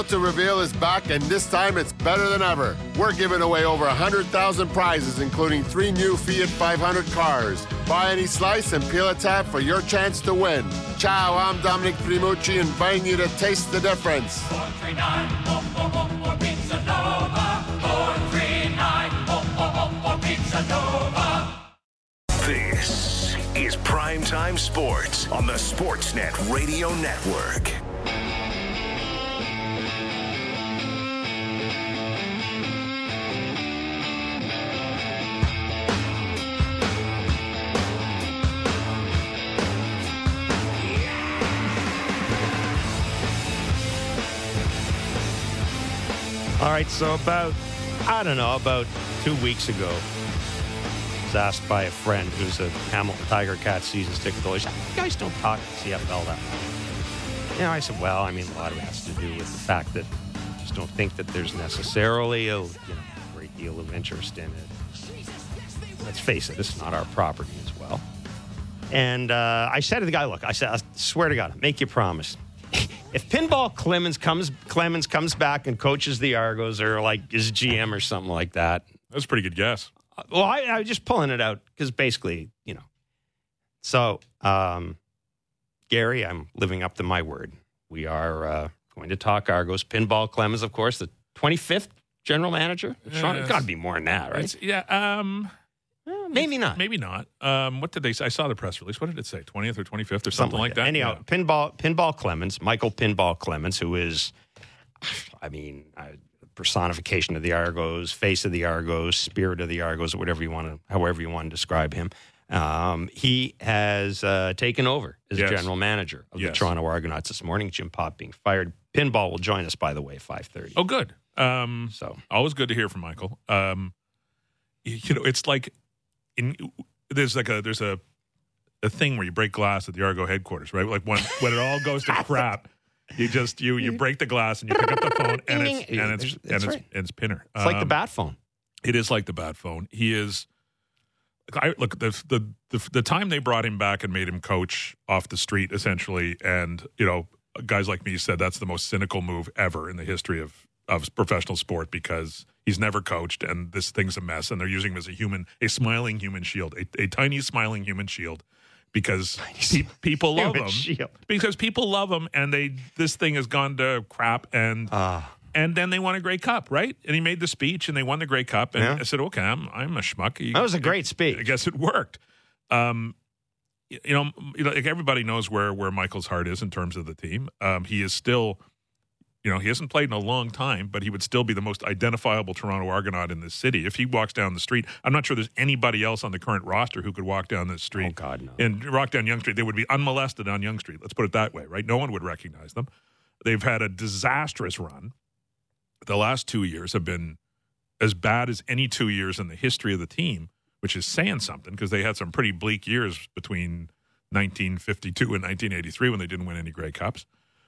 Delta Reveal is back, and this time it's better than ever. We're giving away over 100,000 prizes, including 3 new Fiat 500 cars. Buy any slice and peel a tab for your chance to win. Ciao, I'm Dominic Primucci, inviting you to taste the difference. 439 Pizza Nova. 439 Pizza Nova. This is Primetime Sports on the Sportsnet Radio Network. All right, so about 2 weeks ago, I was asked by a friend who's a Hamilton Tiger Cats season ticket holder. He said, "You guys don't talk CFL that much." I said, well, a lot of it has to do with the fact that I just don't think that there's necessarily a great deal of interest in it. Let's face it, it's not our property as well. And I said to the guy, look, I swear to God, make you promise. If Pinball Clemens comes back and coaches the Argos or is GM or something like that. That's a pretty good guess. Well, I was just pulling it out because basically, So, Gary, I'm living up to my word. We are going to talk Argos. Pinball Clemens, of course, the 25th general manager. Sean, it's got to be more than that, right? Maybe not. Maybe not. What did they say? I saw the press release. What did it say? 20th or 25th or something like that? Anyhow, Pinball Clemens, Michael Pinball Clemens, who is, personification of the Argos, face of the Argos, spirit of the Argos, or however you want to describe him. He has taken over as general manager of the Toronto Argonauts this morning. Jim Popp being fired. Pinball will join us, by the way, 5:30. Oh, good. Always good to hear from Michael. It's like there's a thing where you break glass at the Argo headquarters, right? Like when it all goes to crap, you break the glass and you pick up the phone and it's Pinner. It's like the bat phone. It is like the bat phone. He is. The time they brought him back and made him coach off the street essentially, and guys like me said that's the most cynical move ever in the history of professional sport because he's never coached and this thing's a mess and they're using him as a smiling human shield, a tiny smiling human shield because people love him. Because people love him and this thing has gone to crap and then they won a Grey Cup, right? And he made the speech and they won the Grey Cup and I said, okay, I'm a schmuck. That was a great speech. I guess it worked. Everybody knows where Michael's heart is in terms of the team. He is still. He hasn't played in a long time, but he would still be the most identifiable Toronto Argonaut in this city. If he walks down the street, I'm not sure there's anybody else on the current roster who could walk down this street. Oh, God, no. And walk down Yonge Street. They would be unmolested on Yonge Street. Let's put it that way, right? No one would recognize them. They've had a disastrous run. The last 2 years have been as bad as any 2 years in the history of the team, which is saying something because they had some pretty bleak years between 1952 and 1983 when they didn't win any Grey Cups.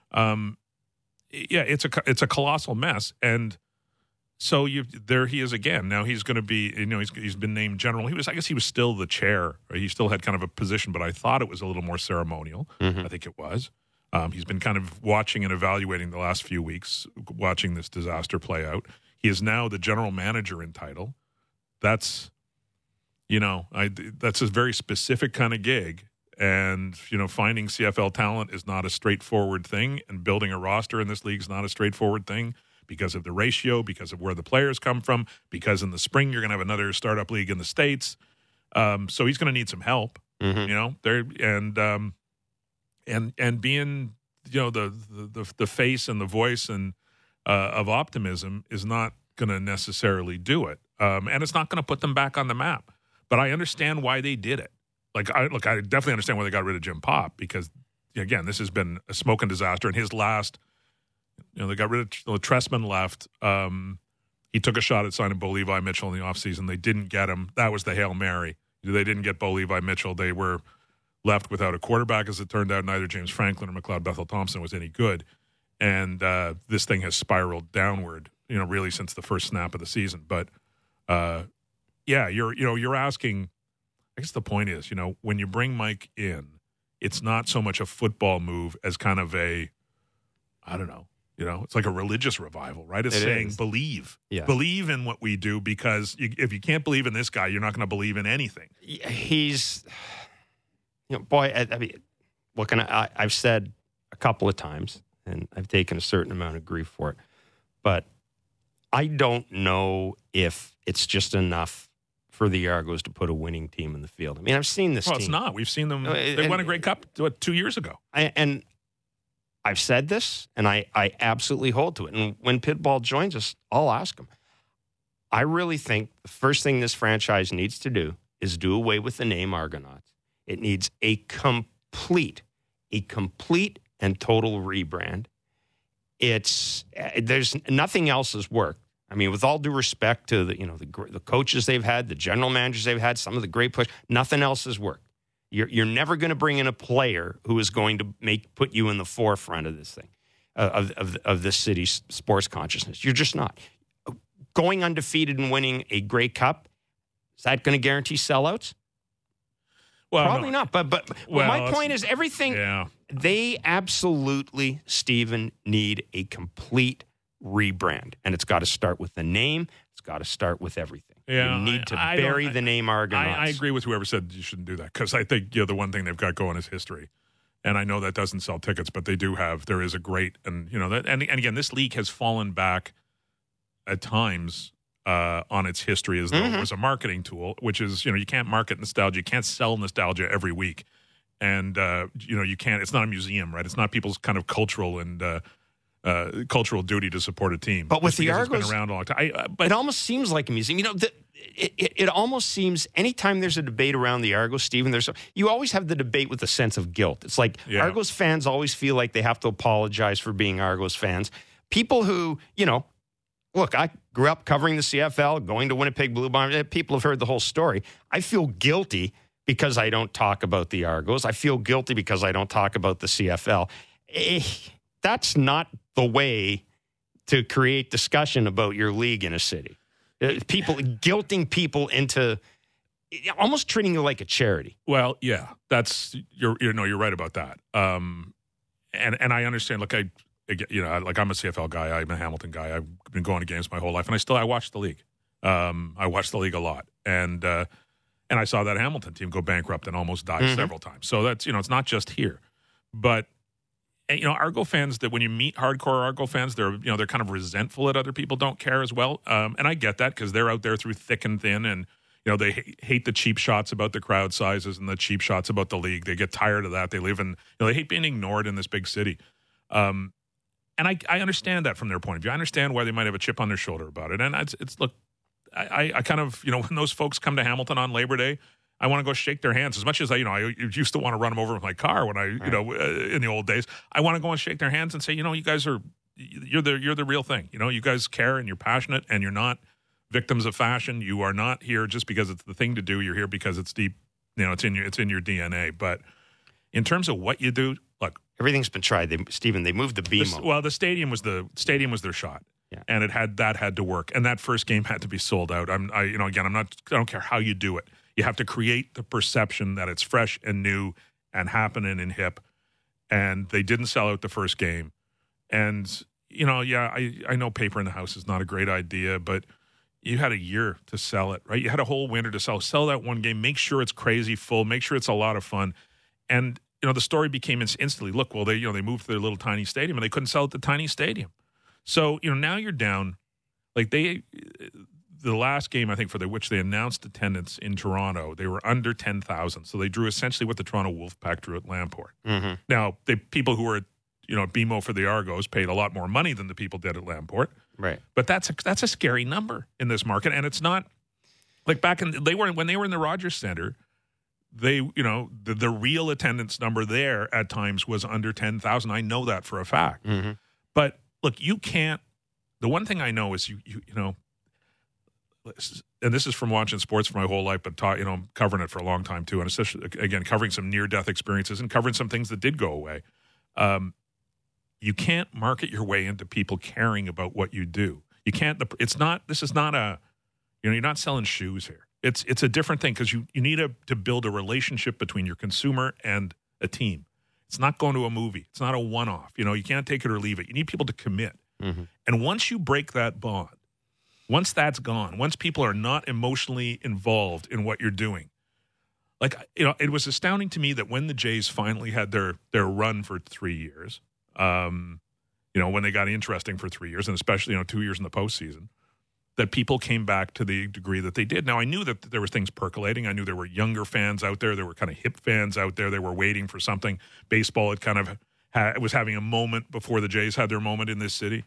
It's a colossal mess, and so there he is again. Now he's going to be, he's been named general. I guess he was still the chair. Right? He still had kind of a position, but I thought it was a little more ceremonial. Mm-hmm. I think it was. He's been kind of watching and evaluating the last few weeks, watching this disaster play out. He is now the general manager in title. That's, that's a very specific kind of gig. And, finding CFL talent is not a straightforward thing, and building a roster in this league is not a straightforward thing because of the ratio, because of where the players come from, because in the spring you're going to have another startup league in the States. So he's going to need some help, mm-hmm. And being, the face and the voice and of optimism is not going to necessarily do it. And it's not going to put them back on the map. But I understand why they did it. I definitely understand why they got rid of Jim Popp because, again, this has been a smoking disaster. And his last, they got rid of Trestman left. He took a shot at signing Bo Levi Mitchell in the offseason. They didn't get him. That was the Hail Mary. They didn't get Bo Levi Mitchell. They were left without a quarterback, as it turned out. Neither James Franklin or McLeod Bethel Thompson was any good. And this thing has spiraled downward, really since the first snap of the season. But, you're asking – I guess the point is, when you bring Mike in, it's not so much a football move as kind of a, I don't know, It's like a religious revival, right? It's saying believe. Yeah. Believe in what we do, because if you can't believe in this guy, you're not going to believe in anything. He's, boy, I mean, look, and I've said a couple of times, and I've taken a certain amount of grief for it, but I don't know if it's just enough for the Argos to put a winning team in the field. I mean, I've seen this team. Well, it's not. We've seen them. They won a Grey Cup, 2 years ago. And I've said this, and I absolutely hold to it. And when Pitbull joins us, I'll ask him. I really think the first thing this franchise needs to do is do away with the name Argonauts. It needs a complete and total rebrand. There's nothing else has worked. I mean, with all due respect to the coaches they've had, the general managers they've had, some of the great players, nothing else has worked. You're never going to bring in a player who is going to put you in the forefront of this thing, of this city's sports consciousness. You're just not. Going undefeated and winning a Grey Cup, is that going to guarantee sellouts? Well, probably not. But my point is everything. Yeah. They absolutely, Stephen, need a complete rebrand, and it's got to start with the name. It's got to start with everything. Yeah, you need to bury the name Argonauts. I agree with whoever said you shouldn't do that, because I think the one thing they've got going is history, and I know that doesn't sell tickets, but they do have. There is a great, and again, this league has fallen back at times on its history as though it was a marketing tool, which is you can't market nostalgia, you can't sell nostalgia every week, and you can't. It's not a museum, right? It's not people's kind of cultural and cultural duty to support a team. But with the Argos, it's been around a long time. But it almost seems like a museum. It almost seems anytime there's a debate around the Argos, Stephen, you always have the debate with a sense of guilt. It's like Argos fans always feel like they have to apologize for being Argos fans. People who, look, I grew up covering the CFL, going to Winnipeg Blue Bombers. People have heard the whole story. I feel guilty because I don't talk about the Argos. I feel guilty because I don't talk about the CFL. That's not the way to create discussion about your league in a city. Guilting people into almost treating you like a charity. Well, yeah, you're right about that. And I understand. Look, I'm a CFL guy. I'm a Hamilton guy. I've been going to games my whole life, and I watch the league. I watch the league a lot, and I saw that Hamilton team go bankrupt and almost die several times. So that's it's not just here, but. And, Argo fans, that when you meet hardcore Argo fans, they're kind of resentful that other people don't care as well. And I get that, because they're out there through thick and thin, and they hate the cheap shots about the crowd sizes and the cheap shots about the league. They get tired of that. They live in they hate being ignored in this big city. And I understand that from their point of view. I understand why they might have a chip on their shoulder about it. And it's look, I kind of when those folks come to Hamilton on Labor Day, I want to go shake their hands as much as I used to want to run them over with my car when in the old days. I want to go and shake their hands and say, you guys you're the real thing. You guys care and you're passionate and you're not victims of fashion. You are not here just because it's the thing to do. You're here because it's deep. It's in your DNA. But in terms of what you do, look, everything's been tried. They moved the BMO. The stadium was their shot. Yeah. And it had to work. And that first game had to be sold out. I don't care how you do it. You have to create the perception that it's fresh and new and happening and hip. And they didn't sell out the first game. And, I know paper in the house is not a great idea, but you had a year to sell it, right? You had a whole winter to sell that one game, make sure it's crazy full, make sure it's a lot of fun. And, the story became instantly, look, well, they moved to their little tiny stadium and they couldn't sell at the tiny stadium. So, now you're down, like the last game, I think, for which they announced attendance in Toronto, they were under 10,000. So they drew essentially what the Toronto Wolfpack drew at Lamport. Mm-hmm. Now, the people who were at BMO for the Argos paid a lot more money than the people did at Lamport. Right. But that's a scary number in this market. And it's not like when they were in the Rogers Centre, the real attendance number there at times was under 10,000. I know that for a fact. Mm-hmm. But look, you can't. The one thing I know is and this is from watching sports for my whole life, but covering it for a long time too, and especially again covering some near-death experiences and covering some things that did go away. You can't market your way into people caring about what you do. You can't. It's not. This is not a. You're not selling shoes here. It's a different thing, because you need to build a relationship between your consumer and a team. It's not going to a movie. It's not a one-off. You can't take it or leave it. You need people to commit. Mm-hmm. And once you break that bond, once that's gone, once people are not emotionally involved in what you're doing, it was astounding to me that when the Jays finally had their run for 3 years, when they got interesting for 3 years, and especially 2 years in the postseason, that people came back to the degree that they did. Now, I knew that there was things percolating. I knew there were younger fans out there. There were kind of hip fans out there. They were waiting for something. Baseball had kind of was having a moment before the Jays had their moment in this city.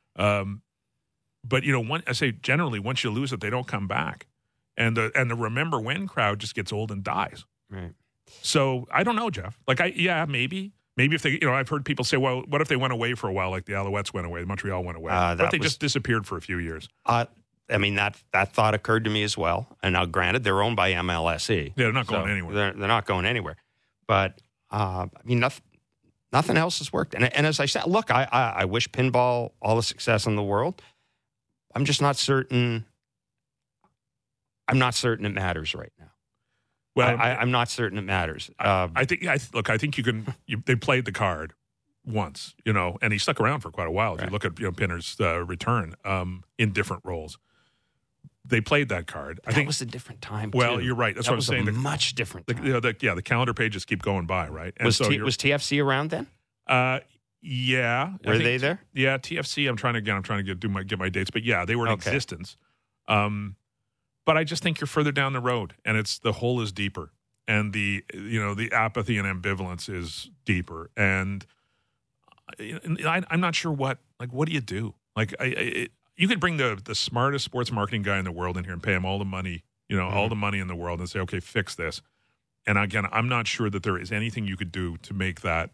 But I say generally, once you lose it, they don't come back, and the remember when crowd just gets old and dies. Right. So I don't know, Jeff. Maybe if they, I've heard people say, well, what if they went away for a while, like the Alouettes went away, Montreal went away, but they just disappeared for a few years. That thought occurred to me as well. And now, granted, they're owned by MLSE. Yeah, they're not going anywhere. They're not going anywhere. But nothing else has worked. And as I said, look, I wish pinball all the success in the world. I'm just not certain. I'm not certain it matters right now. Well, I'm not certain it matters. I think you can. They played the card once, and he stuck around for quite a while. If you look at Pinner's return in different roles, they played that card. I think it was a different time. Well, too. you're right. That's what I'm saying. Much different time. The calendar pages keep going by, right? And was TFC around then? Yeah. Were they there? Yeah, TFC. I'm trying to get my dates, but yeah, they were in existence. But I just think you're further down the road, and the hole is deeper, and the apathy and ambivalence is deeper, and I'm not sure what do you do? You could bring the smartest sports marketing guy in the world in here and pay him all the money, all the money in the world, and say, okay, fix this. And again, I'm not sure that there is anything you could do to make that.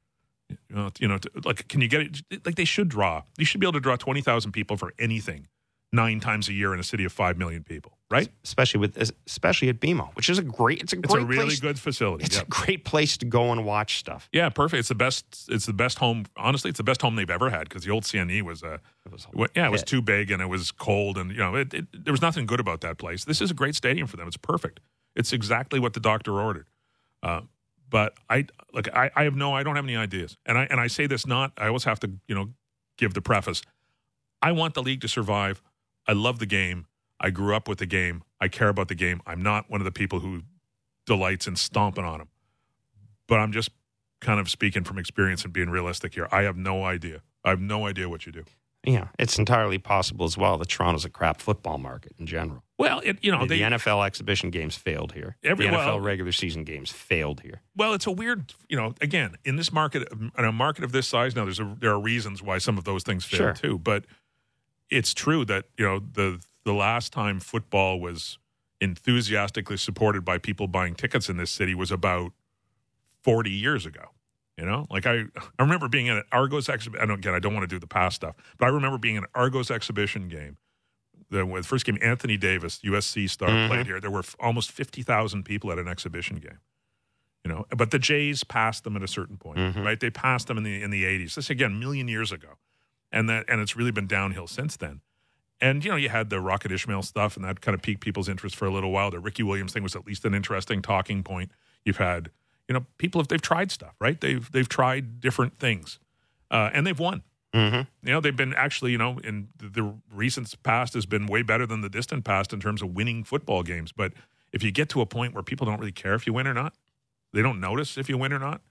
Can you get it? They should draw. You should be able to draw 20,000 people for anything 9 times a year in a city of 5 million people, right? Especially at BMO, which is a really good facility. It's a great place to go and watch stuff. Yeah, perfect. It's the best home. Honestly, it's the best home they've ever had, because the old CNE was it was too big and it was cold, and there was nothing good about that place. This is a great stadium for them. It's perfect. It's exactly what the doctor ordered. But I don't have any ideas, and I say this not. I always have to give the preface. I want the league to survive. I love the game. I grew up with the game. I care about the game. I'm not one of the people who delights in stomping on them. But I'm just kind of speaking from experience and being realistic here. I have no idea. I have no idea what you do. Yeah, it's entirely possible as well that Toronto's a crap football market in general. Well, the NFL exhibition games failed here. The NFL regular season games failed here. Well, it's a weird, again, in this market, in a market of this size, now there are reasons why some of those things failed too. But it's true that the last time football was enthusiastically supported by people buying tickets in this city was about 40 years ago. I remember being at an Argos exhibition. Again, I don't want to do the past stuff, but I remember being at an Argos exhibition game. The first game, Anthony Davis, USC star, played here. There were almost 50,000 people at an exhibition game. But the Jays passed them at a certain point, right? They passed them in the 80s. This again, a million years ago. And it's really been downhill since then. And, you had the Rocket Ishmael stuff, and that kind of piqued people's interest for a little while. The Ricky Williams thing was at least an interesting talking point. You've had, people, they've tried stuff, right? They've tried different things, and they've won. Mm-hmm. They've been actually, in the recent past has been way better than the distant past in terms of winning football games. But if you get to a point where people don't really care if you win or not, they don't notice if you win or not.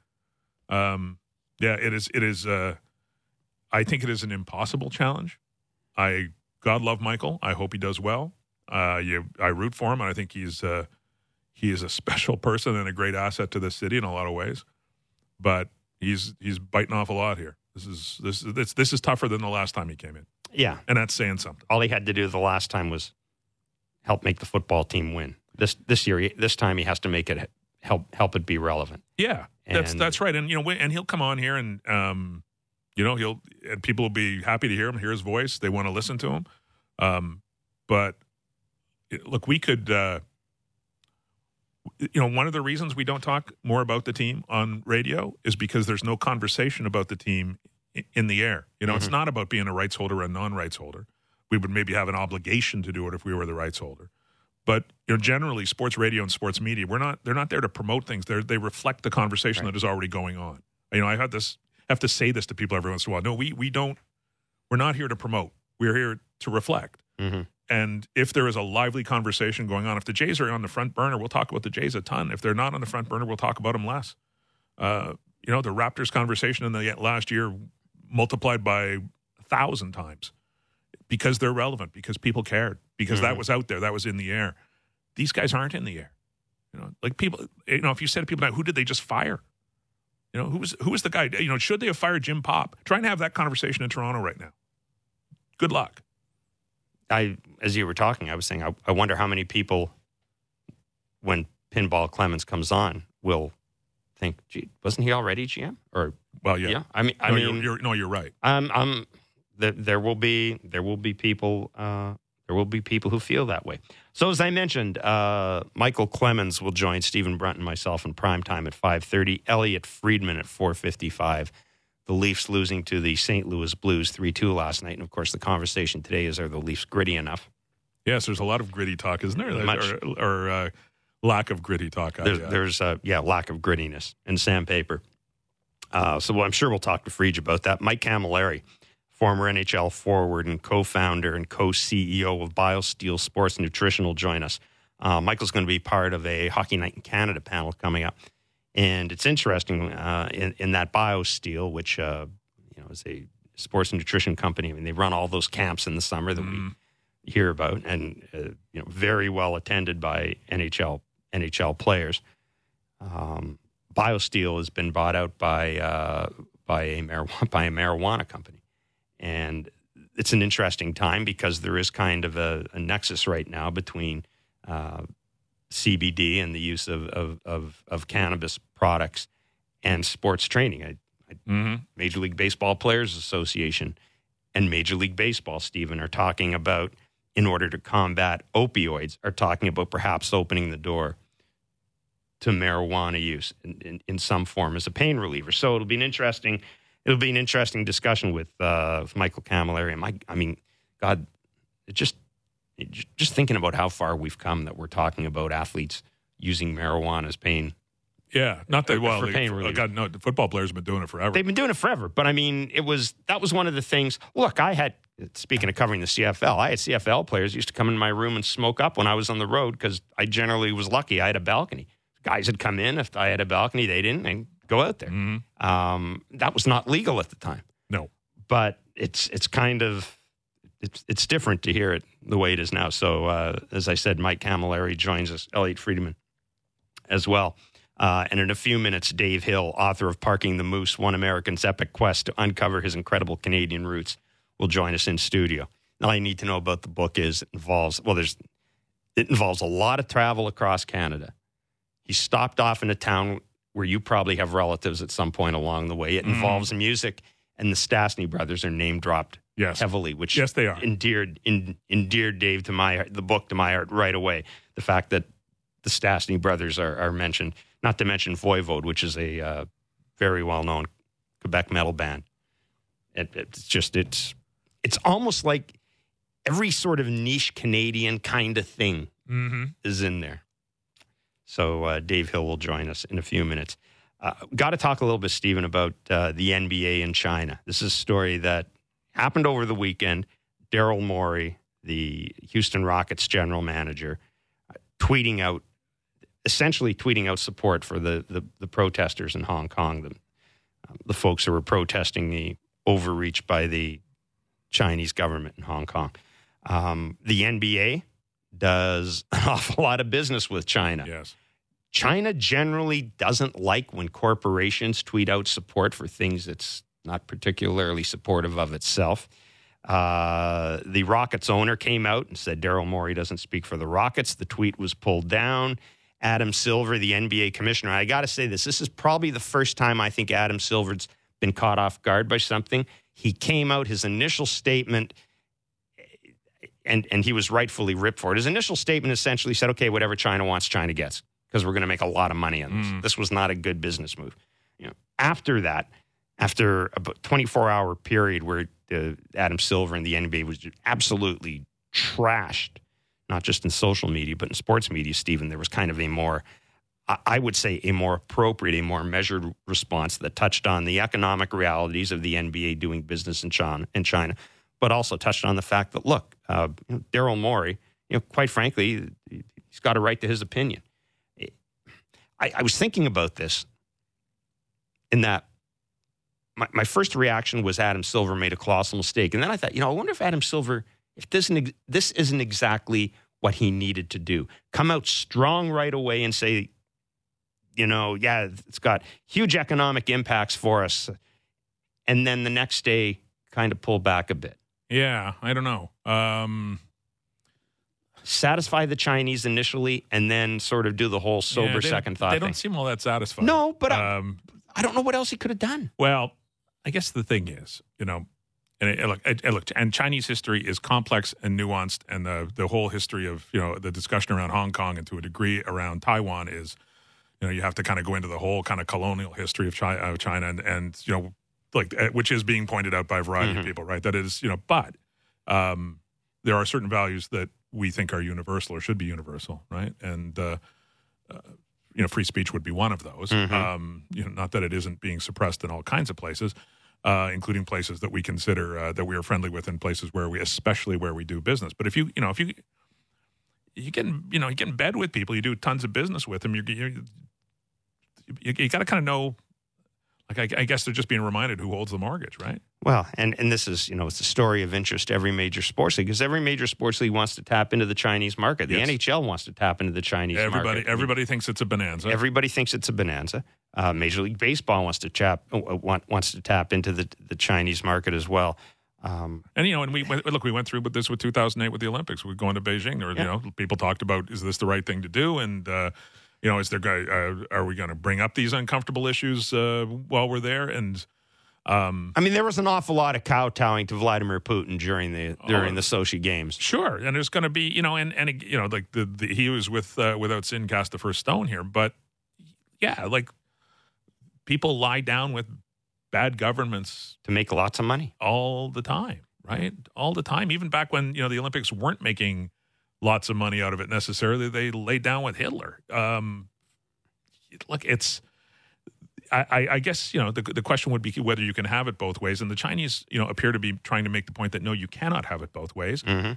It is. I think it is an impossible challenge. God love Michael. I hope he does well. I root for him, and I think he is a special person and a great asset to this city in a lot of ways. But he's biting off a lot here. This is tougher than the last time he came in. Yeah, and that's saying something. All he had to do the last time was help make the football team win. This time he has to make it help it be relevant. Yeah, that's right. And and he'll come on here and. And people will be happy to hear him, hear his voice. They want to listen to him. But look, we could, one of the reasons we don't talk more about the team on radio is because there's no conversation about the team in the air. It's not about being a rights holder or a non-rights holder. We would maybe have an obligation to do it if we were the rights holder. But generally, sports radio and sports media, they're not there to promote things. They reflect the conversation that is already going on. I have to say this to people every once in a while. No, we're not here to promote. We're here to reflect. Mm-hmm. And if there is a lively conversation going on, if the Jays are on the front burner, we'll talk about the Jays a ton. If they're not on the front burner, we'll talk about them less. The Raptors conversation in the last year multiplied by 1,000 times because they're relevant, because people cared, because that was out there, that was in the air. These guys aren't in the air. Like people, if you said to people now, who did they just fire? Who was the guy? Should they have fired Jim Popp? Trying to have that conversation in Toronto right now. Good luck. As you were talking, I was saying, I wonder how many people, when Pinball Clemens comes on, will think, "Gee, wasn't he already GM?" Or, well, yeah. Yeah. I mean, you're right. There will be people. There will be people who feel that way. So, as I mentioned, Michael Clemens will join Stephen Brunt and myself in primetime at 5:30. Elliot Friedman at 4:55. The Leafs losing to the St. Louis Blues 3-2 last night. And, of course, the conversation today is, are the Leafs gritty enough? Yes, there's a lot of gritty talk, isn't there? Or lack of gritty talk. There's lack of grittiness and sandpaper. So I'm sure we'll talk to Friedge about that. Mike Camilleri, former NHL forward and co-founder and co-CEO of BioSteel Sports Nutrition, will join us. Michael's going to be part of a Hockey Night in Canada panel coming up. And it's interesting in that BioSteel, which is a sports nutrition company. I mean, they run all those camps in the summer that we hear about, and very well attended by NHL players. BioSteel has been bought out by a marijuana company, and it's an interesting time because there is kind of a nexus right now between CBD and the use of cannabis products and sports training. Major League Baseball Players Association and Major League Baseball, Stephen, are talking about, in order to combat opioids, are talking about perhaps opening the door to marijuana use in some form as a pain reliever. So it'll be an interesting discussion with Michael Camilleri. And God, just thinking about how far we've come that we're talking about athletes using marijuana as pain. Yeah, not that well. For pain relief. God, no, the football players have been doing it forever. They've been doing it forever, but that was one of the things. Look, speaking of covering the CFL, I had CFL players used to come in my room and smoke up when I was on the road because I generally was lucky. I had a balcony. Guys had come in. If I had a balcony, they didn't. I'd go out there. That was not legal at the time. No, but it's kind of. It's different to hear it the way it is now. So, as I said, Mike Camilleri joins us, Elliot Friedman as well. And in a few minutes, Dave Hill, author of Parking the Moose, One American's Epic Quest to Uncover His Incredible Canadian Roots, will join us in studio. All you need to know about the book is it involves a lot of travel across Canada. He stopped off in a town where you probably have relatives at some point along the way. It involves music, and the Stastny brothers are name-dropped heavily, which yes, they are. endeared Dave to my heart, the book to my heart right away. The fact that the Stastny brothers are mentioned, not to mention Voivode, which is a very well-known Quebec metal band. It's almost like every sort of niche Canadian kind of thing is in there. So Dave Hill will join us in a few minutes. Got to talk a little bit, Stephen, about the NBA in China. This is a story that happened over the weekend. Daryl Morey, the Houston Rockets general manager, essentially tweeting out support for the protesters in Hong Kong, the folks who were protesting the overreach by the Chinese government in Hong Kong. The NBA does an awful lot of business with China. Yes. China generally doesn't like when corporations tweet out support for things it's not particularly supportive of itself. The Rockets owner came out and said Daryl Morey doesn't speak for the Rockets. The tweet was pulled down. Adam Silver, the NBA commissioner, I got to say this is probably the first time I think Adam Silver's been caught off guard by something. He came out, his initial statement, and he was rightfully ripped for it. His initial statement essentially said, okay, whatever China wants, China gets, because we're going to make a lot of money on this. This was not a good business move. After that, after a 24-hour period where Adam Silver and the NBA was absolutely trashed, not just in social media, but in sports media, Stephen, there was kind of a more, I would say, a more appropriate, a more measured response that touched on the economic realities of the NBA doing business in China, but also touched on the fact that, look, Daryl Morey, quite frankly, he's got a right to his opinion. I was thinking about this in that my first reaction was Adam Silver made a colossal mistake. And then I thought, I wonder if Adam Silver, if this isn't exactly what he needed to do. Come out strong right away and say, yeah, it's got huge economic impacts for us. And then the next day kind of pull back a bit. Yeah, I don't know. Satisfy the Chinese initially and then sort of do the whole sober second thought They thing. don't seem all that satisfied. No, but I don't know what else he could have done. Well, I guess the thing is, and Chinese history is complex and nuanced, and the whole history of, the discussion around Hong Kong and to a degree around Taiwan is, you have to kind of go into the whole kind of colonial history of China and which is being pointed out by a variety of people, right? That is, but there are certain values that we think are universal or should be universal, right? And, free speech would be one of those. Not that it isn't being suppressed in all kinds of places, including places that we consider that we are friendly with, and places especially where we do business. But if you get in bed with people, you do tons of business with them, you got to kind of know. Like I guess they're just being reminded who holds the mortgage, right? Well, and this is, it's a story of interest to every major sports league, because every major sports league wants to tap into the Chinese market. The NHL wants to tap into the Chinese market. Everybody thinks it's a bonanza. Everybody thinks it's a bonanza. Major League Baseball wants to tap into the Chinese market as well. And we went through with this with 2008 with the Olympics. We're going to Beijing. People talked about, is this the right thing to do? And are we going to bring up these uncomfortable issues while we're there? And there was an awful lot of kowtowing to Vladimir Putin during the Sochi games. Sure, and there's going to be he was without sin cast the first stone here, but yeah, people lie down with bad governments to make lots of money all the time, right? All the time, even back when the Olympics weren't making lots of money out of it necessarily. They laid down with Hitler. I guess, the question would be whether you can have it both ways. And the Chinese, appear to be trying to make the point that, no, you cannot have it both ways. Mm-hmm.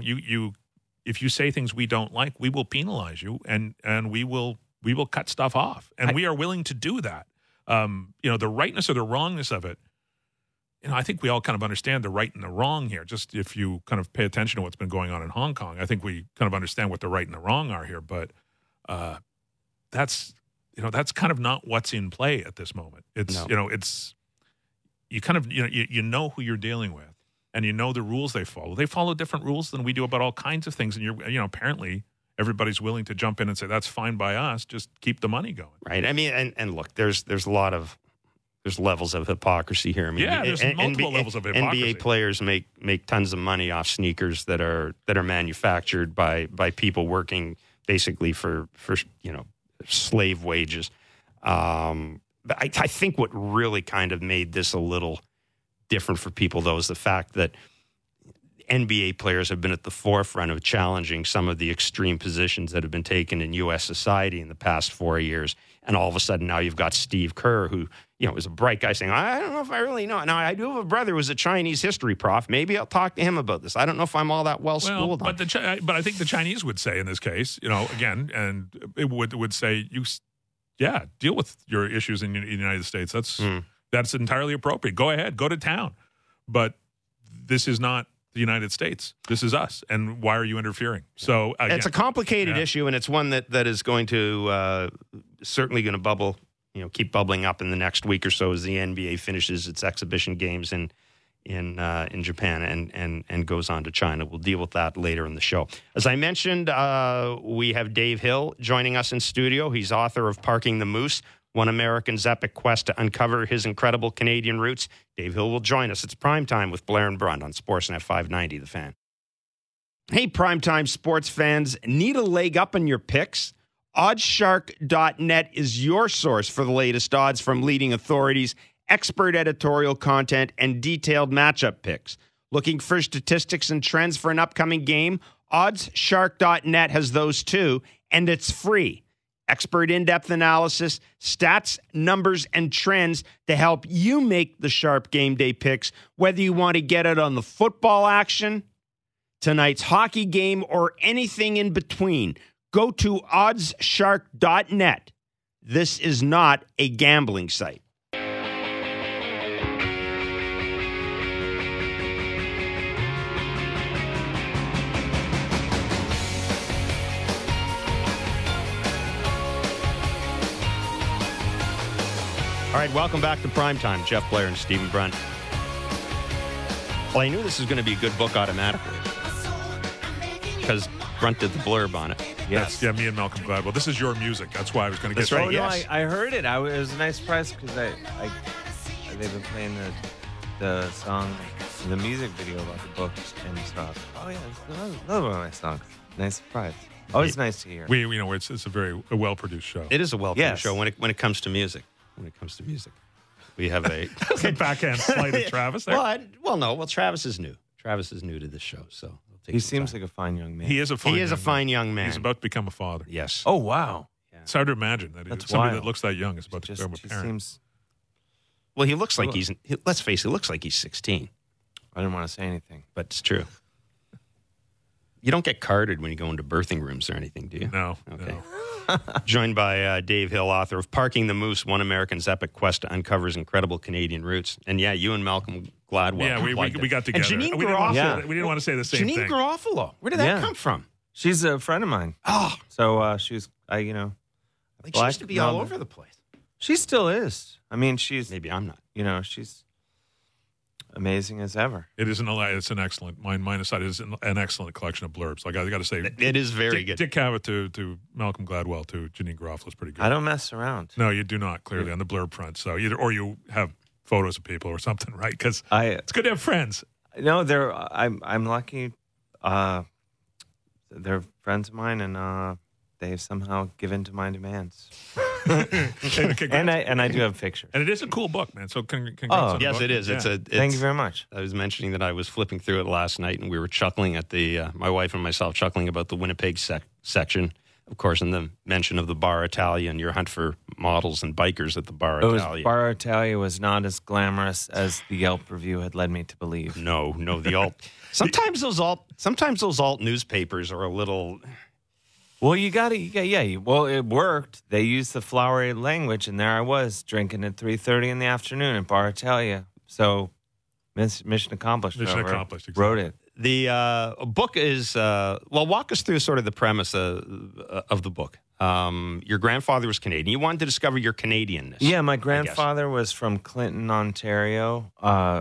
If you say things we don't like, we will penalize you and we will cut stuff off. And we are willing to do that. The rightness or the wrongness of it, I think we all kind of understand the right and the wrong here. Just if you kind of pay attention to what's been going on in Hong Kong, I think we kind of understand what the right and the wrong are here. But that's kind of not what's in play at this moment. It's you kind of you know who you're dealing with, and you know the rules they follow. They follow different rules than we do about all kinds of things, and apparently everybody's willing to jump in and say that's fine by us. Just keep the money going. Right. And look, there's a lot of. There's levels of hypocrisy here. There's multiple levels of hypocrisy. NBA players make tons of money off sneakers that are manufactured by people working basically for slave wages. But I think what really kind of made this a little different for people, though, is the fact that NBA players have been at the forefront of challenging some of the extreme positions that have been taken in U.S. society in the past 4 years. And all of a sudden now you've got Steve Kerr, who, is a bright guy, saying, I don't know if I really know. Now, I do have a brother who's a Chinese history prof. Maybe I'll talk to him about this. I don't know if I'm all that well-schooled on it. But I think the Chinese would say in this case, again, and it would say, deal with your issues in the United States. That's entirely appropriate. Go ahead. Go to town. But this is not the United States. This is us. And why are you interfering? So again, it's a complicated issue, and it's one that is going to certainly going to bubble, keep bubbling up in the next week or so as the NBA finishes its exhibition games in Japan and goes on to China. We'll deal with that later in the show. As I mentioned, we have Dave Hill joining us in studio. He's author of Parking the Moose, One American's Epic Quest to Uncover His Incredible Canadian Roots. Dave Hill will join us. It's Primetime with Blair and Brunt on Sportsnet 590, The Fan. Hey, Primetime sports fans, need a leg up on your picks? Oddshark.net is your source for the latest odds from leading authorities, expert editorial content, and detailed matchup picks. Looking for statistics and trends for an upcoming game? OddsShark.net has those too, and it's free. Expert in-depth analysis, stats, numbers, and trends to help you make the sharp game day picks, whether you want to get it on the football action, tonight's hockey game, or anything in between. Go to OddsShark.net. This is not a gambling site. All right, welcome back to Primetime. Jeff Blair and Stephen Brunt. Well, I knew this was going to be a good book automatically because Brunt did the blurb on it. Yes. Me and Malcolm Gladwell. This is your music. That's why I was going to get That's right, to yes. I heard it. It was a nice surprise because they've been playing the song, the music video about the book and stuff. Oh yeah, it's another one of my songs. Nice surprise. Always nice to hear. It's a very well-produced show. It is a well-produced show when it comes to music. We have a backhand slight at Travis there. Well, Travis is new. Travis is new to this show, so he seems like a fine young man. He is a fine young man. He's about to become a father. Yes. Oh wow. Yeah. It's hard to imagine that That's somebody wild. that looks that young is about to become a parent. Seems, Well, he looks like let's face it, he looks like he's 16, I didn't want to say anything. but it's true. You don't get carded when you go into birthing rooms or anything, do you? No. Okay. No. Joined by Dave Hill, author of Parking the Moose, One American's Epic Quest to Uncover His Incredible Canadian Roots. And yeah, you and Malcolm Gladwell. Yeah, we got together. And Janine we Garofalo. didn't want to say the same Janine thing. Garofalo. Where did that come from? She's a friend of mine. Oh, So she was, like she used to be all over the place. She still is. I mean, she's, Maybe I'm not. she's amazing as ever. It is it's an excellent, mine aside, it is an excellent collection of blurbs. Like I got to say, It is very good. Dick Cavett to Malcolm Gladwell to Janine Garofalo is pretty good. I don't mess around. No, you do not, clearly, on the blurb front. So or you have photos of people or something, right? Because it's good to have friends. No, I'm lucky. They're friends of mine, and they've somehow given to my demands. And I do have pictures. And it is a cool book, man. So congrats on the Yes, book. it is. Yeah. Thank you very much. I was mentioning that I was flipping through it last night, and we were chuckling at my wife and myself chuckling about the Winnipeg section, of course, in the mention of the Bar Italia and your hunt for models and bikers at the Bar Italia. Bar Italia was not as glamorous as the Yelp review had led me to believe. No, the alt. Sometimes those alt newspapers are a little. Well, well, it worked. They used the flowery language, and there I was drinking at 3:30 in the afternoon at Bar Italia. So, mission accomplished. Mission Whoever accomplished, exactly. Wrote it. The book is walk us through sort of the premise of the book. Your grandfather was Canadian. You wanted to discover your Canadianness. Yeah, my grandfather was from Clinton, Ontario,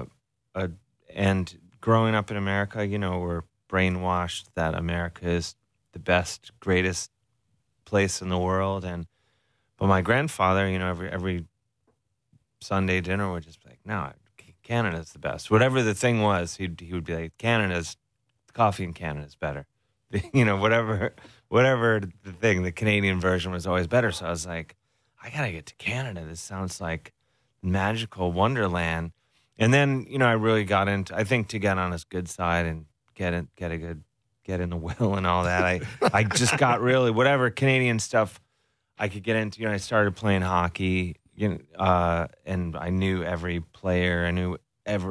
and growing up in America, we're brainwashed that America is the best, greatest place in the world, but my grandfather, every Sunday dinner would just be like, no, Canada's the best. Whatever the thing was, he would be like, coffee in Canada is better. Whatever the thing, the Canadian version was always better. So I was like, I gotta get to Canada. This sounds like magical wonderland. And then, I really got into, I think, to get on his good side and get in the will and all that. I just got really, whatever Canadian stuff I could get into. I started playing hockey, and I knew every player. I knew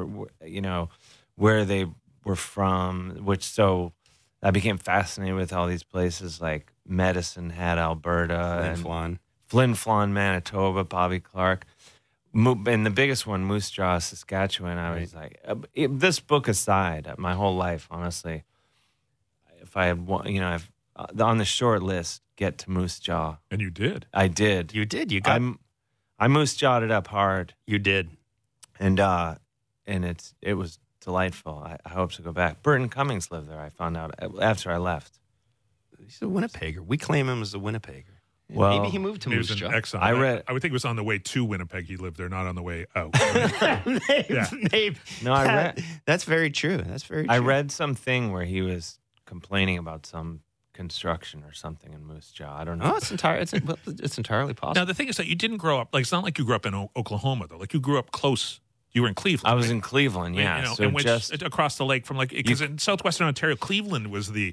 where they were from, so I became fascinated with all these places like Medicine Hat, Alberta, Flin Flon, Manitoba, Bobby Clark. And the biggest one, Moose Jaw, Saskatchewan. I was like, this book aside, my whole life, honestly, if I had one, on the short list, get to Moose Jaw. And you did. I did. You did. You got. I Moose Jawed it up hard. You did. And it was delightful. I hope to go back. Burton Cummings lived there. I found out after I left. He's a Winnipegger. We claim him as a Winnipegger. Well, maybe he moved to He Moose was Jaw. an exile. I read- I would think it was on the way to Winnipeg. He lived there, not on the way out. Maybe. No, I read. That's very true. That's very true. I read something where he was complaining about some construction or something in Moose Jaw. I don't know. Oh, it's entirely possible. Now, the thing is that you didn't grow up, it's not like you grew up in Oklahoma, though. Like, you grew up close. You were in Cleveland. I was right? in Cleveland, yeah. You know, so and which, just across the lake from, because in southwestern Ontario, Cleveland was the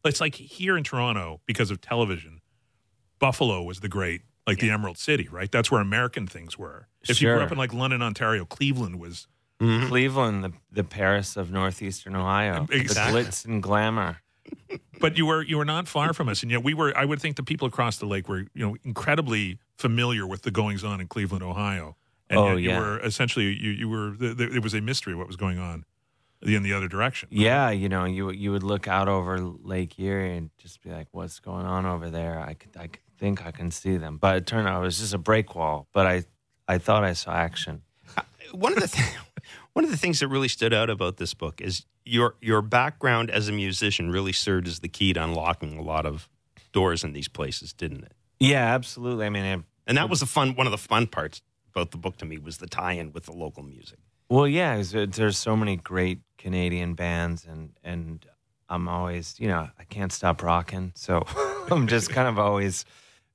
It's like here in Toronto, because of television, Buffalo was the great, like the Emerald City, right? That's where American things were. If you grew up in like London, Ontario, Cleveland was... Cleveland, the Paris of northeastern Ohio. Exactly. The glitz and glamour. But you were not far from us, and yet I would think the people across the lake were, incredibly familiar with the goings on in Cleveland, Ohio. And yet you were essentially it was a mystery what was going on in the other direction. Yeah, you would look out over Lake Erie and just be like, "What's going on over there?" I think I can see them, but it turned out it was just a break wall. But I thought I saw action. One of the things that really stood out about this book is your background as a musician really served as the key to unlocking a lot of doors in these places, didn't it? Yeah, absolutely. I mean, and that was one of the fun parts about the book to me was the tie-in with the local music. Well, yeah, there's so many great Canadian bands, and I'm always, I can't stop rocking, so I'm just kind of always,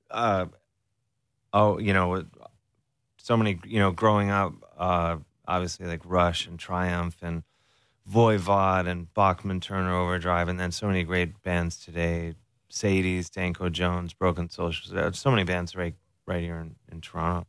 so many, growing up, obviously like Rush and Triumph and Voivod and Bachman Turner Overdrive, and then so many great bands today, Sadie's, Danko Jones, Broken Social. There's so many bands right here in Toronto.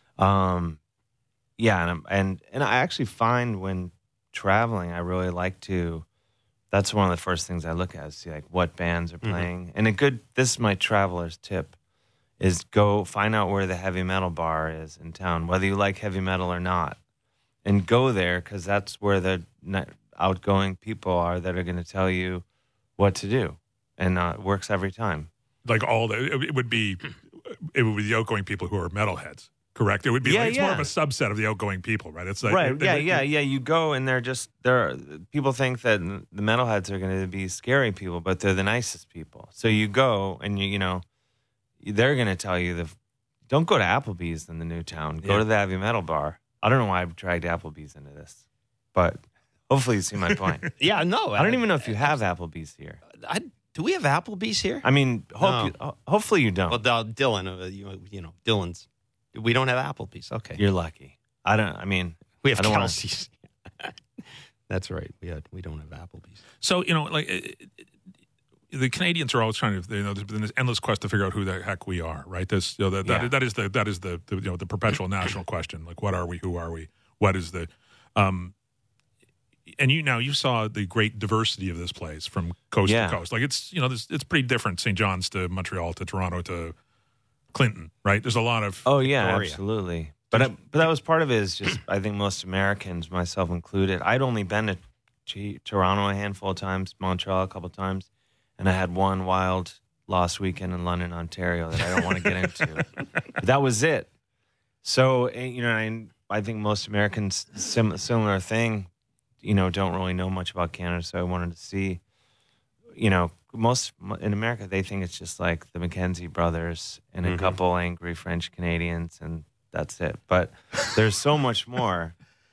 And I actually find when traveling, I really like to. That's one of the first things I look at is see like what bands are playing. And this is my traveler's tip, is go find out where the heavy metal bar is in town, whether you like heavy metal or not, and go there because that's where the outgoing people are that are going to tell you what to do, and it works every time. Like it would be the outgoing people who are metalheads. Correct. It would be it's more of a subset of the outgoing people, right? It's like You go and they're people think that the metalheads are going to be scary people, but they're the nicest people. So you go and they're going to tell you don't go to Applebee's in the new town. Go to the heavy metal bar. I don't know why I've dragged Applebee's into this, but hopefully you see my point. Yeah, no, I don't even know if you have Applebee's here. Do we have Applebee's here? I mean, hopefully you don't. Well, Dylan, Dylan's. We don't have Applebee's. Okay, you're lucky. We have Kelsey's. That's right. We don't have Applebee's. So the Canadians are always trying to. There's been this endless quest to figure out who the heck we are. Right. That is the perpetual national question. Like, what are we? Who are we? What is the? And you saw the great diversity of this place from coast to coast. Like it's pretty different. St. John's to Montreal to Toronto to Clinton, right? There's a lot of Victoria. Absolutely. But that was part of it. Is just I think most Americans, myself included, I'd only been to Toronto a handful of times, Montreal a couple of times, and I had one wild lost weekend in London, Ontario that I don't want to get into. But that was it. So I think most Americans similar thing. Don't really know much about Canada, so I wanted to see. Most in America, they think it's just like the Mackenzie brothers and a couple angry French Canadians, and that's it. But there's so much more,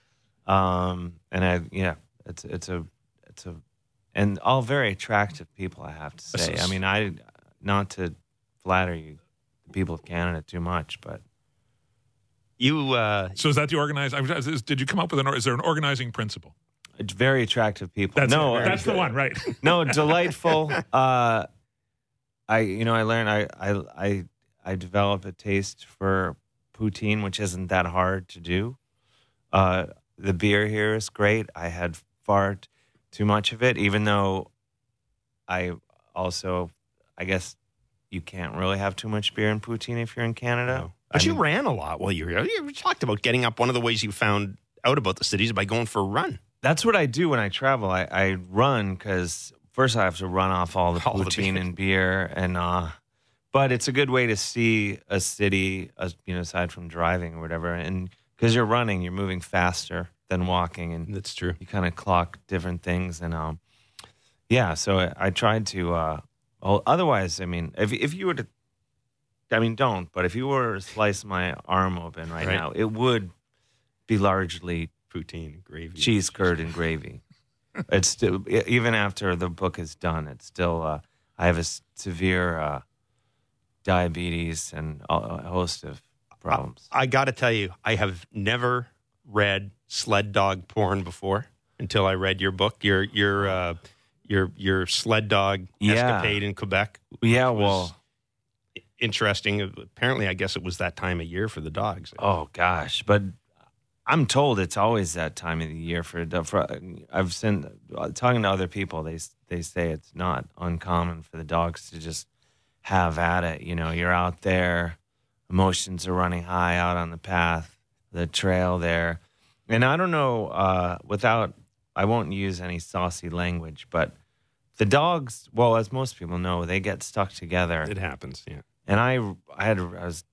and all very attractive people, I have to say. I mean, not to flatter you, the people of Canada too much, but you. So is that the organizing? Did you come up with is there an organizing principle? Very attractive people. That's the one, right? No, delightful. I learned I developed a taste for poutine, which isn't that hard to do. The beer here is great. I had far too much of it, even though I guess you can't really have too much beer and poutine if you're in Canada. No. But you ran a lot while you were here. You talked about getting up. One of the ways you found out about the cities by going for a run. That's what I do when I travel. I run because first I have to run off all the poutine and beer, but it's a good way to see a city, aside from driving or whatever. And because you're running, you're moving faster than walking, and that's true. You kind of clock different things, and So I tried to. Otherwise, I mean, if you were to, don't. But if you were to slice my arm open right now, it would be largely poutine, gravy, cheese curd, and gravy. It's still, even after the book is done, it's still. I have a severe diabetes and a host of problems. I got to tell you, I have never read sled dog porn before until I read your book. Your your sled dog escapade in Quebec. Yeah, was interesting. Apparently, I guess it was that time of year for the dogs. Oh gosh, but I'm told it's always that time of the year for I've seen talking to other people. They say it's not uncommon for the dogs to just have at it. You know, you're out there, emotions are running high out on the path, the trail there, and I don't know. I won't use any saucy language, but the dogs, well, as most people know, they get stuck together. It happens, yeah. And I was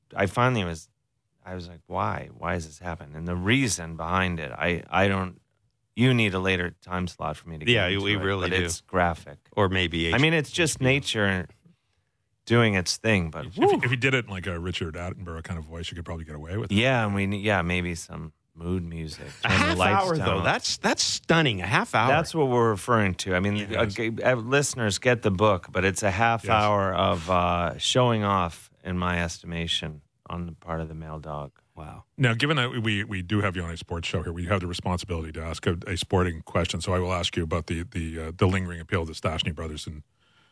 like, why? Why does this happen? And the reason behind it, I don't. You need a later time slot for me to. Yeah, get into we it, really but do. It's graphic, or maybe. I mean, it's just nature doing its thing. But if you did it in like a Richard Attenborough kind of voice, you could probably get away with it. yeah, maybe some mood music. A Turn the half lights hour, down. though. That's stunning. A half hour. That's what we're referring to. I mean, Yes. listeners get the book, but it's a half hour of showing off, in my estimation, on the part of the male dog. wow. Now, given that we do have you on a sports show here, we have the responsibility to ask a sporting question. So I will ask you about the lingering appeal of the Stastny brothers, and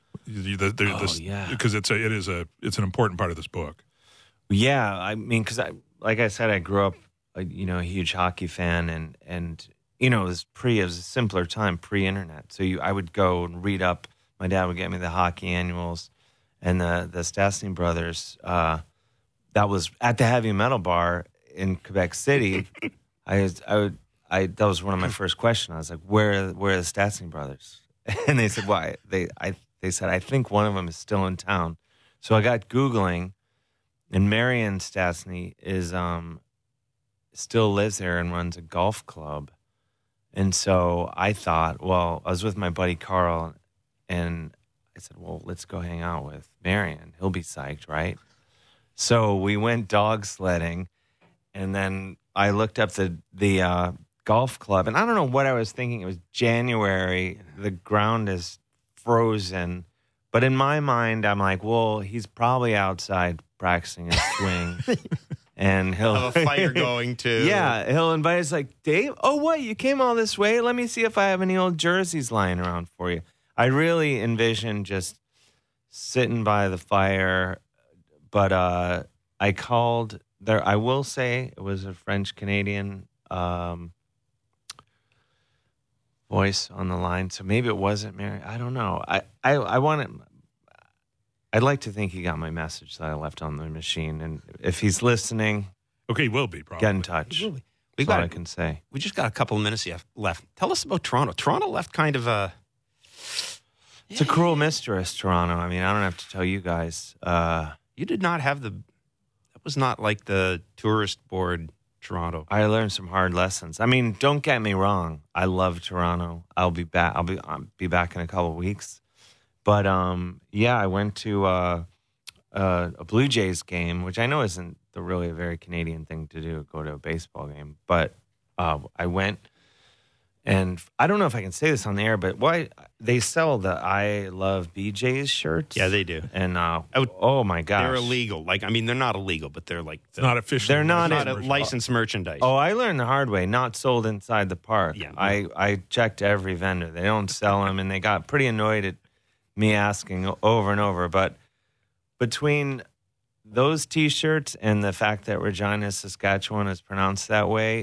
because it's an important part of this book. Yeah, I mean, because like I said, I grew up, a huge hockey fan, and it was a simpler time, pre-internet. So I would go and read up. My dad would get me the hockey annuals, and the Stastny brothers. That was at the Heavy Metal Bar in Quebec City. That was one of my first questions. I was like, where are the Stastny brothers? And they said, why? They said, I think one of them is still in town. So I got Googling, and Marion Stastny is still lives there and runs a golf club. And so I thought, well, I was with my buddy Carl, and I said, well, let's go hang out with Marion. He'll be psyched, right? So we went dog sledding, and then I looked up the golf club, and I don't know what I was thinking. It was January. The ground is frozen. But in my mind, I'm like, well, he's probably outside practicing his swing. And he'll Have a fire going too. Yeah, he'll invite us like, Dave, oh, what? You came all this way? Let me see if I have any old jerseys lying around for you. I really envision just sitting by the fire. But I called there. I will say it was a French-Canadian voice on the line. So maybe it wasn't Mary. I don't know. I'd like to think he got my message that I left on the machine. And if he's listening, Okay, he will be probably. get in touch. We That's all got I can say. We just got a couple of minutes left. Tell us about Toronto. Toronto left kind of a. It's a cruel mistress, Toronto. I mean, I don't have to tell you guys. You did not have that was not like the tourist board Toronto. I learned some hard lessons. I mean, don't get me wrong. I love Toronto. I'll be back. I'll be back in a couple of weeks. But I went to a Blue Jays game, which I know isn't really a very Canadian thing to do, go to a baseball game. But I went, and I don't know if I can say this on the air, but they sell the I Love BJ's shirts. Yeah, they do. And oh my gosh, They're illegal. They're not illegal, but they're like It's not official. They're not not a licensed merchandise. Oh, I learned the hard way. Not sold inside the park. Yeah. I checked every vendor. They don't sell them, and they got pretty annoyed at me asking over and over. But between those T-shirts and the fact that Regina, Saskatchewan is pronounced that way,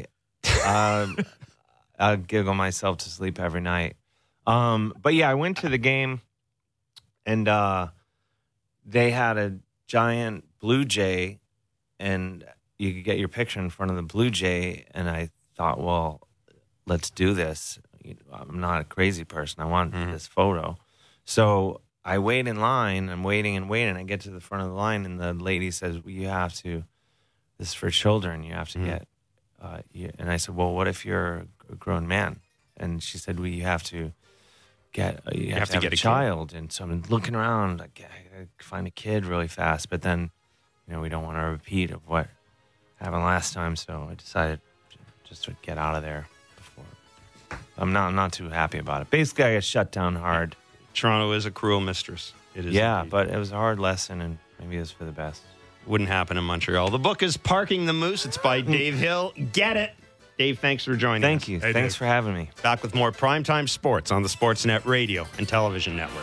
I'll giggle myself to sleep every night. But yeah, I went to the game, and they had a giant Blue Jay, and you could get your picture in front of the Blue Jay. And I thought, well, let's do this. I'm not a crazy person. I want this photo. So I wait in line. I'm waiting and waiting. I get to the front of the line, and the lady says, well, you have to, this is for children. You have to get, and I said, well, what if you're a grown man? And she said, well, you have to get, you have to have get a a child. And so I'm looking around, like, I gotta find a kid really fast. But then, we don't want to repeat of what happened last time. So I decided just to get out of there before. I'm not too happy about it. Basically, I got shut down hard. Toronto is a cruel mistress. It is. Yeah, indeed. but it was a hard lesson, and maybe it's for the best. Wouldn't happen in Montreal. The book is Parking the Moose. It's by Dave Hill. Get it. Dave, thanks for joining us. Thank you. Hey, Thanks Dave. for having me. Back with more Primetime Sports on the Sportsnet Radio and Television Network.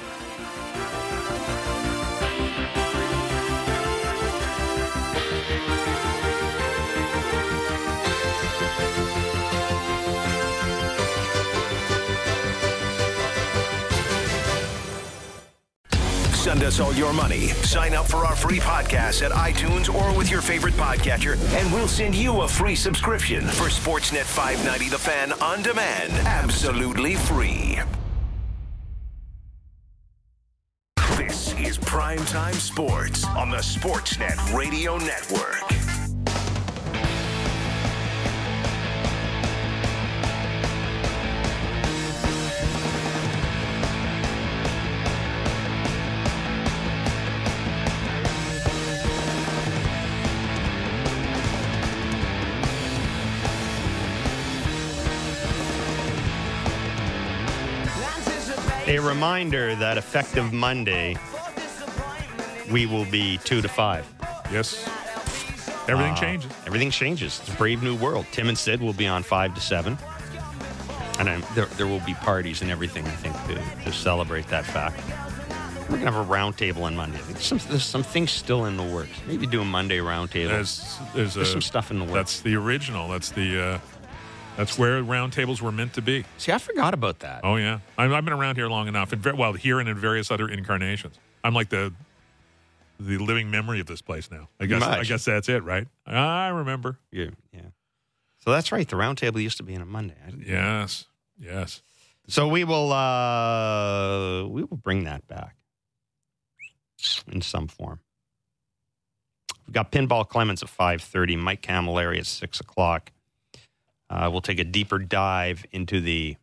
Send us all your money. Sign up for our free podcast at iTunes or with your favorite podcatcher, and we'll send you a free subscription for Sportsnet 590 The Fan on demand. Absolutely free. This is Primetime Sports on the Sportsnet Radio Network. A reminder that effective Monday, we will be 2 to 5. Yes. Everything changes. Everything changes. It's a brave new world. Tim and Sid will be on 5 to 7. And there will be parties and everything, I think, to celebrate that fact. We're going to have a roundtable on Monday. There's some things still in the works. Maybe do a Monday roundtable. There's some stuff in the works. That's the original. That's where roundtables were meant to be. See, I forgot about that. Oh, yeah. I've been around here long enough. Here and in various other incarnations. I'm like the living memory of this place now. I guess that's it, right? I remember. Yeah. So that's right. The roundtable used to be on a Monday. Yes. So we will bring that back in some form. We've got Pinball Clemens at 5:30, Mike Camilleri at 6 o'clock. We'll take a deeper dive into the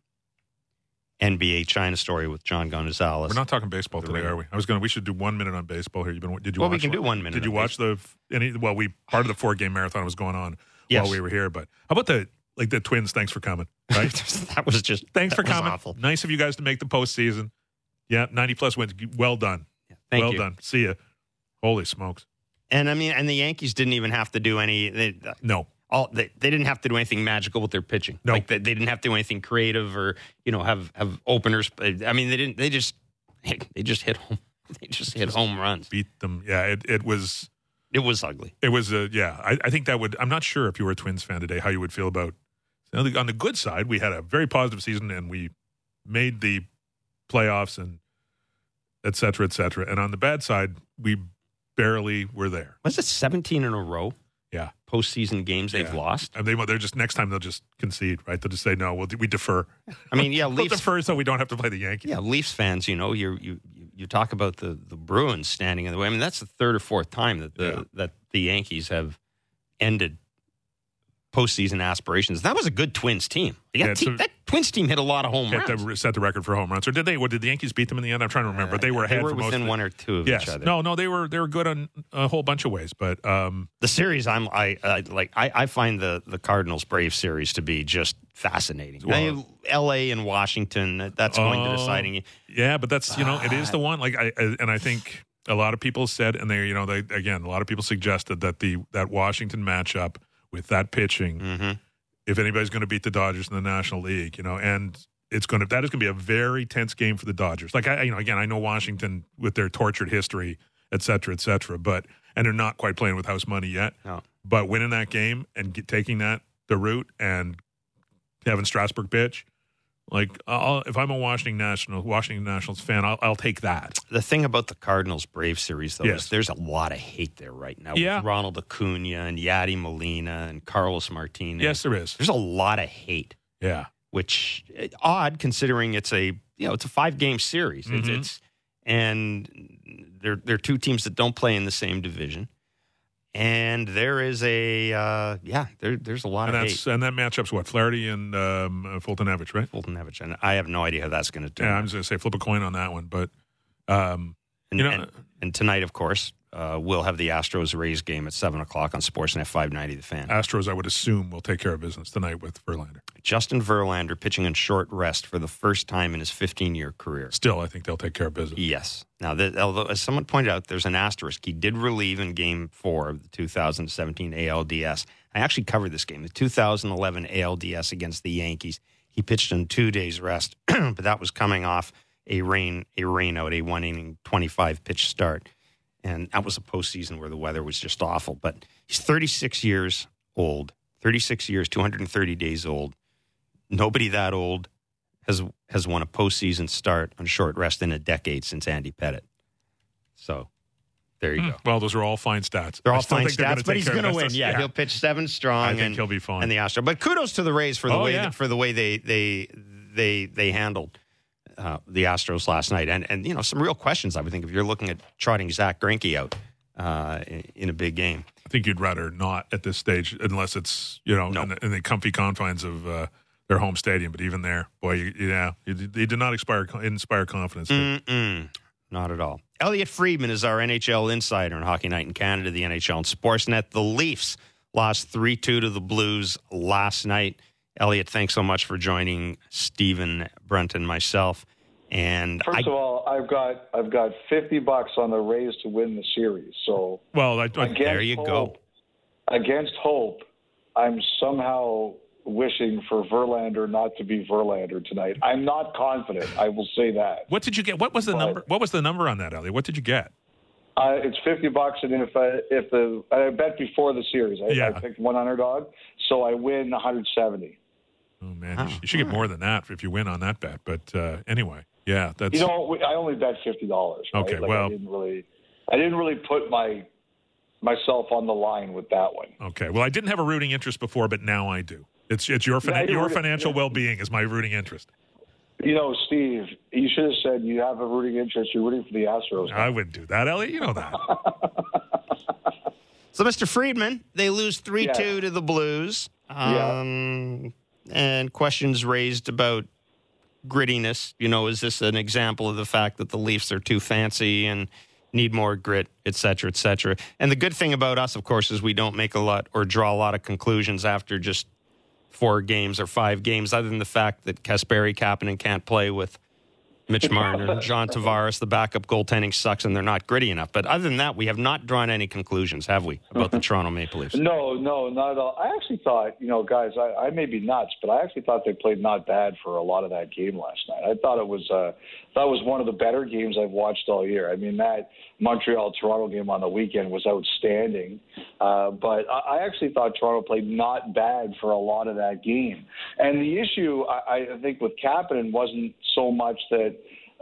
NBA China story with John Gonzalez. We're not talking baseball today, are we? We should do 1 minute on baseball here. Did you Well, watch we can do 1 minute. Did you on watch part of the 4-game marathon was going on Yes. while we were here, but how about the Twins? Thanks for coming, right? That was just Thanks for that was coming. awful. Nice of you guys to make the postseason. Yeah, 90-plus wins. Well done. Thank well you. done. See ya. Holy smokes. And I mean, and the Yankees didn't even have to do any. No. They didn't have to do anything magical with their pitching. No. Like they didn't have to do anything creative or have openers. I mean, they didn't. They just hit home. They just hit home runs. Beat them. Yeah, it was. It was ugly. It was I think that would. I'm not sure if you were a Twins fan today how you would feel about. On the good side, we had a very positive season and we made the playoffs and et cetera, et cetera. And on the bad side, we barely were there. Was it 17 in a row? Yeah. Postseason games they've lost. And they're just next time they'll just concede, right? They'll just say no. We defer. I mean, yeah, We'll Leafs. defer so we don't have to play the Yankees. Yeah, Leafs fans. You talk about the Bruins standing in the way. I mean, that's the third or fourth time that the Yankees have ended postseason aspirations. That was a good Twins team. That Twins team hit a lot of home runs. Set the record for home runs, or did they? Or did the Yankees beat them in the end? I'm trying to remember. But they were ahead. They were for most within of it. one or two of Yes. each other. No, they were good on a whole bunch of ways. But the series, I find the Cardinals Braves series to be just fascinating. Well, L.A. and Washington, that's going to deciding. Yeah, but that's it is the one. I think a lot of people said, and a lot of people suggested that that Washington matchup with that pitching. Mm-hmm. If anybody's going to beat the Dodgers in the National League, and that is going to be a very tense game for the Dodgers. I know Washington with their tortured history, et cetera, and they're not quite playing with house money yet. No. But winning that game and taking the route and having Strasburg pitch, if I'm a Washington Nationals fan, I'll take that. The thing about the Cardinals Braves series, though, Yes. is there's a lot of hate there right now. Yeah. With Ronald Acuna and Yadi Molina and Carlos Martinez. Yes, there is. There's a lot of hate. Yeah. Which odd considering it's a 5-game series. Mm-hmm. And they're two teams that don't play in the same division. And there is there's a lot of hate. And that matchup's what? Flaherty and Fulton-Evich, right? Fulton-Evich. And I have no idea how that's going to turn. Yeah, I'm just going to say flip a coin on that one. But and And tonight, of course, we'll have the Astros-Rays game at 7 o'clock on Sportsnet 590 The Fan. Astros, I would assume, will take care of business tonight with Verlander. Justin Verlander pitching in short rest for the first time in his 15-year career. Still, I think they'll take care of business. Yes. Now, although, as someone pointed out, there's an asterisk. He did relieve in Game 4 of the 2017 ALDS. I actually covered this game, the 2011 ALDS against the Yankees. He pitched in 2 days rest, but that was coming off a rain out, a 1-inning, 25-pitch start. And that was a postseason where the weather was just awful. But he's 36 years old, 36 years, 230 days old. Nobody that old has won a postseason start on short rest in a decade since Andy Pettitte. So there you go. Well, those are all fine stats. They're all fine stats, but he's going to win. Yeah, he'll pitch 7 strong. I think he'll be fine. And the Astros. But kudos to the Rays for the way they handled the Astros last night, and some real questions. I would think if you're looking at trotting Zach Greinke out in a big game. I think you'd rather not at this stage, unless it's in the comfy confines of their home stadium. But even there, boy, they did not inspire confidence. Not at all. Elliot Friedman is our NHL insider on Hockey Night in Canada, the NHL and Sportsnet. The Leafs lost 3-2 to the Blues last night. Elliot, thanks so much for joining Stephen, Brent, and myself. And first of all, I've got $50 on the Rays to win the series. So there you go. Against hope, I'm somehow wishing for Verlander not to be Verlander tonight. I'm not confident. I will say that. What did you get? What was the number? What was the number on that, Elliot? What did you get? It's $50, and I bet before the series, I picked one underdog, so I win 170. Oh man, you should get more than that if you win on that bet. But anyway, yeah, that's. I only bet $50. Right? Okay, I didn't really put myself on the line with that one. Okay, well, I didn't have a rooting interest before, but now I do. It's your financial well-being is my rooting interest. Steve, you should have said you have a rooting interest. You're rooting for the Astros. I wouldn't do that, Elliot. You know that. So, Mr. Friedman, they lose 3-2 to the Blues. And questions raised about grittiness. Is this an example of the fact that the Leafs are too fancy and need more grit, et cetera, et cetera? And the good thing about us, of course, is we don't make a lot or draw a lot of conclusions after just 4 games or 5 games, other than the fact that Kasperi Kapanen can't play with Mitch Marner, John Tavares, the backup goaltending sucks, and they're not gritty enough. But other than that, we have not drawn any conclusions, have we, about the Toronto Maple Leafs? No, not at all. I actually thought, guys, I may be nuts, but I actually thought they played not bad for a lot of that game last night. I thought it was one of the better games I've watched all year. I mean, that Montreal-Toronto game on the weekend was outstanding. But I actually thought Toronto played not bad for a lot of that game. And the issue, I think, with Kapanen wasn't so much that,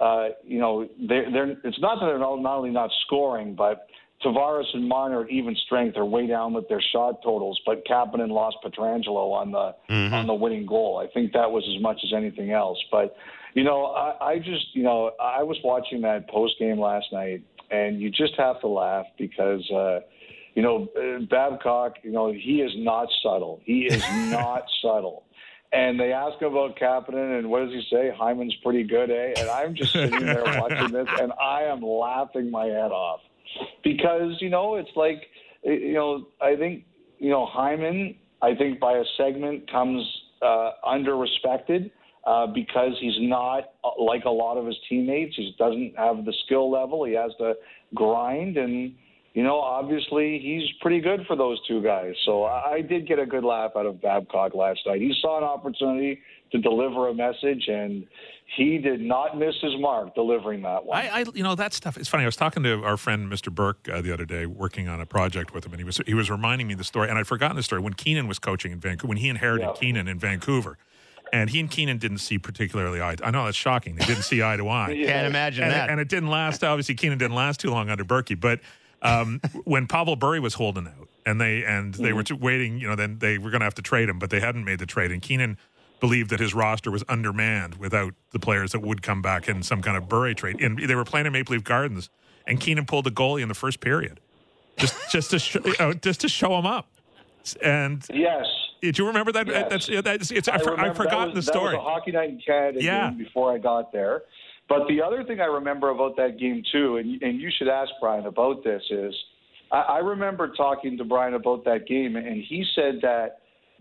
it's not that they're not only not scoring, but Tavares and Marner at even strength are way down with their shot totals, but Kapanen lost Pietrangelo on the winning goal. I think that was as much as anything else. But, I was watching that post game last night, and you just have to laugh because, Babcock, he is not subtle. He is not subtle. And they ask him about Kapanen, and what does he say? Hyman's pretty good, eh? And I'm just sitting there watching this, and I am laughing my head off. Because, it's like, I think, Hyman, I think by a segment comes under-respected because he's not like a lot of his teammates. He doesn't have the skill level. He has to grind, and obviously he's pretty good for those two guys. So I did get a good laugh out of Babcock last night. He saw an opportunity to deliver a message, and he did not miss his mark delivering that one. That stuff. It's funny. I was talking to our friend Mr. Burke the other day, working on a project with him, and he was reminding me the story, and I'd forgotten the story when Keenan was coaching in Vancouver, when he inherited Keenan in Vancouver. And he and Keenan didn't see particularly eye. I know that's shocking. They didn't see eye to eye. Can't imagine that. And it didn't last. Obviously, Keenan didn't last too long under Berkey. But when Pavel Bure was holding out, and they were waiting, then they were going to have to trade him, but they hadn't made the trade. And Keenan believed that his roster was undermanned without the players that would come back in some kind of Bure trade. And they were playing in Maple Leaf Gardens, and Keenan pulled the goalie in the first period, just to show him up. And yes. Did you remember that? Yes. I've forgotten the story. That was a Hockey Night in Canada game before I got there. But the other thing I remember about that game, too, and you should ask Brian about this, is I remember talking to Brian about that game, and he said that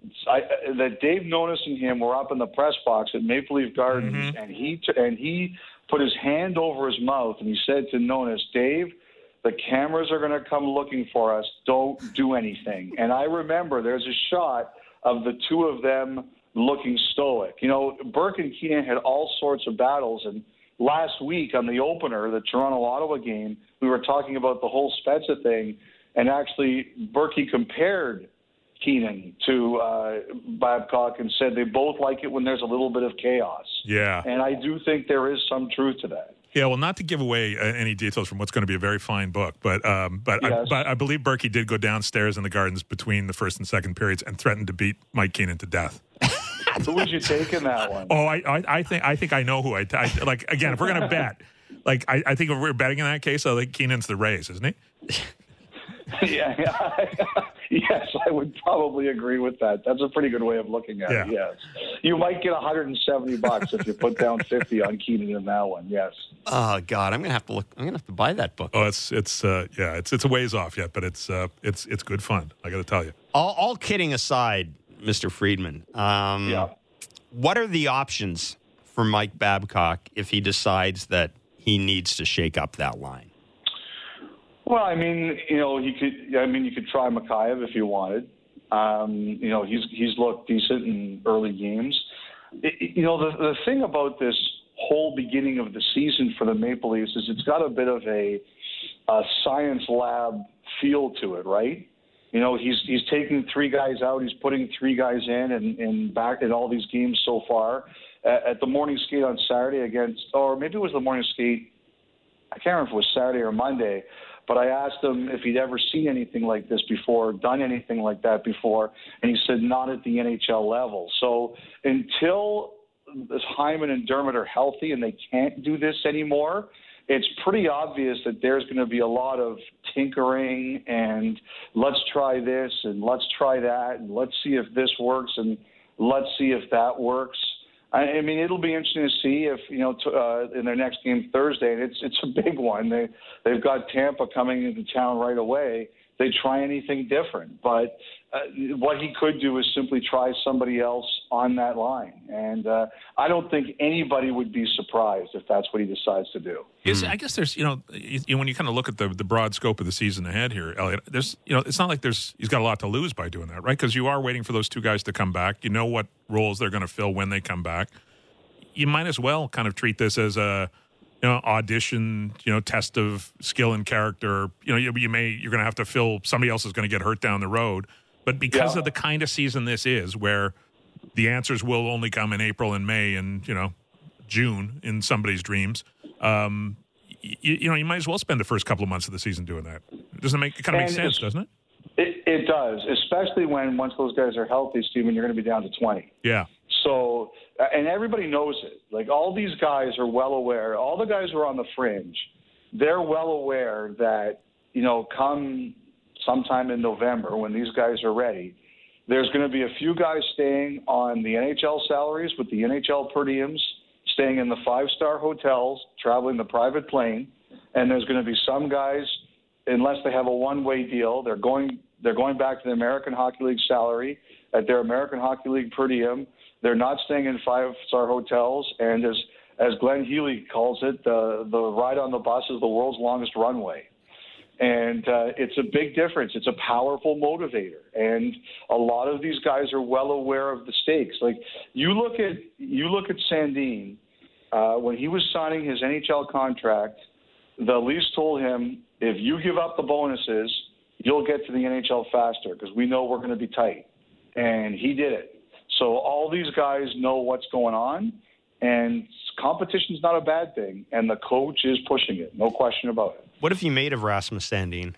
Dave Nonis and him were up in the press box at Maple Leaf Gardens, and he put his hand over his mouth, and he said to Nonis, Dave, the cameras are going to come looking for us. Don't do anything. And I remember there's a shot of the two of them looking stoic. You know, Burke and Keenan had all sorts of battles, and last week on the opener, the Toronto-Ottawa game, we were talking about the whole Spezza thing, and actually Berkey compared Keenan to Babcock and said they both like it when there's a little bit of chaos. Yeah. And I do think there is some truth to that. Yeah, well, not to give away any details from what's going to be a very fine book, but Yes. I believe Berkey did go downstairs in the Gardens between the first and second periods and threatened to beat Mike Keenan to death. Who would you take in that one? Oh, I think I know who I like. Again, if we're going to bet, like I think if we're betting in that case, I think Keenan's the Rays, isn't he? Yeah, yes, I would probably agree with that. That's a pretty good way of looking at it. Yes, you might get $170 if you put down 50 on Keenan in that one. Yes. Oh God, I'm gonna have to look. I'm gonna have to buy that book. Oh, it's a ways off yet, but it's good fun. I got to tell you. All kidding aside, Mr. Friedman. What are the options for Mike Babcock if he decides that he needs to shake up that line? Well, I mean, you could try Mikheyev if you wanted. He's looked decent in early games. The thing about this whole beginning of the season for the Maple Leafs is it's got a bit of a science lab feel to it, right? He's taking three guys out, he's putting three guys in, and back in all these games so far. At the morning skate on Saturday or maybe it was the morning skate, I can't remember if it was Saturday or Monday, but I asked him if he'd ever seen anything like this before, done anything like that before, and he said not at the NHL level. So until Hyman and Dermott are healthy and they can't do this anymore, it's pretty obvious that there's going to be a lot of tinkering and let's try this and let's try that and let's see if this works and let's see if that works. I mean, it'll be interesting to see if, in their next game Thursday, and it's a big one. They've got Tampa coming into town right away. They try anything different. But what he could do is simply try somebody else on that line. And I don't think anybody would be surprised if that's what he decides to do. I guess there's, when you kind of look at the broad scope of the season ahead here, Elliot, there's, it's not like he's got a lot to lose by doing that, right? Because you are waiting for those two guys to come back. You know what roles they're going to fill when they come back. You might as well kind of treat this as a, audition, test of skill and character. You're going to have to fill, somebody else is going to get hurt down the road. But because of the kind of season this is, where the answers will only come in April and May and, June in somebody's dreams, you might as well spend the first couple of months of the season doing that. Doesn't it kind of make sense, doesn't it? It does, especially once those guys are healthy, Stephen, you're going to be down to 20. Yeah. So, and everybody knows it. Like, all these guys are well aware. All the guys who are on the fringe, they're well aware that, come sometime in November when these guys are ready, there's going to be a few guys staying on the NHL salaries with the NHL per diems, staying in the 5-star hotels, traveling the private plane, and there's going to be some guys, unless they have a one-way deal, they're going back to the American Hockey League salary at their American Hockey League per diem. They're not staying in 5-star hotels, and as Glenn Healy calls it, the ride on the bus is the world's longest runway. And it's a big difference. It's a powerful motivator. And a lot of these guys are well aware of the stakes. Like, you look at Sandin, when he was signing his NHL contract, the Leafs told him, if you give up the bonuses, you'll get to the NHL faster because we know we're going to be tight. And he did it. So all these guys know what's going on, and competition's not a bad thing, and the coach is pushing it, no question about it. What have you made of Rasmus Sandin?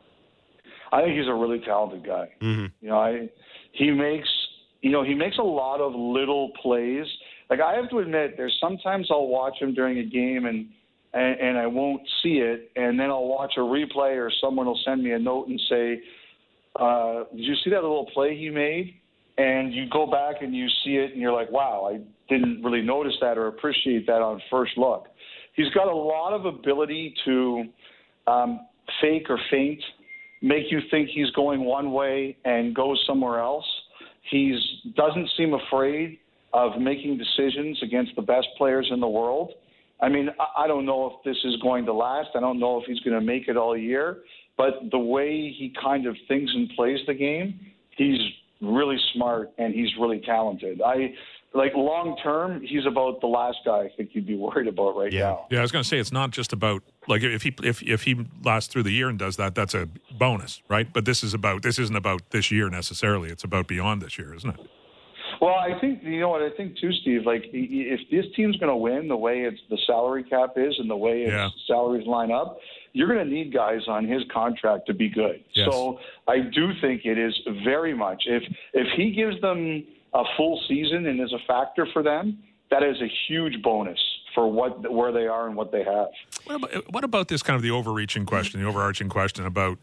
I think he's a really talented guy. Mm-hmm. He makes a lot of little plays. Like, I have to admit, there's sometimes I'll watch him during a game and I won't see it, and then I'll watch a replay or someone will send me a note and say, did you see that little play he made? And you go back and you see it and you're like, wow, I didn't really notice that or appreciate that on first look. he's got a lot of ability to fake or feint, make you think he's going one way and go somewhere else. He doesn't seem afraid of making decisions against the best players in the world. I mean, I don't know if this is going to last. I don't know if he's going to make it all year. But the way he kind of thinks and plays the game, he's really smart and he's really talented. Long term, he's about the last guy I think you'd be worried about right now. Yeah, I was going to say it's not just about like if he lasts through the year and does that, that's a bonus, right? But this isn't about this year necessarily. It's about beyond this year, isn't it? Well, I think I think too, Steve. Like if this team's going to win the way the salary cap is and the way its salaries line up, you're going to need guys on his contract to be good. Yes. So I do think it is very much if he gives them a full season and is a factor for them, that is a huge bonus for where they are and what they have. What about this kind of the overarching question about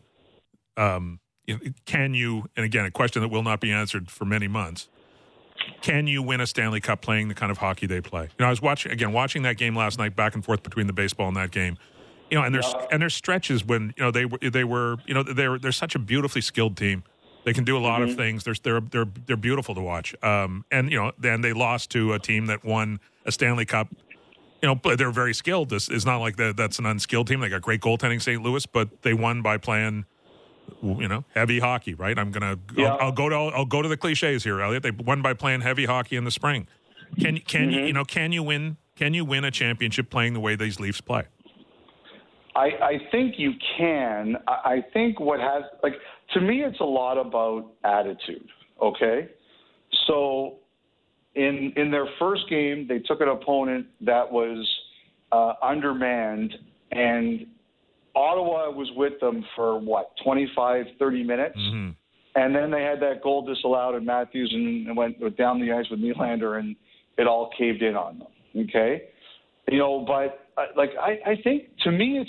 can you, and again, a question that will not be answered for many months, can you win a Stanley Cup playing the kind of hockey they play? I was watching that game last night, back and forth between the baseball and that game. And there's stretches when they're such a beautifully skilled team. They can do a lot of things. They're beautiful to watch. Then they lost to a team that won a Stanley Cup. They're very skilled. This is not like that's an unskilled team. They got great goaltending, St. Louis, but they won by playing heavy hockey, right? I'll go to the cliches here, Elliot. They won by playing heavy hockey in the spring. Can you win a championship playing the way these Leafs play? I think you can. I think to me, it's a lot about attitude. Okay, so in their first game, they took an opponent that was undermanned, and Ottawa was with them for 25, 30 minutes. Mm-hmm. And then they had that goal disallowed and Matthews and went down the ice with Nylander, and it all caved in on them. Okay. But I think to me,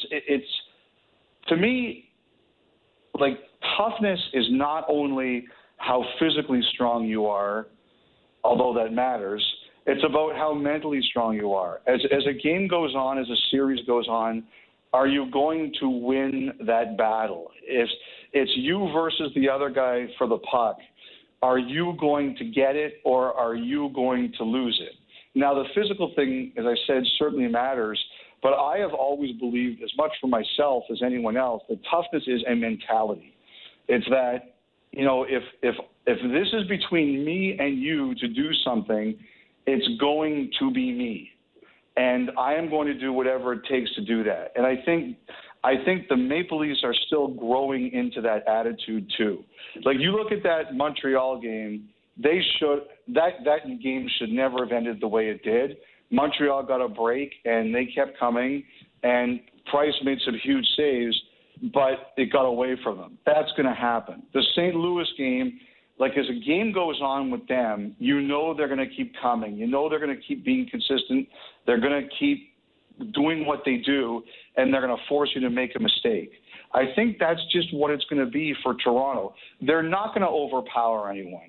toughness is not only how physically strong you are, although that matters. It's about how mentally strong you are. As a game goes on, as a series goes on, are you going to win that battle? If it's you versus the other guy for the puck, are you going to get it or are you going to lose it? Now, the physical thing, as I said, certainly matters, but I have always believed, as much for myself as anyone else, that toughness is a mentality. It's that, if this is between me and you to do something, it's going to be me. And I am going to do whatever it takes to do that. And I think the Maple Leafs are still growing into that attitude too. Like you look at that Montreal game, that game should never have ended the way it did. Montreal got a break and they kept coming, and Price made some huge saves, but it got away from them. That's going to happen. The St. Louis game, as a game goes on with them, they're going to keep coming. They're going to keep being consistent. They're going to keep doing what they do, and they're going to force you to make a mistake. I think that's just what it's going to be for Toronto. They're not going to overpower anyone.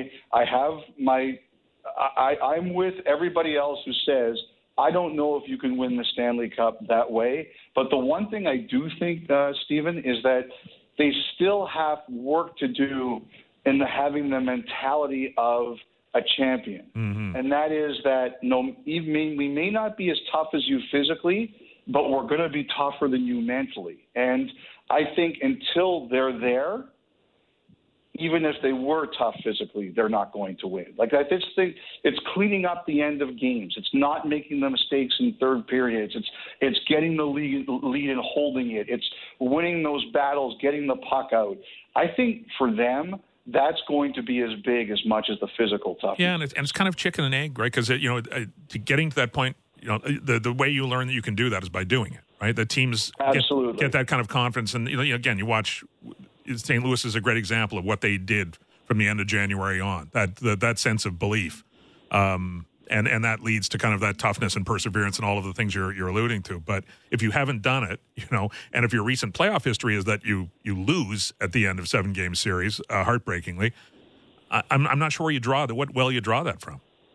I'm with everybody else who says, I don't know if you can win the Stanley Cup that way. But the one thing I do think, Stephen, is that they still have work to do in having the mentality of a champion. Mm-hmm. And that is that we may not be as tough as you physically, but we're going to be tougher than you mentally. And I think until they're there, even if they were tough physically, they're not going to win. I just think it's cleaning up the end of games. It's not making the mistakes in third periods. It's getting the lead and holding it. It's winning those battles, getting the puck out. I think for them, that's going to be as big as much as the physical toughness. Yeah, and it's kind of chicken and egg, right? Because to getting to that point, the way you learn that you can do that is by doing it, right? The teams get that kind of confidence, and again, you watch. St. Louis is a great example of what they did from the end of January on. That sense of belief, and that leads to kind of that toughness and perseverance and all of the things you're alluding to. But if you haven't done it, and if your recent playoff history is that you lose at the end of 7-game series, heartbreakingly, I'm not sure where you draw what well you draw that from.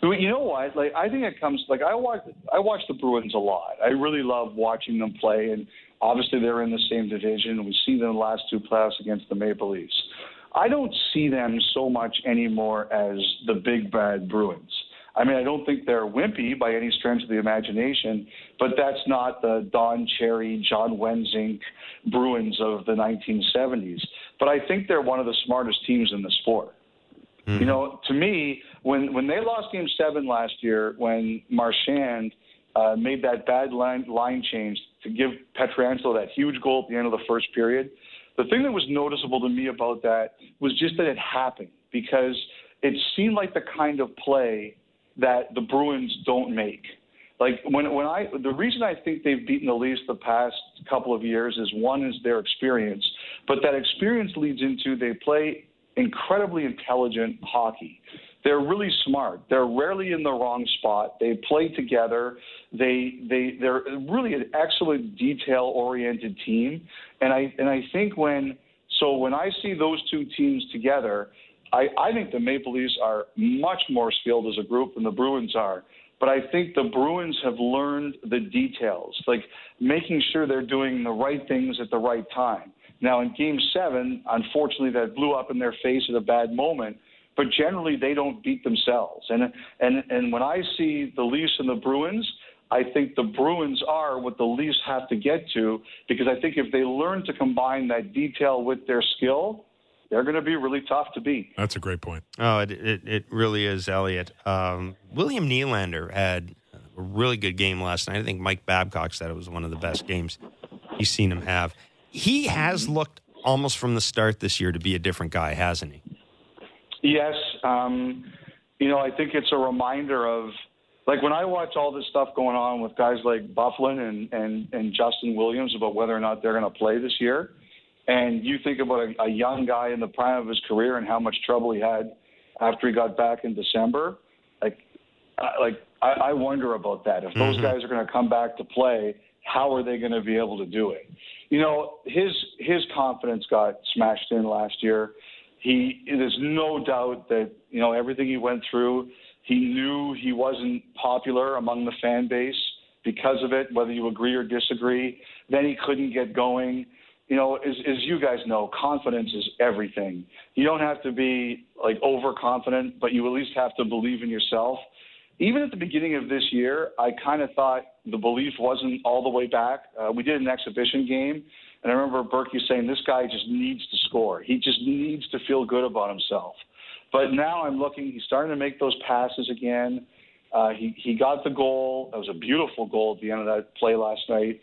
You know what? Like, I think it comes like I watch the Bruins a lot. I really love watching them play, and obviously they're in the same division. We've seen them in the last 2 playoffs against the Maple Leafs. I don't see them so much anymore as the big bad Bruins. I mean, I don't think they're wimpy by any stretch of the imagination, but that's not the Don Cherry, John Wenzink Bruins of the 1970s. But I think they're one of the smartest teams in the sport. Mm-hmm. You know, to me, when they lost Game 7 last year, when Marchand made that bad line change to give Pietrangelo that huge goal at the end of the first period, the thing that was noticeable to me about that was just that it happened, because it seemed like the kind of play that the Bruins don't make. Like the reason I think they've beaten the Leafs the past couple of years is, one is their experience, but that experience leads into they play incredibly intelligent hockey. They're really smart. They're rarely in the wrong spot. They play together. They're really an excellent detail-oriented team. And I think when I see those two teams together, I think the Maple Leafs are much more skilled as a group than the Bruins are. But I think the Bruins have learned the details, like making sure they're doing the right things at the right time. Now, in Game 7, unfortunately, that blew up in their face at a bad moment. But generally, they don't beat themselves. And when I see the Leafs and the Bruins, I think the Bruins are what the Leafs have to get to, because I think if they learn to combine that detail with their skill, they're going to be really tough to beat. That's a great point. Oh, it really is, Elliot. William Nylander had a really good game last night. I think Mike Babcock said it was one of the best games he's seen him have. He has looked almost from the start this year to be a different guy, hasn't he? Yes. I think it's a reminder of, like, when I watch all this stuff going on with guys like Byfuglien and Justin Williams about whether or not they're going to play this year, and you think about a young guy in the prime of his career and how much trouble he had after he got back in December, I wonder about that. If those guys are going to come back to play, how are they going to be able to do it? His confidence got smashed in last year. There's no doubt that, everything he went through, he knew he wasn't popular among the fan base because of it, whether you agree or disagree. Then he couldn't get going. As you guys know, confidence is everything. You don't have to be overconfident, but you at least have to believe in yourself. Even at the beginning of this year, I kind of thought the belief wasn't all the way back. We did an exhibition game, and I remember Berkey saying, this guy just needs to score. He just needs to feel good about himself. But now I'm looking, he's starting to make those passes again. He got the goal. It was a beautiful goal at the end of that play last night.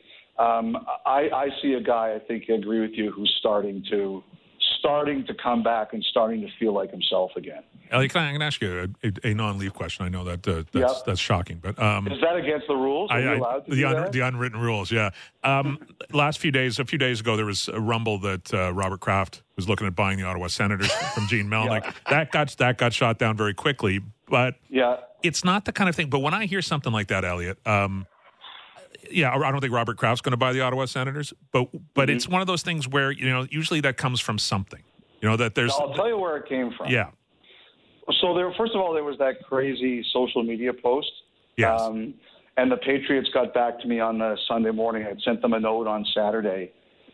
I see a guy, I think I agree with you, who's starting to come back and starting to feel like himself again. Elliot, I can ask you a non-Leaf question. I know that's shocking, but is that against the rules? Are you allowed to do that? The unwritten rules, yeah. A few days ago, there was a rumble that Robert Kraft was looking at buying the Ottawa Senators from Gene Melnyk. Yeah. That got shot down very quickly, but it's not the kind of thing. But when I hear something like that, Elliot, I don't think Robert Kraft's going to buy the Ottawa Senators, but it's one of those things where, usually that comes from something. That there's. I'll tell you where it came from. Yeah. So first of all, there was that crazy social media post. Yes. And the Patriots got back to me on the Sunday morning. I had sent them a note on Saturday,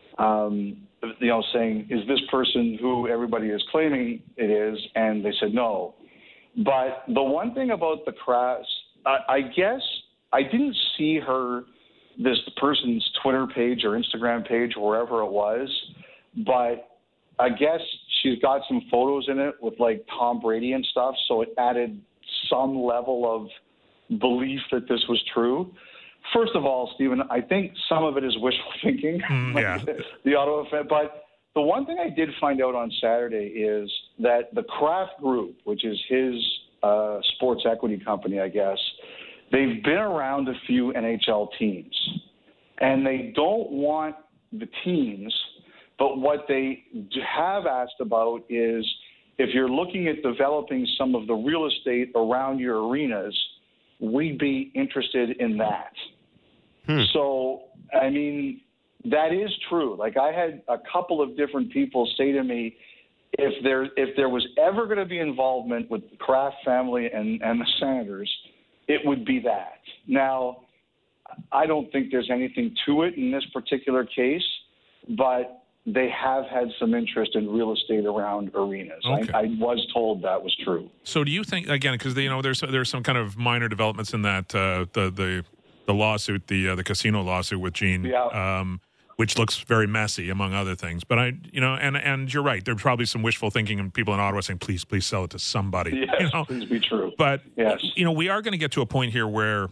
saying, is this person who everybody is claiming it is? And they said no. But the one thing about the Krafts, I guess I didn't see this person's Twitter page or Instagram page or wherever it was, but I guess she's got some photos in it with Tom Brady and stuff, so it added some level of belief that this was true. First of all, Stephen, I think some of it is wishful thinking, the Ottawa fan. But the one thing I did find out on Saturday is that the Kraft Group, which is his sports equity company, I guess, they've been around a few NHL teams, and they don't want the teams. But what they have asked about is if you're looking at developing some of the real estate around your arenas, we'd be interested in that. So, I mean, that is true. I had a couple of different people say to me, if there was ever going to be involvement with the Kraft family and the Senators, it would be that. Now, I don't think there's anything to it in this particular case, but they have had some interest in real estate around arenas. Okay. I was told that was true. So do you think, again, because there's some kind of minor developments in that the lawsuit, the casino lawsuit with Gene, which looks very messy among other things. But and you're right. There's probably some wishful thinking and people in Ottawa saying, please sell it to somebody. Yes, please be true. But yes, we are going to get to a point here where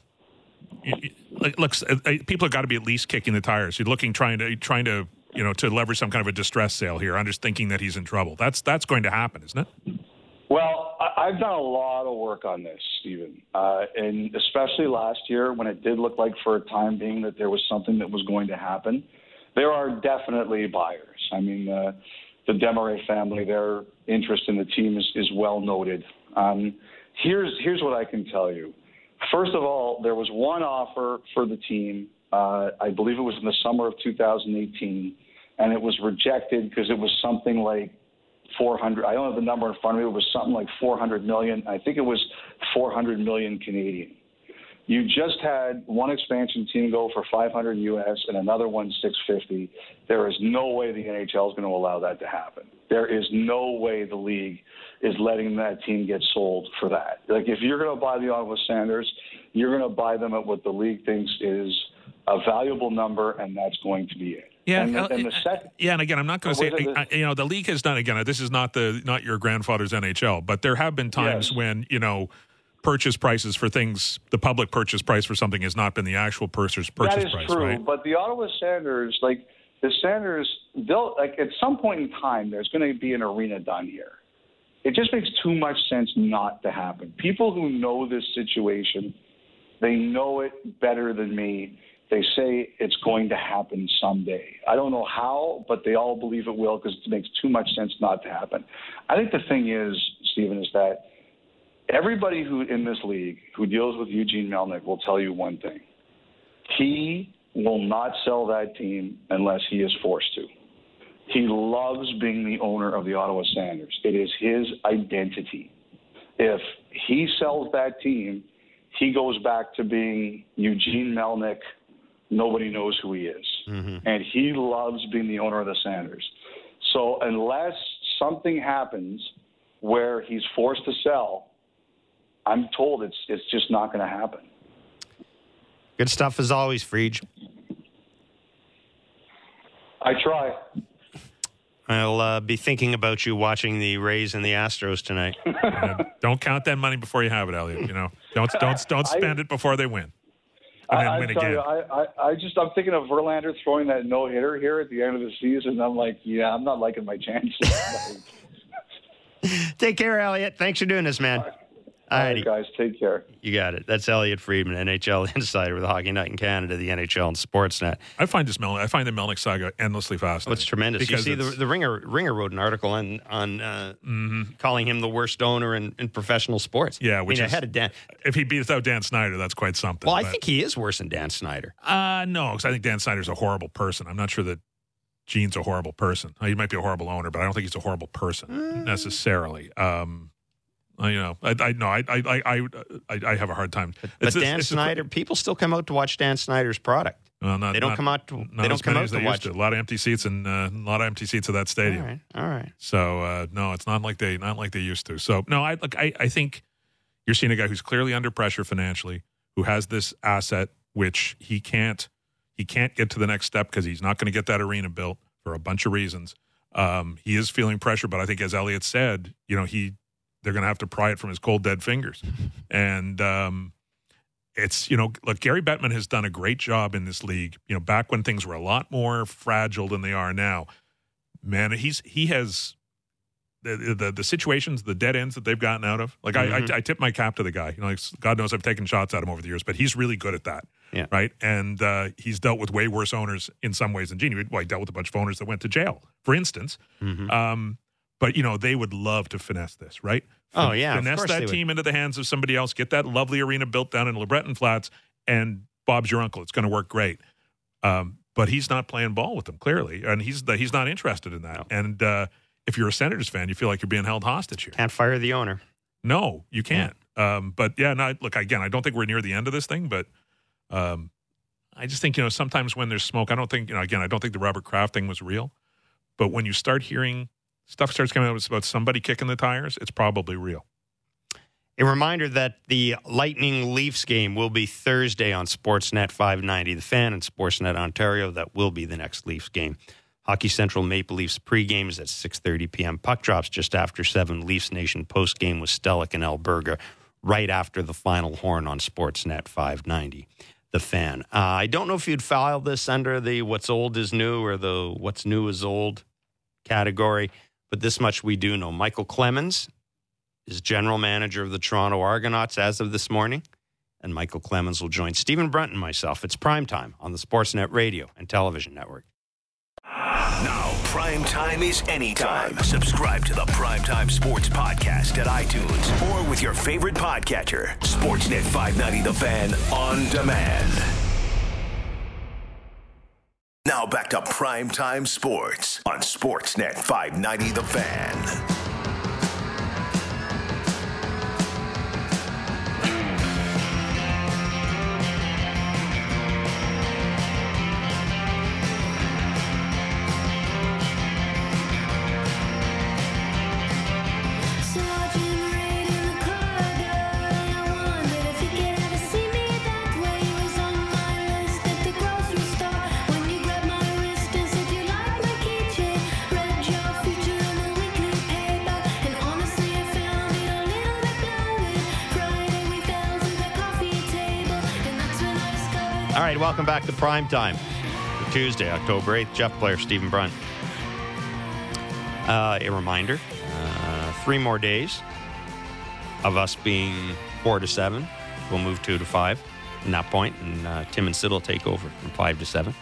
people have got to be at least kicking the tires. You're trying to to leverage some kind of a distress sale here. I'm just thinking that he's in trouble. That's going to happen, isn't it? Well, I've done a lot of work on this, Stephen, and especially last year when it did look like for a time being that there was something that was going to happen. There are definitely buyers. I mean, the Desmarais family, their interest in the team is well noted. Here's what I can tell you. First of all, there was one offer for the team. I believe it was in the summer of 2018, and it was rejected because it was something like 400. I don't have the number in front of me. It was something like 400 million. I think it was 400 million Canadian. You just had one expansion team go for 500 US and another one 650. There is no way the NHL is going to allow that to happen. There is no way the league is letting that team get sold for that. Like, if you're going to buy the Ottawa Senators, you're going to buy them at what the league thinks is a valuable number, and that's going to be it. Yeah, and the second, and again, I'm not going to say the league has done. Again, this is not your grandfather's NHL, but there have been times when purchase prices for things, the public purchase price for something has not been the actual purchase price. That is true, right? But the Ottawa Senators, they'll at some point in time, there's going to be an arena done here. It just makes too much sense not to happen. People who know this situation, they know it better than me. They say it's going to happen someday. I don't know how, but they all believe it will because it makes too much sense not to happen. I think the thing is, Stephen, is that everybody who in this league who deals with Eugene Melnyk will tell you one thing. He will not sell that team unless he is forced to. He loves being the owner of the Ottawa Senators. It is his identity. If he sells that team, he goes back to being Eugene Melnyk. Nobody knows who he is. Mm-hmm. And he loves being the owner of the Senators. So unless something happens where he's forced to sell, I'm told it's just not going to happen. Good stuff as always, Friedge. I try. I'll be thinking about you watching the Rays and the Astros tonight. Don't count that money before you have it, Elliot. Don't spend it before they win. And then win again. I'm thinking of Verlander throwing that no-hitter here at the end of the season. I'm like, I'm not liking my chances. Take care, Elliot. Thanks for doing this, man. All right, guys. Take care. You got it. That's Elliot Friedman, NHL insider with Hockey Night in Canada, the NHL and Sportsnet. I find the Melnyk saga endlessly fascinating. What's tremendous. You see, the Ringer wrote an article on calling him the worst owner in professional sports. Yeah, which is ahead of Dan. If he beats out Dan Snyder, that's quite something. Well, I think he is worse than Dan Snyder. No, because I think Dan Snyder's a horrible person. I'm not sure that Gene's a horrible person. He might be a horrible owner, but I don't think he's a horrible person necessarily. I have a hard time. But Dan Snyder, people still come out to watch Dan Snyder's product. Well, they don't come out to watch. A lot of empty seats and a lot of empty seats at that stadium. All right. So no, it's not like they used to. So no, I think you're seeing a guy who's clearly under pressure financially, who has this asset which he can't get to the next step because he's not going to get that arena built for a bunch of reasons. He is feeling pressure, but I think, as Elliot said, they're going to have to pry it from his cold, dead fingers. And it's, look, Gary Bettman has done a great job in this league, back when things were a lot more fragile than they are now. Man, he has the situations, the dead ends that they've gotten out of. Like, I tip my cap to the guy. God knows I've taken shots at him over the years, but he's really good at that. Yeah. Right. And he's dealt with way worse owners in some ways than Gene. He dealt with a bunch of owners that went to jail, for instance. Mm-hmm. But, they would love to finesse this, right? Oh, yeah. Finesse that team into the hands of somebody else, get that lovely arena built down in LeBreton Flats, and Bob's your uncle. It's going to work great. But he's not playing ball with them, clearly, and he's not interested in that. No. And if you're a Senators fan, you feel like you're being held hostage here. Can't fire the owner. No, you can't. But yeah, no, look, again, I don't think we're near the end of this thing, but I just think, sometimes when there's smoke, I don't think, again, I don't think the Robert Kraft thing was real. But when you start hearing stuff starts coming out about somebody kicking the tires, it's probably real. A reminder that the Lightning Leafs game will be Thursday on Sportsnet 590. The Fan and Sportsnet Ontario, that will be the next Leafs game. Hockey Central Maple Leafs pregame is at 6:30 p.m. Puck drops just after 7. Leafs Nation postgame with Stellick and Alberga right after the final horn on Sportsnet 590. The Fan. I don't know if you'd file this under the what's old is new or the what's new is old category, but this much we do know. Michael Clemens is general manager of the Toronto Argonauts as of this morning, and Michael Clemens will join Stephen Brunt and myself. It's Primetime on the Sportsnet Radio and Television Network. Now, Prime Time is anytime. Subscribe to the Primetime Sports Podcast at iTunes or with your favorite podcatcher. Sportsnet 590 The Fan on demand. Now back to Primetime Sports on Sportsnet 590 The Fan. All right, welcome back to Primetime for Tuesday, October 8th. Jeff Blair, Stephen Brunt. A reminder, 3 more days of us being 4 to 7. We'll move 2 to 5 from that point, and Tim and Sid will take over from 5 to 7.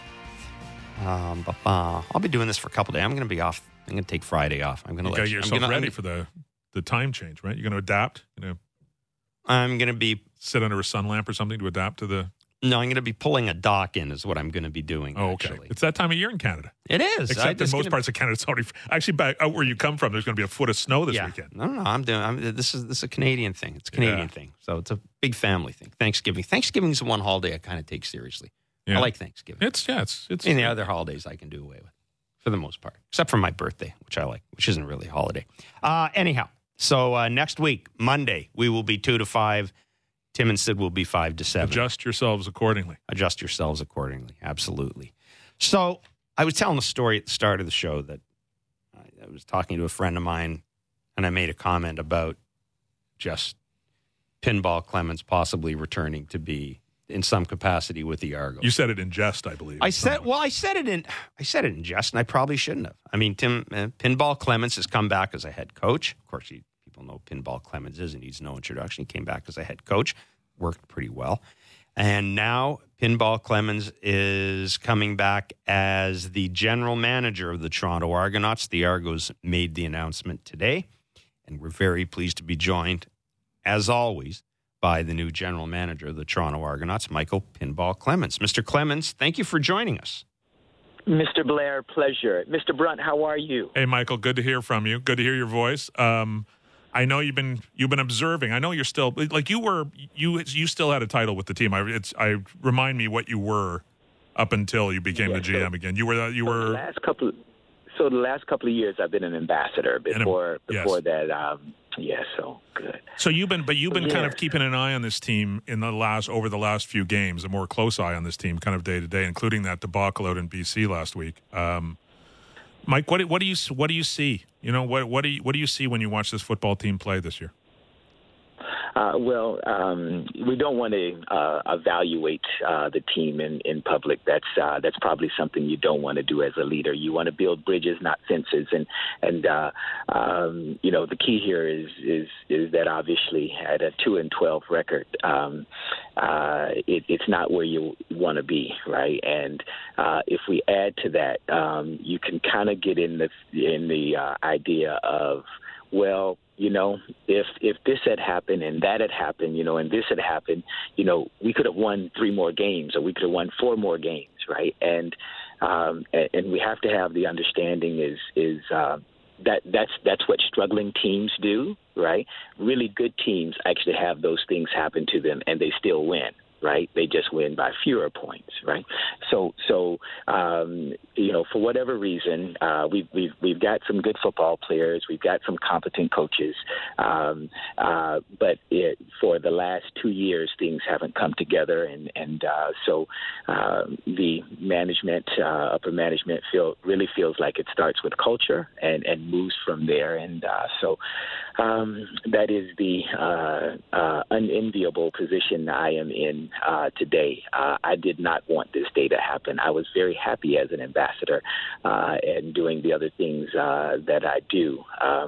I'll be doing this for a couple days. I'm going to be off. I'm going to take Friday off. I'm going to get yourself ready for the time change, right? You're going to adapt. I'm going to be sit under a sun lamp or something to adapt to the. No, I'm going to be pulling a dock in is what I'm going to be doing. Oh, okay. Actually. It's that time of year in Canada. It is. Except in most parts of Canada, it's already... Actually, back out where you come from, there's going to be a foot of snow this weekend. No, this is a Canadian thing. It's a Canadian thing. So it's a big family thing. Thanksgiving is the one holiday I kind of take seriously. Yeah. I like Thanksgiving. It's and the other holidays I can do away with, for the most part. Except for my birthday, which I like, which isn't really a holiday. Anyhow, so next week, Monday, we will be 2 to 5. Tim and Sid will be 5 to 7. Adjust yourselves accordingly. Absolutely. So I was telling a story at the start of the show that I was talking to a friend of mine, and I made a comment about just Pinball Clemens possibly returning to be in some capacity with the Argos. You said it in jest, I believe. I said it in jest, and I probably shouldn't have. I mean, Pinball Clemens has come back as a head coach. Of course, people know Pinball Clemens is, and needs no introduction. He came back as a head coach, worked pretty well. And now Pinball Clemens is coming back as the general manager of the Toronto Argonauts. The Argos made the announcement today, and we're very pleased to be joined, as always, by the new general manager of the Toronto Argonauts, Michael Pinball Clemens. Mr. Clemens, thank you for joining us. Mr. Blair, pleasure. Mr. Brunt, how are you? Hey, Michael, good to hear from you. Good to hear your voice. I know you've been observing. I know you're still like you still had a title with the team. I remind me what you were up until you became the GM again. You were the last couple of years I've been an ambassador. Before that. So good. So you've been kind of keeping an eye on this team over the last few games, a more close eye on this team, kind of day to day, including that debacle out in BC last week. Mike, what do you see? What do you see when you watch this football team play this year? We don't want to evaluate the team in public. That's probably something you don't want to do as a leader. You want to build bridges, not fences. And the key here is that obviously at a 2-12 record, it's not where you want to be, right? And if we add to that, you can kind of get in the idea of, well, if this had happened and that had happened, and this had happened, we could have won 3 more games, or we could have won 4 more games, right? And we have to have the understanding is that's what struggling teams do, right? Really good teams actually have those things happen to them, and they still win. Right, they just win by fewer points, right? So for whatever reason, we've got some good football players, we've got some competent coaches, but for the last 2 years, things haven't come together, and so the management, upper management, really feels like it starts with culture and moves from there, and so that is the unenviable position I am in today. I did not want this day to happen. I was very happy as an ambassador and doing the other things that I do.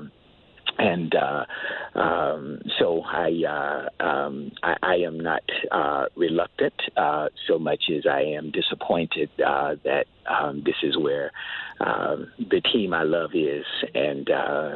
So I am not reluctant so much as I am disappointed that this is where the team I love is, and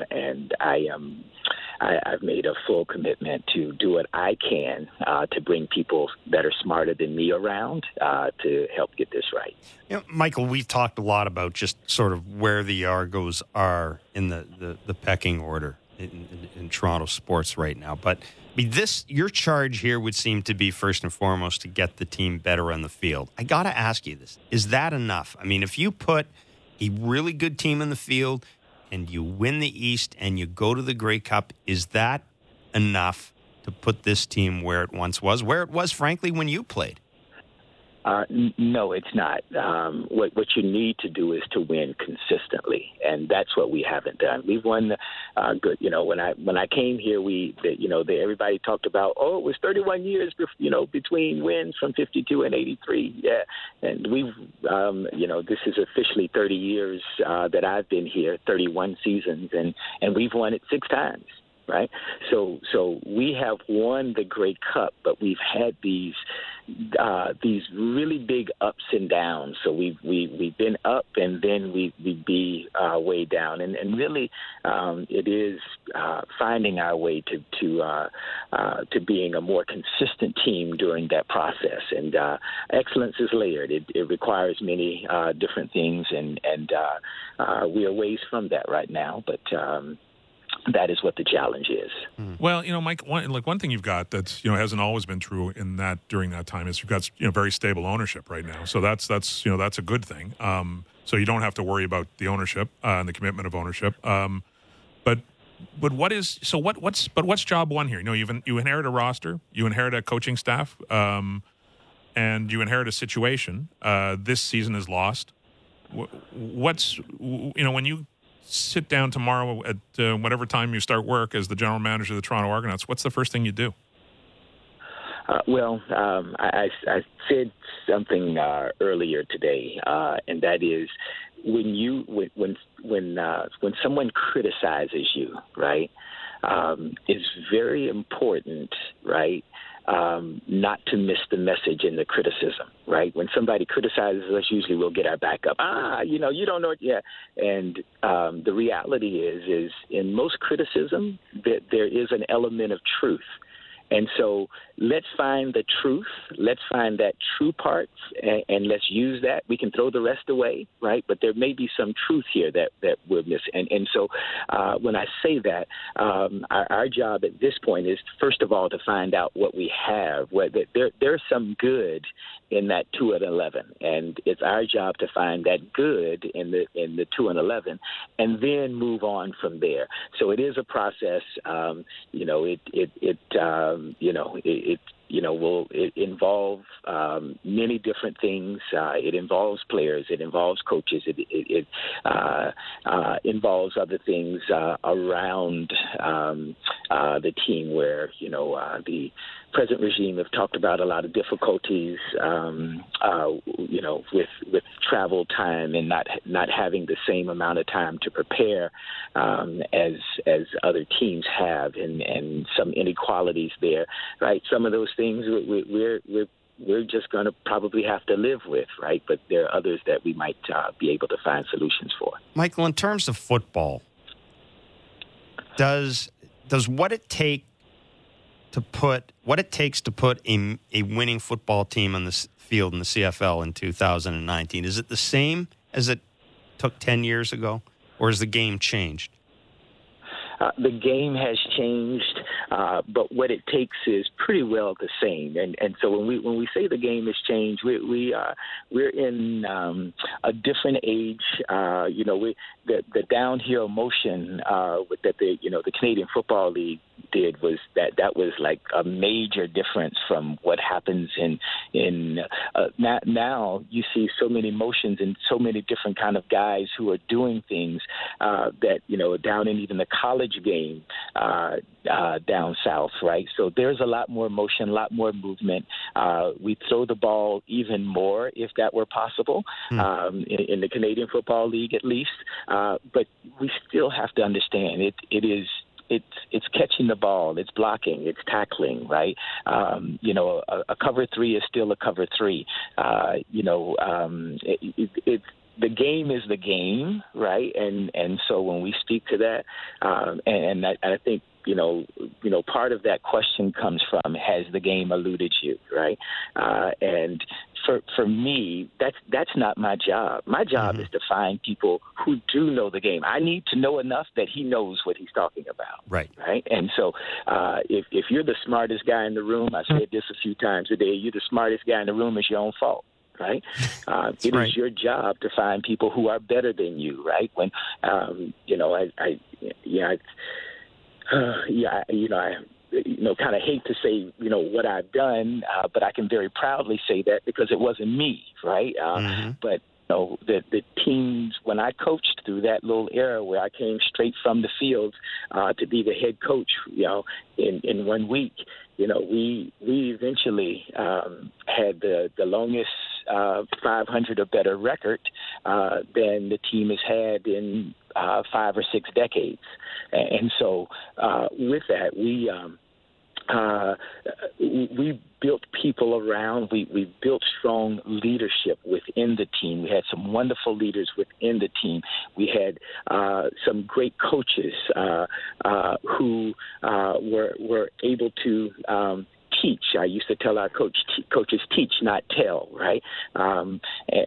I've made a full commitment to do what I can to bring people that are smarter than me around to help get this right. Michael, we've talked a lot about just sort of where the Argos are in the pecking order in Toronto sports right now. But your charge here would seem to be first and foremost to get the team better on the field. I got to ask you this. Is that enough? I mean, if you put a really good team in the field and you win the East and you go to the Grey Cup, is that enough to put this team where it once was, frankly, when you played? No, it's not. What you need to do is to win consistently, and that's what we haven't done. We've won good. When I came here, everybody talked about, it was 31 years, between wins from 52 and 83. Yeah, and we've, this is officially 30 years that I've been here, 31 seasons, and we've won it 6 times. Right, so we have won the Grey Cup, but we've had these really big ups and downs. So we've been up, and then we be way down, and really it is finding our way to being a more consistent team during that process. And excellence is layered; it requires many different things, and we are ways from that right now, but. That is what the challenge is. Well, Mike, one thing you've got that's hasn't always been true during that time is you've got very stable ownership right now. So that's a good thing. So you don't have to worry about the ownership and the commitment of ownership. But what's job one here? You inherit a roster, you inherit a coaching staff, and you inherit a situation. This season is lost. When you sit down tomorrow at whatever time you start work as the general manager of the Toronto Argonauts, what's the first thing you do? I said something earlier today, and that is when someone criticizes you, right? It's very important, right? Not to miss the message in the criticism, right? When somebody criticizes us, usually we'll get our back up. You don't know it yet. And the reality is in most criticism, that there is an element of truth. And so let's find the truth. Let's find that true part, and let's use that. We can throw the rest away, right? But there may be some truth here that we're missing. And so when I say that, our job at this point is, first of all, to find out what we have. There's some good in that 2-11, and it's our job to find that good in the 2-11, and then move on from there. So it is a process. It involve many different things. It involves players. It involves coaches. It involves other things around the team where, the present regime have talked about a lot of difficulties, with travel time and not having the same amount of time to prepare as other teams have, and some inequalities there, right? Some of those things we're just going to probably have to live with, right? But there are others that we might be able to find solutions for. Michael, in terms of football, does what it takes to put a winning football team on the field in the CFL in 2019, is it the same as it took 10 years ago, or has the game changed? the game has changed, but what it takes is pretty well the same. And so when we say the game has changed, we're in a different age. The downhill motion that the Canadian Football League did was that was like a major difference from what happens in now you see so many motions and so many different kind of guys who are doing things that down in even the college game down south, right? So there's a lot more motion, a lot more movement. We throw the ball even more if that were possible in the Canadian Football League at least, but we still have to understand it's catching the ball, it's blocking, it's tackling, right? A cover three is still a cover three. The game is the game, right? And so when we speak to that, and I think part of that question comes from, has the game eluded you, right? And for me, that's not my job. My job is to find people who do know the game. I need to know enough that he knows what he's talking about. Right. And so if you're the smartest guy in the room, I said this a few times a day, you're the smartest guy in the room, it's your own fault. Right, it is your job to find people who are better than you. Right, when I kind of hate to say what I've done, but I can very proudly say that because it wasn't me. Right, but. The teams, when I coached through that little era where I came straight from the field to be the head coach, in 1 week, we eventually had the longest 500 or better record than the team has had in 5 or 6 decades. And so with that, we built people around. We built strong leadership within the team. We had some wonderful leaders within the team. We had some great coaches who were able to teach. I used to tell our coaches teach, not tell, right? So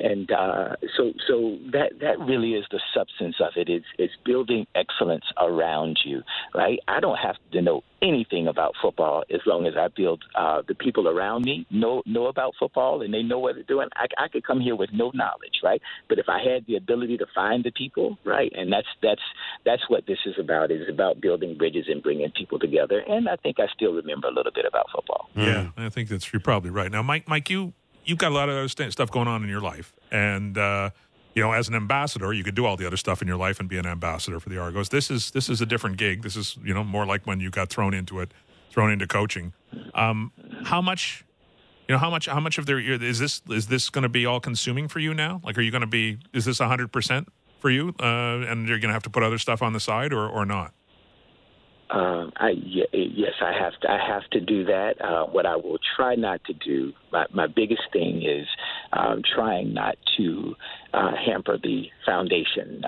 that really is the substance of it. It's building excellence around you, right? I don't have to know anything about football as long as I build the people around me know about football and they know what they're doing. I could come here with no knowledge, right? But if I had the ability to find the people, right, and that's what this is about. It's about building bridges and bringing people together. And I think I still remember a little bit about football. Yeah, I think you're probably right. Now, Mike, you've got a lot of other stuff going on in your life, and as an ambassador, you could do all the other stuff in your life and be an ambassador for the Argos. This is a different gig. This is more like when you got thrown into coaching. How much of is this going to be all consuming for you now? Like, is this 100% for you, and you're going to have to put other stuff on the side or not? Yes, I have to do that. What I will try not to do, my biggest thing is trying not to hamper the foundation.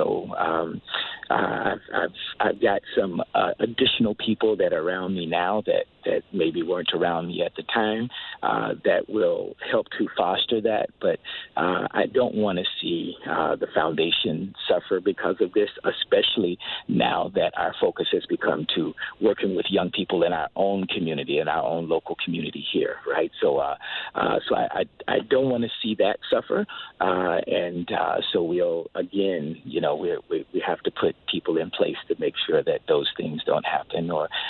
I've got some additional people that are around me now that maybe weren't around me at the time that will help to foster that. But I don't want to see the foundation suffer because of this, especially now that our focus has become to working with young people in our own community, in our own local community here, right? So I don't want to see that suffer. So we'll, again, we have to put people in place to make sure that those things don't happen.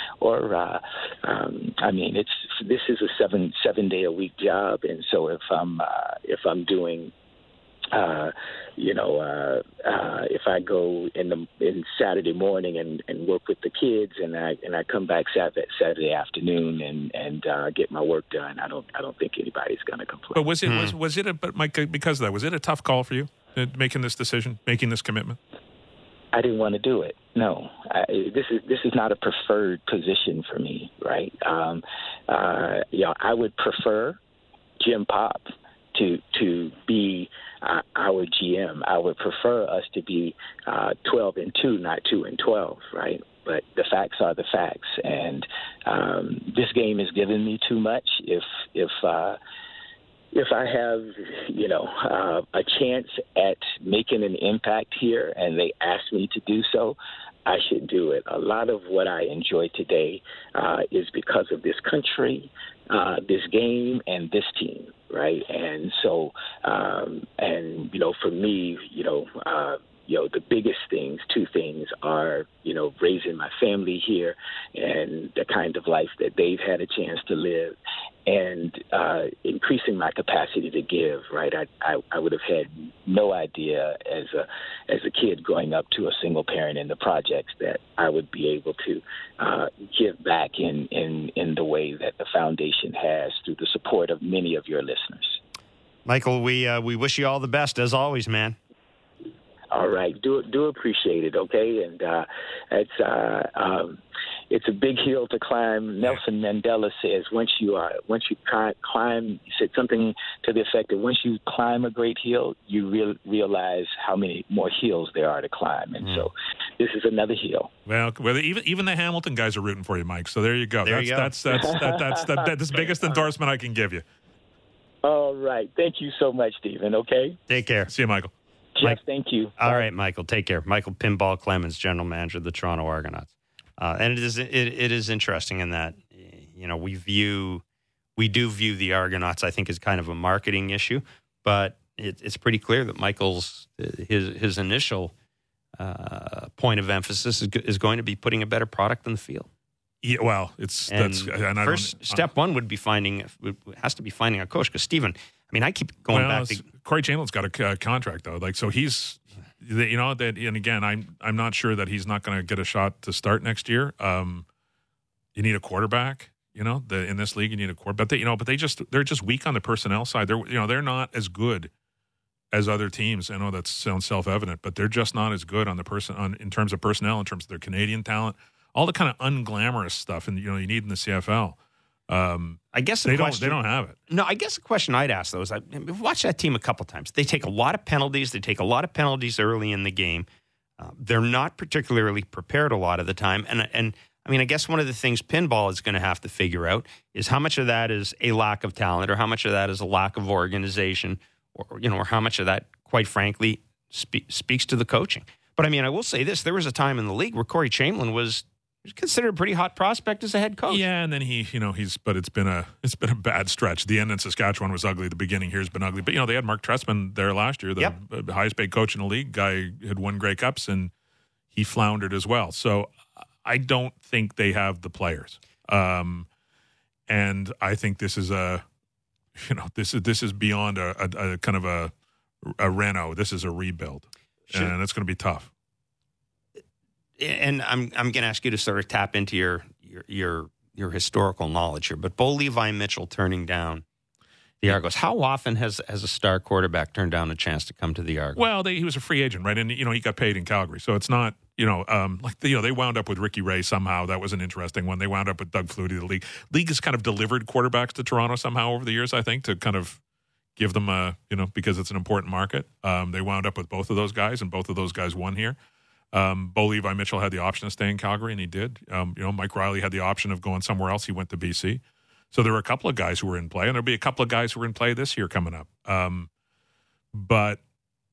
This is a 7-day-a-week job, and so if I'm doing, if I go in Saturday morning and work with the kids, and I come back Saturday afternoon and get my work done, I don't think anybody's going to complain. But was it Mike, because of that, was it a tough call for you making this decision, making this commitment? I didn't want to do it. No, this is not a preferred position for me, right? I would prefer Jim Popp to be our GM. I would prefer us to be 12-2, not 2-12, right? But the facts are the facts, and this game has given me too much. If I have, a chance at making an impact here and they ask me to do so, I should do it. A lot of what I enjoy today is because of this country, this game, and this team, right? And so, for me, the biggest things, two things are, raising my family here and the kind of life that they've had a chance to live, and increasing my capacity to give, right? I would have had no idea as a kid growing up to a single parent in the projects that I would be able to give back in the way that the foundation has through the support of many of your listeners. Michael, we wish you all the best as always, man. All right, do appreciate it, okay? And it's a big hill to climb. Nelson Mandela says once you climb, he said something to the effect that once you climb a great hill, you realize how many more hills there are to climb. And so this is another hill. Well, even the Hamilton guys are rooting for you, Mike. So there you go. That's the biggest endorsement I can give you. All right, thank you so much, Stephen. Okay, take care. See you, Michael. Jeff, thank you. All right, Michael, take care. Michael Pinball Clemens, general manager of the Toronto Argonauts. And it is interesting in that, we do view the Argonauts, I think, as kind of a marketing issue, but it's pretty clear that Michael's his initial point of emphasis is going to be putting a better product on the field. Yeah, well, step one has to be finding a coach, because Stephen, I keep going back to Corey Chamberlain's got a contract though, so he's, that, and again, I'm not sure that he's not going to get a shot to start next year. You need a quarterback, in this league you need a quarterback, but they're just weak on the personnel side. They're not as good as other teams. I know that sounds self-evident, but they're just not as good on the in terms of personnel, in terms of their Canadian talent, all the kind of unglamorous stuff, and you need in the CFL. I guess they don't have it. No, I guess the question I'd ask though is, I've watched that team a couple times. They take a lot of penalties. They take a lot of penalties early in the game. They're not particularly prepared a lot of the time. And I guess one of the things Pinball is going to have to figure out is how much of that is a lack of talent, or how much of that is a lack of organization, or how much of that, quite frankly, speaks to the coaching. But I will say this: there was a time in the league where Corey Chamberlain was considered a pretty hot prospect as a head coach. Yeah, and then but it's been a bad stretch. The end in Saskatchewan was ugly. The beginning here's been ugly. But they had Mark Trestman there last year, the highest paid coach in the league. Guy had won Grey Cups, and he floundered as well. So I don't think they have the players. And I think this is this is beyond a kind of a reno. This is a rebuild, and it's going to be tough. And I'm going to ask you to sort of tap into your historical knowledge here. But Bo Levi Mitchell turning down the Argos. How often has a star quarterback turned down a chance to come to the Argos? Well, he was a free agent, right? And he got paid in Calgary, so it's not they wound up with Ricky Ray somehow. That was an interesting one. They wound up with Doug Flutie. The league has kind of delivered quarterbacks to Toronto somehow over the years, I think, to kind of give them because it's an important market. They wound up with both of those guys, and both of those guys won here. Bo Levi Mitchell had the option to stay in Calgary, and he did. Mike Riley had the option of going somewhere else. He went to BC. So there were a couple of guys who were in play, and there'll be a couple of guys who are in play this year coming up. But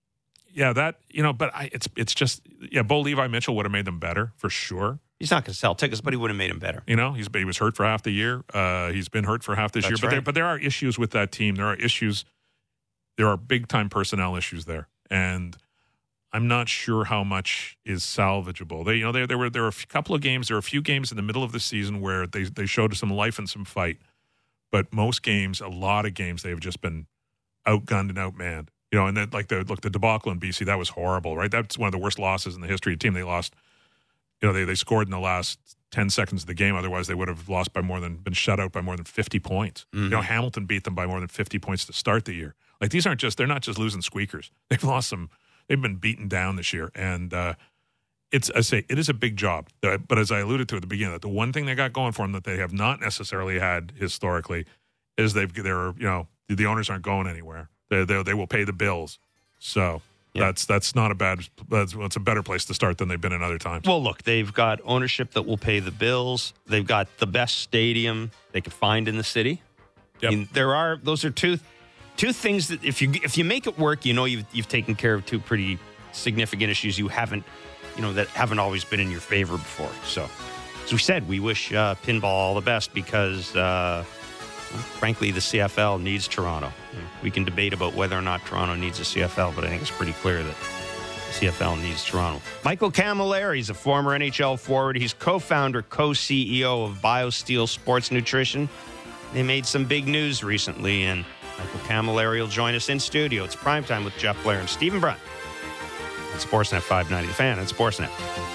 it's just Bo Levi Mitchell would have made them better for sure. He's not going to sell tickets, but he would have made them better. He was hurt for half the year. He's been hurt for half this year. But there are issues with that team. There are big time personnel issues there, and I'm not sure how much is salvageable. There were a couple of games. There were a few games in the middle of the season where they showed some life and some fight. But most games, a lot of games, they've just been outgunned and outmanned. And then the debacle in BC, that was horrible, right? That's one of the worst losses in the history of the team. They lost. They scored in the last 10 seconds of the game. Otherwise, they would have been shut out by more than 50 points. Mm-hmm. Hamilton beat them by more than 50 points to start the year. They're not just losing squeakers. They've lost some. They've been beaten down this year, and it is a big job. But as I alluded to at the beginning, the one thing they got going for them that they have not necessarily had historically is the owners aren't going anywhere. They will pay the bills. So that's not a bad. It's a better place to start than they've been in other times. Well, look, they've got ownership that will pay the bills. They've got the best stadium they could find in the city. Yep. Those are two things that if you make it work, you've taken care of two pretty significant issues you haven't that haven't always been in your favor before. So, as we said, we wish pinball all the best because, frankly, the CFL needs Toronto. We can debate about whether or not Toronto needs a CFL, but I think it's pretty clear that the CFL needs Toronto. Michael Camilleri is a former NHL forward. He's co-founder, co-CEO of BioSteel Sports Nutrition. They made some big news recently, and Michael Camilleri will join us in studio. It's Primetime with Jeff Blair and Stephen Brunt on Sportsnet 590, The Fan and Sportsnet.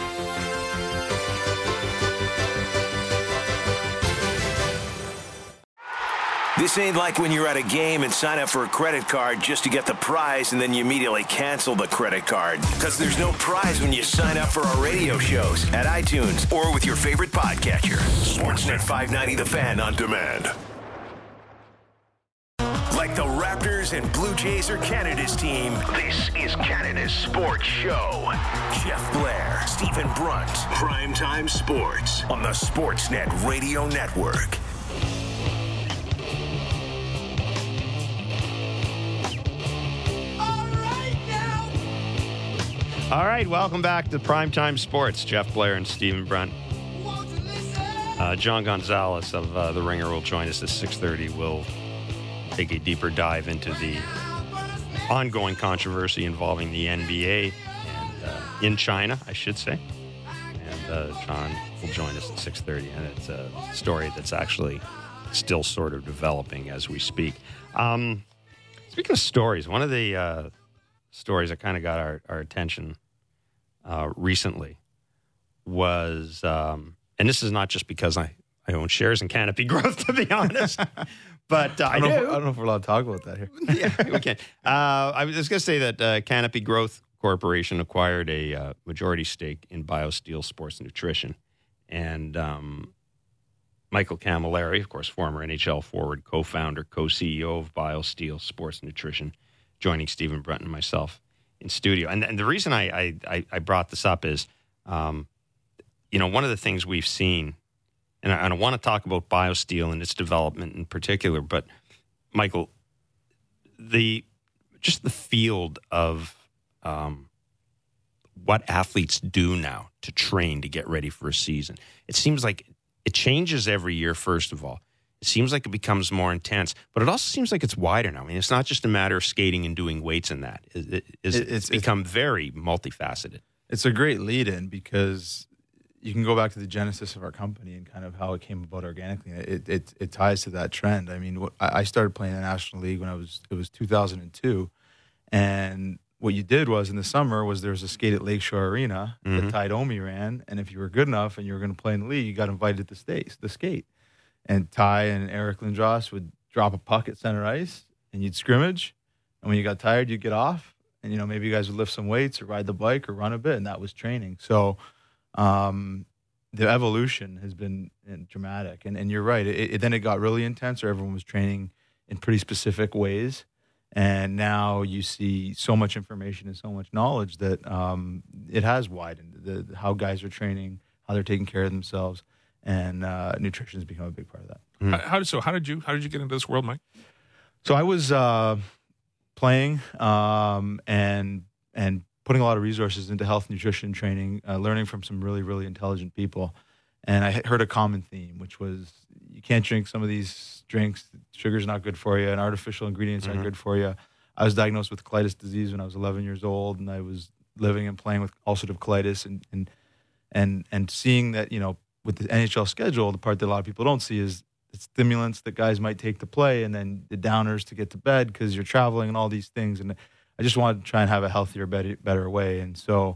This ain't like when you're at a game and sign up for a credit card just to get the prize and then you immediately cancel the credit card. Because there's no prize when you sign up for our radio shows at iTunes or with your favorite podcatcher. Sportsnet 590 The Fan on demand. Like the Raptors and Blue Jays are Canada's team, this is Canada's Sports Show. Jeff Blair, Stephen Brunt, Primetime Sports on the Sportsnet Radio Network. All right, welcome back to Primetime Sports. Jeff Blair and Stephen Brunt. John Gonzalez of The Ringer will join us at 6:30. We'll take a deeper dive into the ongoing controversy involving the NBA and in China, I should say. And John will join us at 6:30, and it's a story that's actually still sort of developing as we speak. Speaking of stories, one of the stories that kind of got our attention recently was, and this is not just because I own shares in Canopy Growth, to be honest, but I don't know if we're allowed to talk about that here. Yeah, we can. I was going to say that Canopy Growth Corporation acquired a majority stake in BioSteel Sports Nutrition, and Michael Camilleri, of course, former NHL forward, co-founder, co-CEO of BioSteel Sports Nutrition, joining Stephen Brunt and myself in studio. And the reason I brought this up is, one of the things we've seen, and I want to talk about BioSteel and its development in particular, but Michael, the field of what athletes do now to train to get ready for a season, it seems like it changes every year, first of all. It seems like it becomes more intense, but it also seems like it's wider now. I mean, it's not just a matter of skating and doing weights and that. It's become very multifaceted. It's a great lead-in because you can go back to the genesis of our company and kind of how it came about organically. It ties to that trend. I mean, I started playing in the National League when it was 2002, and what you did was in the summer was there was a skate at Lakeshore Arena that Ty Domi ran, and if you were good enough and you were going to play in the league, you got invited to the skate. And Ty and Eric Lindros would drop a puck at center ice, and you'd scrimmage. And when you got tired, you'd get off. And, maybe you guys would lift some weights or ride the bike or run a bit, and that was training. So the evolution has been dramatic. And you're right. Then it got really intense, where everyone was training in pretty specific ways. And now you see so much information and so much knowledge that it has widened how guys are training, how they're taking care of themselves. And nutrition has become a big part of that. How did you get into this world, Mike? So I was playing and putting a lot of resources into health, nutrition training, learning from some really, really intelligent people. And I heard a common theme, which was you can't drink some of these drinks. Sugar's not good for you, and artificial ingredients aren't good for you. I was diagnosed with colitis disease when I was 11 years old, and I was living and playing with ulcerative colitis and seeing that, with the NHL schedule, the part that a lot of people don't see is the stimulants that guys might take to play and then the downers to get to bed because you're traveling and all these things. And I just wanted to try and have a healthier, better way. And so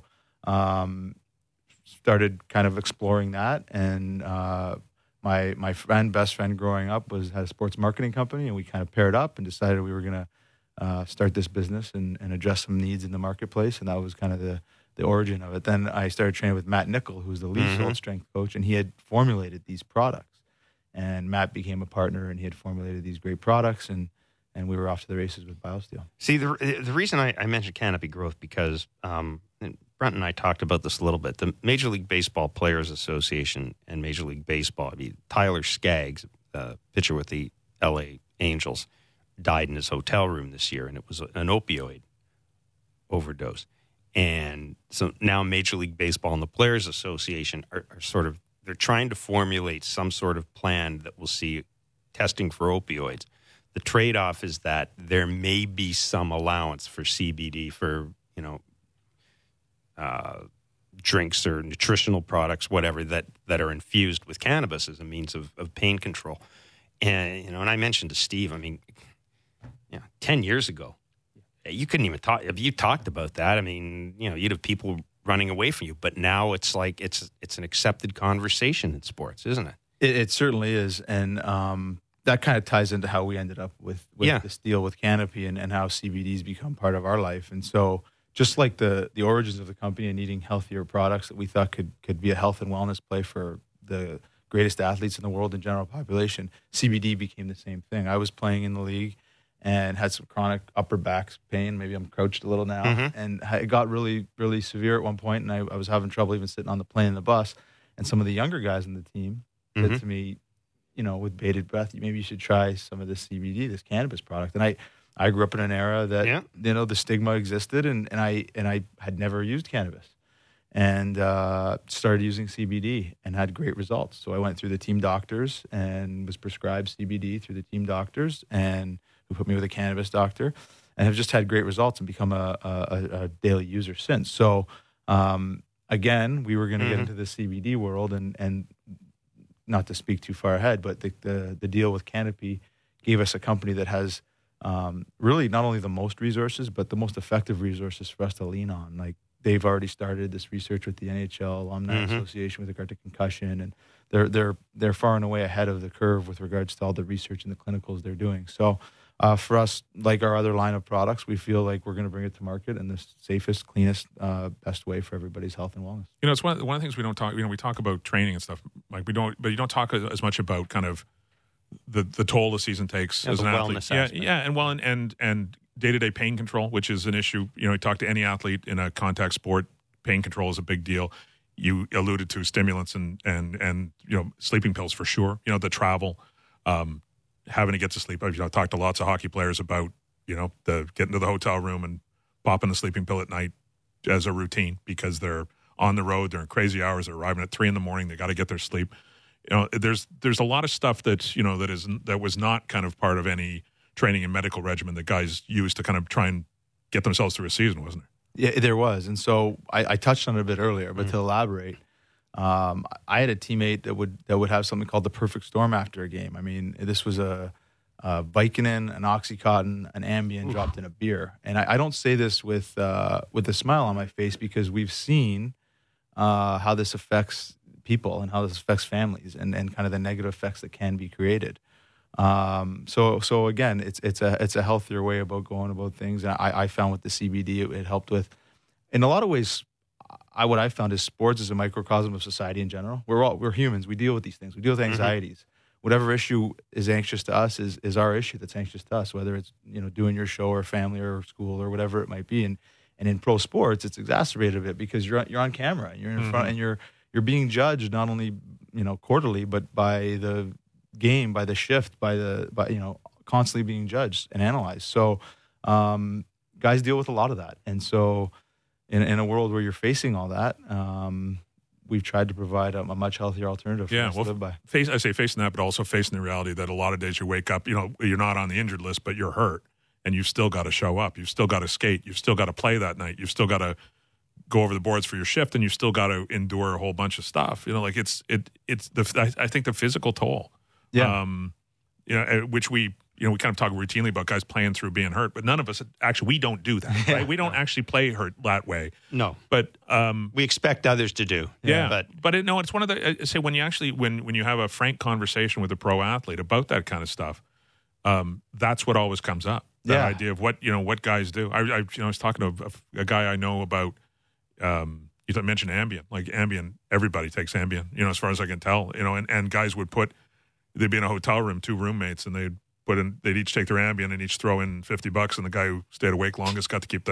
started kind of exploring that. And my best friend growing up had a sports marketing company, and we kind of paired up and decided we were going to start this business and address some needs in the marketplace. And that was kind of the origin of it. Then I started training with Matt Nickel, who's the Leafs old strength coach, and he had formulated these products. And Matt became a partner, and he had formulated these great products, and we were off to the races with BioSteel. See, the reason I mentioned Canopy Growth, because and Brent and I talked about this a little bit. The Major League Baseball Players Association and Major League Baseball, Tyler Skaggs, pitcher with the L.A. Angels, died in his hotel room this year, and it was an opioid overdose. And so now Major League Baseball and the Players Association are sort of, they're trying to formulate some sort of plan that will see testing for opioids. The trade-off is that there may be some allowance for CBD for, drinks or nutritional products, whatever, that are infused with cannabis as a means of pain control. And, and I mentioned to Steve, 10 years ago, you couldn't even talk. If you talked about that, you'd have people running away from you. But now it's like it's an accepted conversation in sports, isn't it? It certainly is. And that kind of ties into how we ended up with this deal with Canopy and how CBD's become part of our life. And so just like the origins of the company and eating healthier products that we thought could be a health and wellness play for the greatest athletes in the world and general population, CBD became the same thing. I was playing in the league and had some chronic upper back pain. Maybe I'm crouched a little now. Mm-hmm. And it got really, really severe at one point, and I was having trouble even sitting on the plane and the bus. And some of the younger guys in the team said to me, with bated breath, maybe you should try some of this CBD, this cannabis product. And I grew up in an era that, the stigma existed, and I had never used cannabis. And started using CBD and had great results. So I went through the team doctors and was prescribed CBD through the team doctors, and who put me with a cannabis doctor, and have just had great results and become a daily user since. So again, we were going to get into the CBD world, and not to speak too far ahead, but the deal with Canopy gave us a company that has really not only the most resources, but the most effective resources for us to lean on. Like, they've already started this research with the NHL Alumni Association with regard to concussion, and they're far and away ahead of the curve with regards to all the research and the clinicals they're doing. So for us, like our other line of products, we feel like we're going to bring it to market in the safest, cleanest, best way for everybody's health and wellness. It's one of the things we don't talk. We talk about training and stuff, Mike. But you don't talk as much about kind of the toll the season takes as an athlete. And day-to-day pain control, which is an issue. You talk to any athlete in a contact sport, pain control is a big deal. You alluded to stimulants and sleeping pills for sure. The travel, having to get to sleep. I've talked to lots of hockey players about the getting to the hotel room and popping the sleeping pill at night as a routine because they're on the road, they're in crazy hours, they're arriving at 3 a.m, they got to get their sleep. There's a lot of stuff that was not kind of part of any training and medical regimen that guys use to kind of try and get themselves through a season, wasn't there? Yeah, there was. And so I touched on it a bit earlier, but to elaborate, I had a teammate that would have something called the perfect storm after a game. I mean, this was a Vicodin, an Oxycontin, an Ambien dropped in a beer. And I don't say this with a smile on my face because we've seen how this affects people and how this affects families and kind of the negative effects that can be created. So again, it's a healthier way about going about things. And I found with the CBD, it helped with, in a lot of ways, what I found is sports is a microcosm of society in general. We're humans. We deal with these things. We deal with anxieties. Whatever issue is anxious to us is our issue that's anxious to us, whether it's, doing your show or family or school or whatever it might be. And in pro sports, it's exacerbated a bit because you're on camera and you're in front and you're being judged not only, quarterly, but by the game, by the shift, by constantly being judged and analyzed. So guys deal with a lot of that. And so in a world where you're facing all that, we've tried to provide a much healthier alternative for us to live by. I say facing that, but also facing the reality that a lot of days you wake up, you're not on the injured list, but you're hurt, and you've still got to show up. You've still got to skate. You've still got to play that night. You've still got to go over the boards for your shift, and you've still got to endure a whole bunch of stuff. I think the physical toll. Yeah. Which we kind of talk routinely about guys playing through being hurt, but none of us actually, we don't do that, right? We don't actually play hurt that way. No. But we expect others to do. Yeah. But it's one of the, say when you actually, when you have a frank conversation with a pro athlete about that kind of stuff, that's what always comes up. That idea of what guys do. I was talking to a guy I know about, you mentioned Ambien. Like Ambien, everybody takes Ambien, as far as I can tell, and guys they'd be in a hotel room, 2 roommates, and they'd each take their Ambien and each throw in $50, and the guy who stayed awake longest got to keep the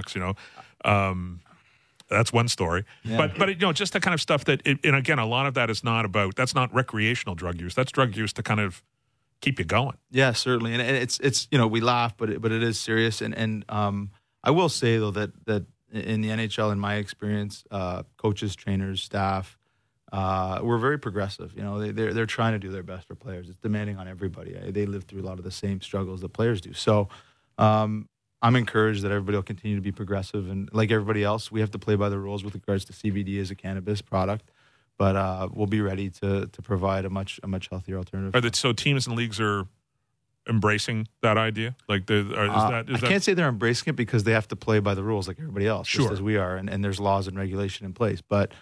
$100. That's one story. Yeah. But just the kind of stuff that, and again, a lot of that is not about. That's not recreational drug use. That's drug use to kind of keep you going. Yeah, certainly, and it's we laugh, but it is serious. And I will say though that in the NHL, in my experience, coaches, trainers, staff, we're very progressive. You know, they're trying to do their best for players. It's demanding on everybody. They live through a lot of the same struggles that players do. So I'm encouraged that everybody will continue to be progressive. And like everybody else, we have to play by the rules with regards to CBD as a cannabis product. But we'll be ready to provide a much healthier alternative. So teams and leagues are embracing that idea? Like, I can't say they're embracing it because they have to play by the rules like everybody else, sure, just as we are, and there's laws and regulation in place. But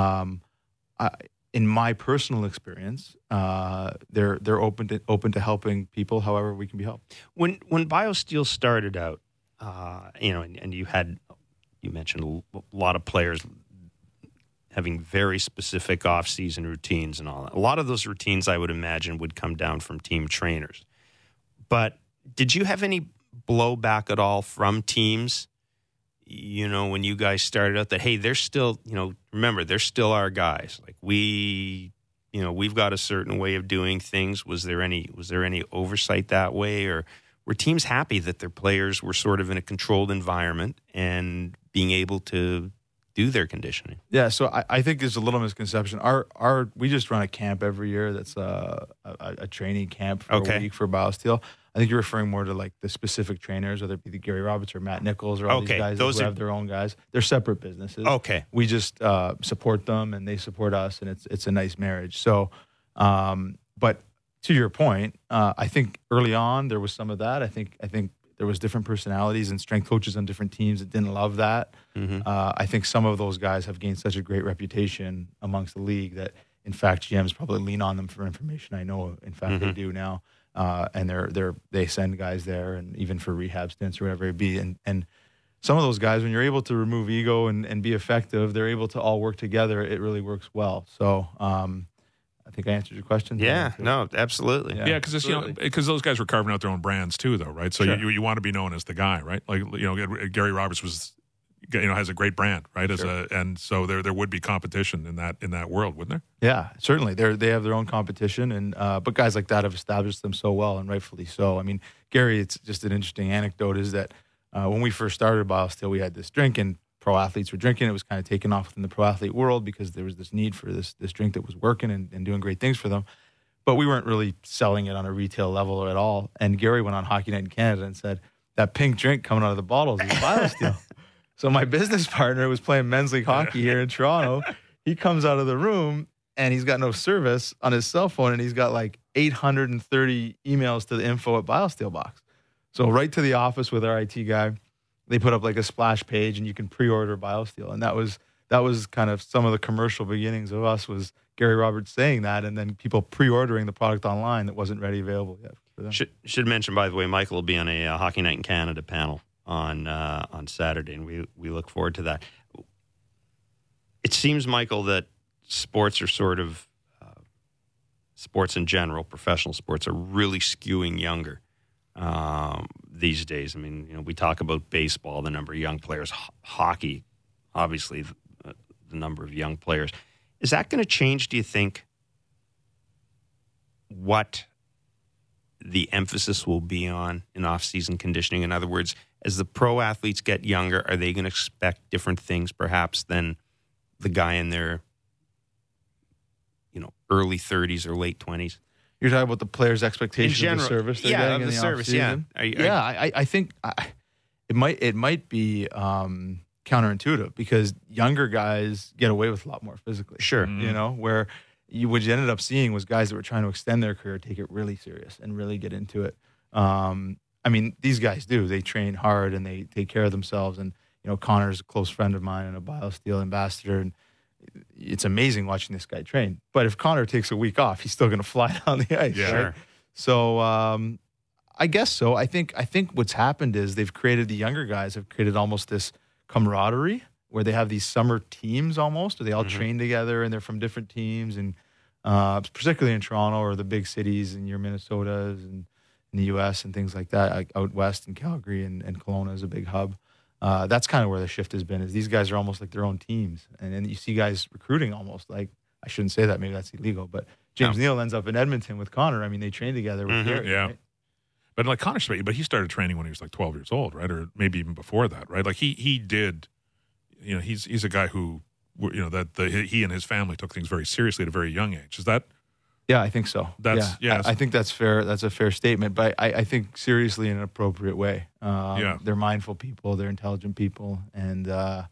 in my personal experience, they're open to helping people however we can be helped. When BioSteel started out, and you mentioned a lot of players having very specific off-season routines and all that. A lot of those routines, I would imagine, would come down from team trainers. But did you have any blowback at all from teams, when you guys started out that, hey, they're still, remember, they're still our guys. Like we've got a certain way of doing things. Was there any oversight that way? Or were teams happy that their players were sort of in a controlled environment and being able to do their conditioning? Yeah, so I think there's a little misconception. We just run a camp every year that's a training camp for a week for BioSteel. I think you're referring more to like the specific trainers, whether it be the Gary Roberts or Matt Nichols or all these guys who have their own guys. They're separate businesses. Okay. We just support them and they support us, and it's a nice marriage. So, but to your point, I think early on there was some of that. I think there was different personalities and strength coaches on different teams that didn't love that. Mm-hmm. I think some of those guys have gained such a great reputation amongst the league that, in fact, GMs probably lean on them for information. I know, in fact, they do now. And they send guys there, and even for rehab stints or whatever it be. And some of those guys, when you're able to remove ego and be effective, they're able to all work together. It really works well. So I think I answered your question. Yeah, no, absolutely. Yeah, because those guys were carving out their own brands too, though, right? So sure, you want to be known as the guy, right? Like Gary Roberts was, has a great brand, right? Sure. And so there would be competition in that world, wouldn't there? Yeah, certainly. They have their own competition, and but guys like that have established them so well, and rightfully so. I mean, Gary, it's just an interesting anecdote is that when we first started BioSteel, we had this drink, and pro athletes were drinking. It was kind of taken off within the pro athlete world because there was this need for this drink that was working and doing great things for them. But we weren't really selling it on a retail level at all. And Gary went on Hockey Night in Canada and said, that pink drink coming out of the bottles is BioSteel. So my business partner was playing men's league hockey here in Toronto. He comes out of the room and he's got no service on his cell phone, and he's got like 830 emails to the info at BioSteel box. So right to the office with our IT guy, they put up like a splash page, and you can pre-order BioSteel. And that was kind of some of the commercial beginnings of us, was Gary Roberts saying that, and then people pre-ordering the product online that wasn't ready available yet for them. Should mention, by the way, Michael will be on a Hockey Night in Canada panel on Saturday, and we look forward to that. It seems, Michael, that sports are sort of sports in general, professional sports, are really skewing younger these days. I mean, we talk about baseball, the number of young players, hockey, obviously the number of young players. Is that going to change, do you think, what the emphasis will be on in off-season conditioning? In other words, as the pro athletes get younger, are they going to expect different things perhaps than the guy in their early 30s or late 20s? You're talking about the players' expectation of the service they're getting in the service, off-season? I think it might be counterintuitive because younger guys get away with a lot more physically. Sure. Where what you ended up seeing was guys that were trying to extend their career take it really serious and really get into it. I mean, these guys do. They train hard and they take care of themselves. And, Connor's a close friend of mine and a BioSteel ambassador, and it's amazing watching this guy train. But if Connor takes a week off, he's still going to fly down the ice. Yeah. Right? Sure. So I guess so. I think what's happened is the younger guys have created almost this camaraderie where they have these summer teams almost, where they all train together and they're from different teams. And particularly in Toronto or the big cities and your Minnesotas and in the U.S. and things like that, like out west in Calgary and Kelowna is a big hub. That's kind of where the shift has been, is these guys are almost like their own teams. And then you see guys recruiting almost like, I shouldn't say that, maybe that's illegal, but James Neal ends up in Edmonton with Connor. I mean, they train together with Gary. Yeah. Right? But like Connor, but he started training when he was like 12 years old, right? Or maybe even before that, right? Like he did he's a guy who, he and his family took things very seriously at a very young age. Is that? Yeah, I think so. Yes. I think that's fair. That's a fair statement, but I think seriously in an appropriate way. They're mindful people. They're intelligent people, and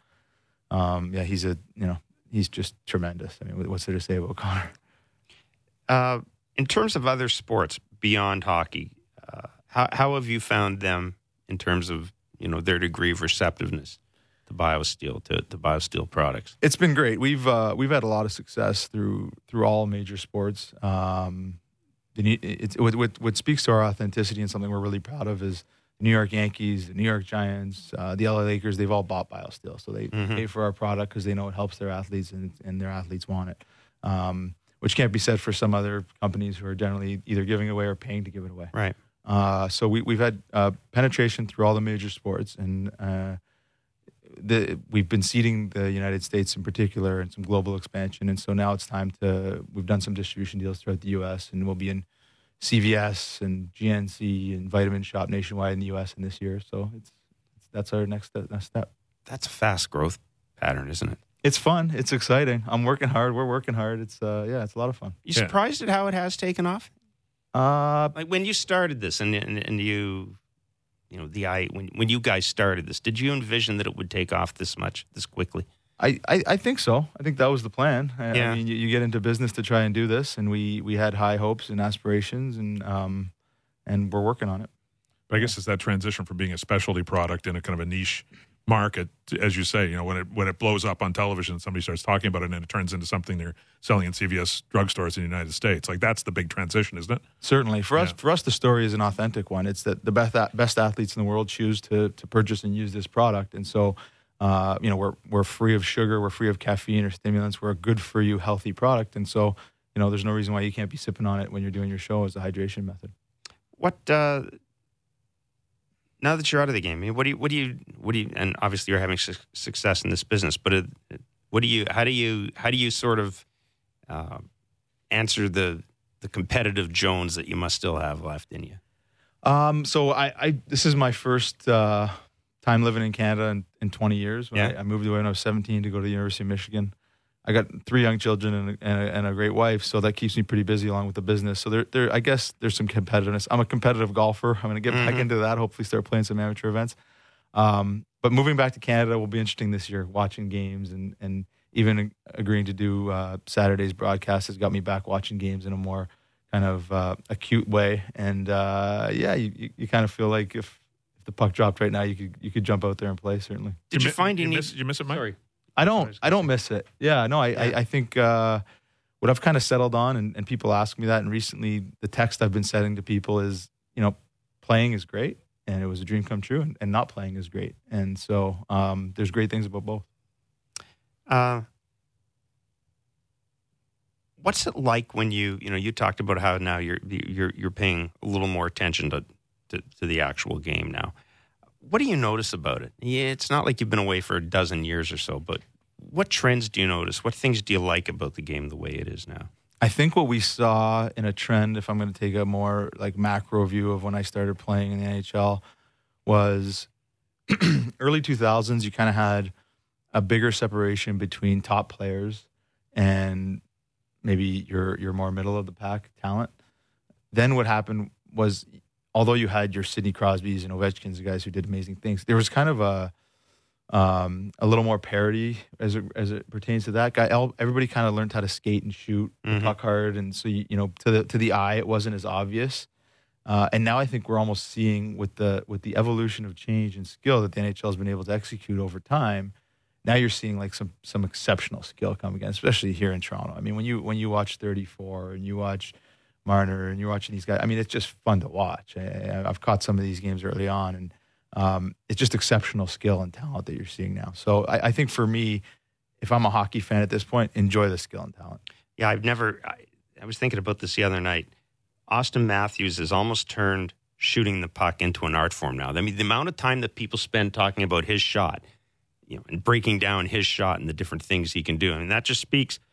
he's just tremendous. I mean, what's there to say about Connor? In terms of other sports beyond hockey, how have you found them in terms of their degree of receptiveness to BioSteel, to BioSteel products? It's been great. We've had a lot of success through all major sports. What speaks to our authenticity and something we're really proud of is the New York Yankees, the New York Giants, the LA Lakers. They've all bought BioSteel, so they pay for our product because they know it helps their athletes and their athletes want it. Which can't be said for some other companies who are generally either giving away or paying to give it away. Right. So we've had penetration through all the major sports, and we've been seeding the United States in particular and some global expansion. And so now it's time we've done some distribution deals throughout the U.S. and we'll be in CVS and GNC and Vitamin Shop nationwide in the U.S. in this year. So that's our next step. That's a fast growth pattern, isn't it? It's fun. It's exciting. I'm working hard. We're working hard. It's it's a lot of fun. You surprised at how it has taken off? Like when you started this and you when you guys started this, did you envision that it would take off this quickly? I think so. I think that was the plan. I mean, you get into business to try and do this, and we had high hopes and aspirations, and we're working on it. But I guess it's that transition from being a specialty product in a kind of a niche market, as you say, when it blows up on television and somebody starts talking about it and it turns into something they're selling in CVS drugstores in the United States. Like, that's the big transition, isn't it? Certainly. For us, the story is an authentic one. It's that the best athletes in the world choose to purchase and use this product. And so, we're free of sugar, we're free of caffeine or stimulants. We're a good for you, healthy product. And so, there's no reason why you can't be sipping on it when you're doing your show as a hydration method. What, now that you're out of the game, I mean, what do you, and obviously you're having success in this business, but how do you sort of answer the competitive Jones that you must still have left in you? So this is my first time living in Canada in 20 years. I moved away when I was 17 to go to the University of Michigan. I got 3 young children and a great wife, so that keeps me pretty busy along with the business. So I guess there's some competitiveness. I'm a competitive golfer. I'm going to get back into that, hopefully start playing some amateur events. But moving back to Canada will be interesting this year, watching games and even agreeing to do Saturday's broadcast has got me back watching games in a more kind of acute way. And you kind of feel like if the puck dropped right now, you could jump out there and play, certainly. Did you find you miss it, Mike? Sorry. I don't miss it. Yeah, no, I think what I've kind of settled on, and people ask me that, and recently the text I've been sending to people is, playing is great, and it was a dream come true, and not playing is great. And so there's great things about both. What's it like when you talked about how now you're paying a little more attention to the actual game now? What do you notice about it? Yeah, it's not like you've been away for a dozen years or so, but what trends do you notice? What things do you like about the game the way it is now? I think what we saw in a trend, if I'm going to take a more like macro view of when I started playing in the NHL, was early 2000s. You kind of had a bigger separation between top players and maybe your more middle of the pack talent. Then what happened was, although you had your Sidney Crosbys and Ovechkins, the guys who did amazing things, there was kind of a little more parity as it pertains to that guy. Everybody kind of learned how to skate and shoot, puck hard, and so to the eye, it wasn't as obvious. And now I think we're almost seeing with the evolution of change and skill that the NHL has been able to execute over time. Now you're seeing like some exceptional skill come again, especially here in Toronto. I mean, when you watch 34 and you watch Marner and you're watching these guys, I mean, it's just fun to watch. I've caught some of these games early on, and it's just exceptional skill and talent that you're seeing now. So I think for me, if I'm a hockey fan at this point, enjoy the skill and talent. Yeah, I was thinking about this the other night. Austin Matthews has almost turned shooting the puck into an art form now. I mean, the amount of time that people spend talking about his shot, and breaking down his shot and the different things he can do. I mean, that just speaks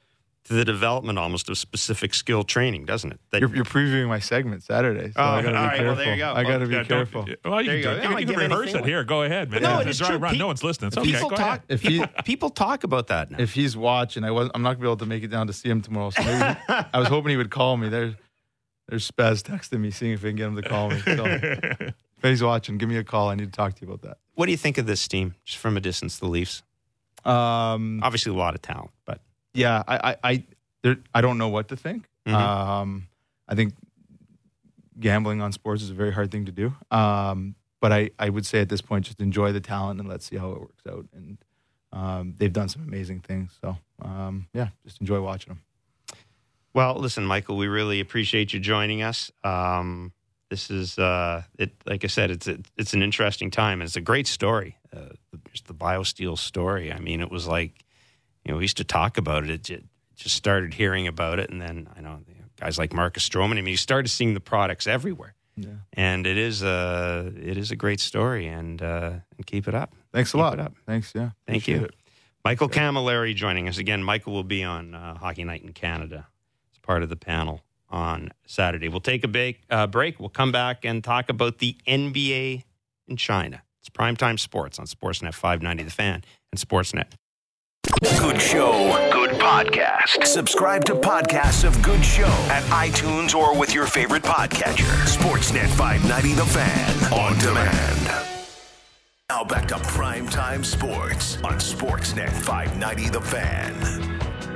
to the development almost of specific skill training, doesn't it? That You're previewing my segment Saturday, so I got to be careful. Well, there you go. I got to be careful. Well, you There you go. can, you can rehearse it here. Go ahead, man. No, It's it a is dry true. run. No one's listening. It's okay. People Go talk. ahead. People talk about that now. If he's watching, I'm not gonna be able to make it down to see him tomorrow. So maybe I was hoping he would call me. There's Spaz texting me, seeing if I can get him to call me. So if he's watching, give me a call. I need to talk to you about that. What do you think of this team, just from a distance? The Leafs, obviously a lot of talent, but Yeah, I don't know what to think. Mm-hmm. I think gambling on sports is a very hard thing to do. But I would say at this point, just enjoy the talent and let's see how it works out. And they've done some amazing things. So, yeah, just enjoy watching them. well, listen, Michael, we really appreciate you joining us. This is it. Like I said, it's an interesting time. It's a great story. Just the BioSteel story. I mean, it was like, we used to talk about it. It just started hearing about it, and then I know guys like Marcus Stroman. I mean, you started seeing the products everywhere. Yeah. And it is a great story, and keep it up. Thanks a Keep lot. it up. Thanks. Yeah. Thank you. Appreciate it. Michael Camilleri joining us again. Michael will be on Hockey Night in Canada as part of the panel on Saturday. We'll take a break. We'll come back and talk about the NBA in China. It's Primetime Sports on Sportsnet 590 The Fan and Sportsnet. Good show, good podcast. Subscribe to podcasts of Good Show at iTunes or with your favorite podcatcher. Sportsnet 590 The Fan on demand. Now back to Primetime Sports on Sportsnet 590 The Fan.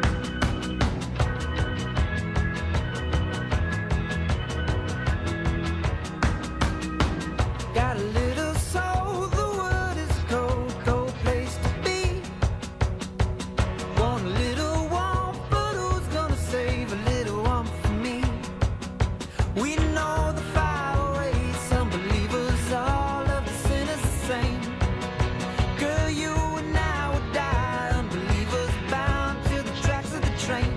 Got a little soul, the world is cold, cold place to be. Want a little warmth, but who's gonna save a little warmth for me? We know the fire waits, some believers, all of the sinners the same. Girl, you and I would die, unbelievers bound to the tracks of the train.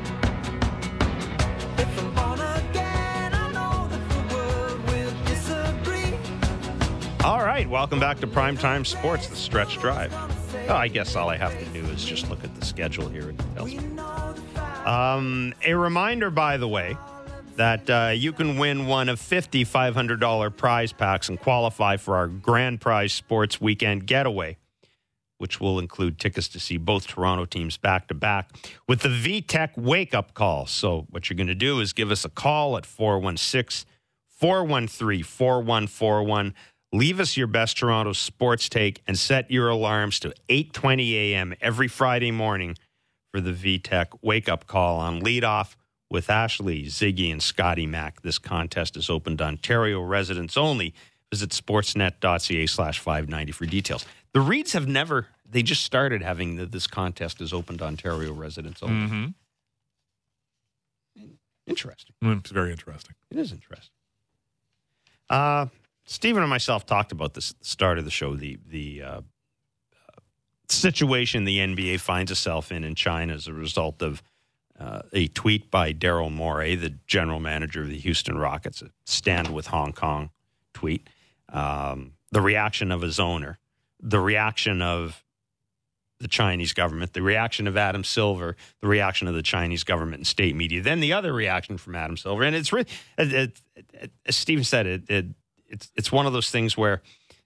If I'm born again, I know that the world will disagree. All right, welcome back to Primetime Sports, the Stretch Drive. Oh, I guess all I have to do is just look at the schedule here. It tells me. A reminder, by the way, that you can win one of 50 $500 prize packs and qualify for our Grand Prize Sports Weekend Getaway, which will include tickets to see both Toronto teams back-to-back with the VTech wake-up call. So what you're going to do is give us a call at 416-413-4141. Leave us your best Toronto sports take and set your alarms to 8:20 a.m. every Friday morning for the VTech wake-up call on leadoff with Ashley, Ziggy, and Scotty Mack. This contest is open to Ontario residents only. Visit sportsnet.ca/590 for details. The Reeds have never, they just started having this contest is open to Ontario residents only. Mm-hmm. Interesting. It's very interesting. It is interesting. Stephen and myself talked about this at the start of the show, the situation the NBA finds itself in China as a result of a tweet by Daryl Morey, the general manager of the Houston Rockets, a Stand with Hong Kong tweet, the reaction of his owner, the reaction of the Chinese government, the reaction of Adam Silver, the reaction of the Chinese government and state media, then the other reaction from Adam Silver. And it's really, as Stephen said, it's one of those things where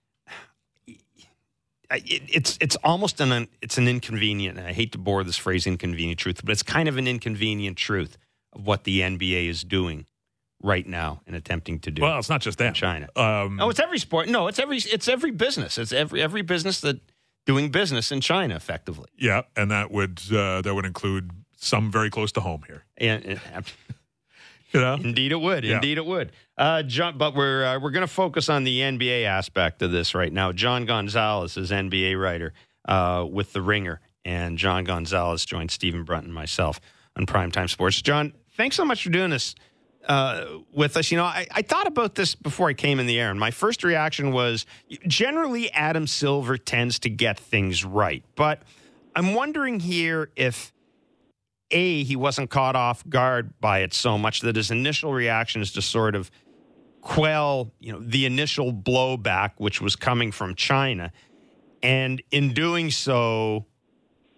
it's almost an inconvenient, and I hate to bore this phrase inconvenient truth, but it's kind of an inconvenient truth of what the NBA is doing right now and attempting to do. Well, it's not just that. In China. It's every sport. No, it's every business. It's every business that doing business in China effectively. Yeah, and that would include some very close to home here. And you know? Indeed it would. Yeah. Indeed it would. John, but we're going to focus on the NBA aspect of this right now. John Gonzalez is NBA writer with The Ringer, and John Gonzalez joined Stephen Brunt and myself on Primetime Sports. John, thanks so much for doing this with us. You know, I thought about this before I came in the air, and my first reaction was generally Adam Silver tends to get things right, but I'm wondering here if he wasn't caught off guard by it so much that his initial reaction is to sort of quell, the initial blowback, which was coming from China. And in doing so,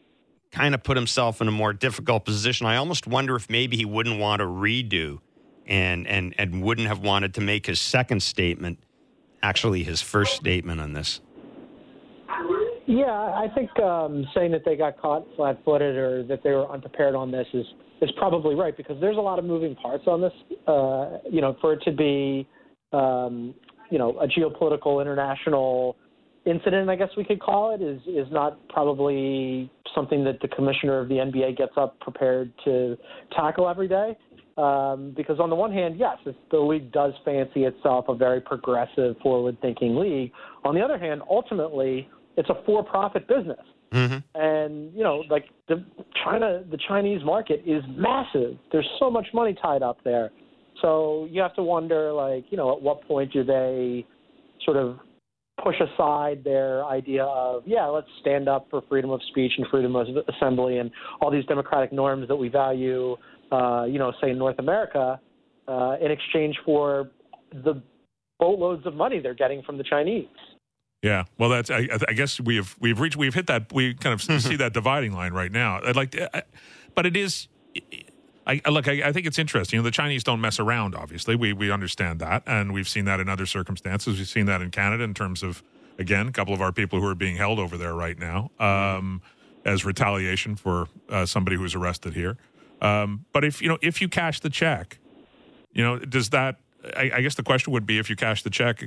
kind of put himself in a more difficult position. I almost wonder if maybe he wouldn't want to redo and wouldn't have wanted to make his second statement actually his first statement on this. Yeah, I think saying that they got caught flat-footed or that they were unprepared on this is probably right, because there's a lot of moving parts on this. For it to be, a geopolitical international incident, I guess we could call it, is not probably something that the commissioner of the NBA gets up prepared to tackle every day. Because on the one hand, yes, the league does fancy itself a very progressive, forward-thinking league. On the other hand, ultimately, it's a for-profit business. Mm-hmm. And, the Chinese market is massive. There's so much money tied up there. So you have to wonder, at what point do they sort of push aside their idea of, let's stand up for freedom of speech and freedom of assembly and all these democratic norms that we value, say in North America, in exchange for the boatloads of money they're getting from the Chinese. Yeah, well, that's. I guess we've hit that. We kind of see that dividing line right now. But it is. I think it's interesting. The Chinese don't mess around. Obviously, we understand that, and we've seen that in other circumstances. We've seen that in Canada in terms of, again, a couple of our people who are being held over there right now as retaliation for somebody who was arrested here. But if you cash the check, does that? I guess the question would be, if you cash the check.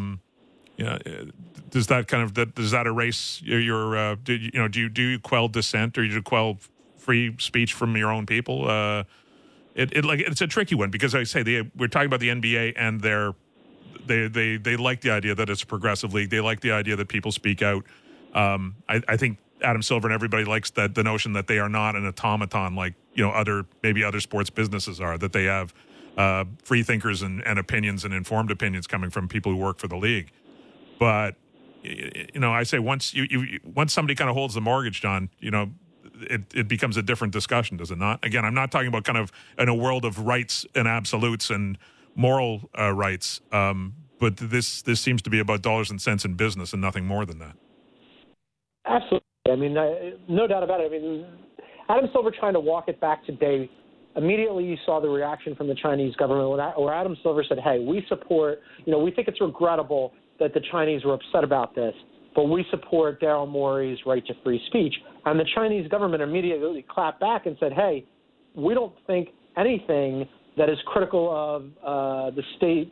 Does that erase your do you quell dissent, or do you quell free speech from your own people? It's a tricky one, because I say we're talking about the NBA, and they like the idea that it's a progressive league. They like the idea that people speak out. I think Adam Silver and everybody likes the notion that they are not an automaton like other sports businesses are, that they have free thinkers and opinions and informed opinions coming from people who work for the league. But I say once somebody kind of holds the mortgage, John, it becomes a different discussion, does it not? Again, I'm not talking about kind of in a world of rights and absolutes and moral rights, but this seems to be about dollars and cents in business and nothing more than that. Absolutely. I mean, no doubt about it. I mean, Adam Silver trying to walk it back today. Immediately, you saw the reaction from the Chinese government where Adam Silver said, "Hey, we support. We think it's regrettable that the Chinese were upset about this, but we support Daryl Morey's right to free speech." And the Chinese government immediately clapped back and said, "Hey, we don't think anything that is critical of the state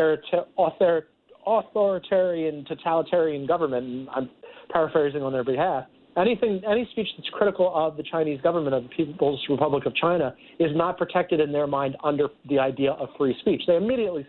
authoritarian, totalitarian government," and I'm paraphrasing on their behalf, any speech that's critical of the Chinese government, of the People's Republic of China, is not protected in their mind under the idea of free speech. They immediately.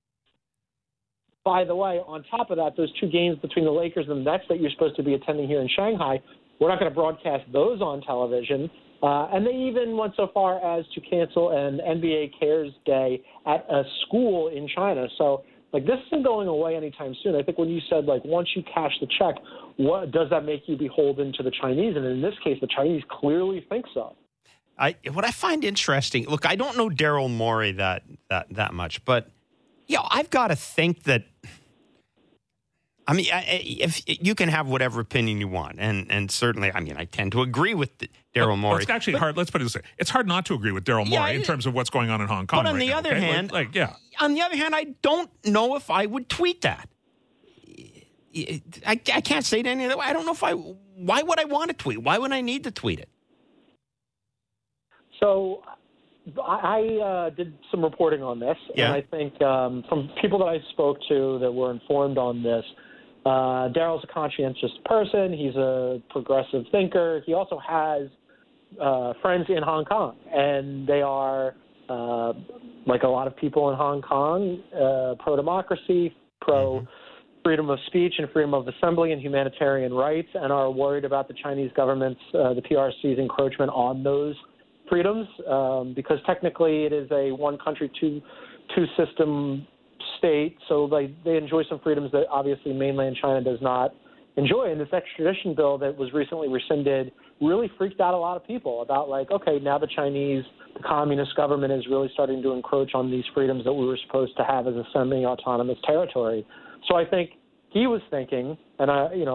By the way, on top of that, those two games between the Lakers and the Nets that you're supposed to be attending here in Shanghai, we're not going to broadcast those on television. And they even went so far as to cancel an NBA Cares Day at a school in China. So, this isn't going away anytime soon. I think when you said, once you cash the check, what does that make you beholden to the Chinese? And in this case, the Chinese clearly think so. What I find interesting, look, I don't know Daryl Morey that much, but I've got to think that. I mean, if you can have whatever opinion you want, and certainly, I tend to agree with Daryl Morey. It's actually hard. Let's put it this way: it's hard not to agree with Daryl Morey in terms of what's going on in Hong Kong. But on the other hand, on the other hand, I don't know if I would tweet that. I can't say it any other way. I don't know if why would I want to tweet? Why would I need to tweet it? So I did some reporting on this, and I think from people that I spoke to that were informed on this, Daryl's a conscientious person. He's a progressive thinker. He also has friends in Hong Kong, and they are, like a lot of people in Hong Kong, pro-democracy, pro-freedom of speech and freedom of assembly and humanitarian rights, and are worried about the Chinese government's, the PRC's encroachment on those freedoms, because technically it is a one country, two system state, so they enjoy some freedoms that obviously mainland China does not enjoy. And this extradition bill that was recently rescinded really freaked out a lot of people about, okay, now the communist government is really starting to encroach on these freedoms that we were supposed to have as a semi-autonomous territory. So I think he was thinking, and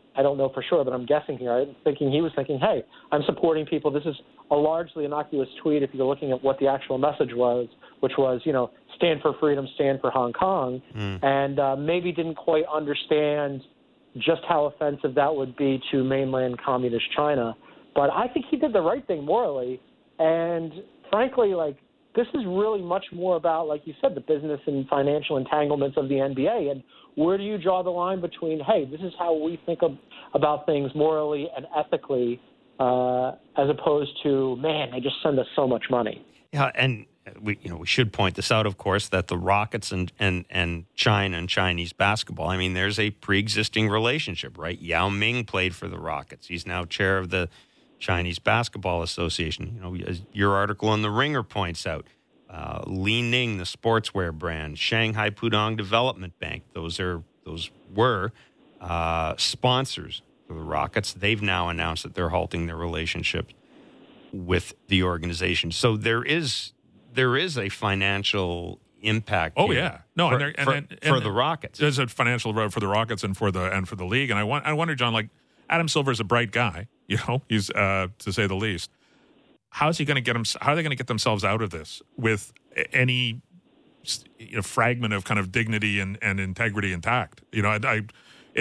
I don't know for sure, but I'm guessing here. I'm thinking he was thinking, hey, I'm supporting people. This is a largely innocuous tweet if you're looking at what the actual message was, which was, stand for freedom, stand for Hong Kong, and maybe didn't quite understand just how offensive that would be to mainland communist China. But I think he did the right thing morally, and frankly, this is really much more about, like you said, the business and financial entanglements of the NBA. And where do you draw the line between, hey, this is how we think about things morally and ethically, as opposed to, man, they just send us so much money. Yeah, and we should point this out, of course, that the Rockets and China and Chinese basketball, I mean, there's a pre-existing relationship, right? Yao Ming played for the Rockets. He's now chair of the Chinese Basketball Association. As your article in The Ringer points out, Li Ning, the sportswear brand, Shanghai Pudong Development Bank, those were sponsors for the Rockets. They've now announced that they're halting their relationship with the organization. So there is a financial impact. Oh, here yeah. No, for the Rockets. There's a financial road for the Rockets and for the league. And I wonder, John, Adam Silver's a bright guy. He's to say the least. How are they going to get themselves out of this with any fragment of kind of dignity and integrity intact? Without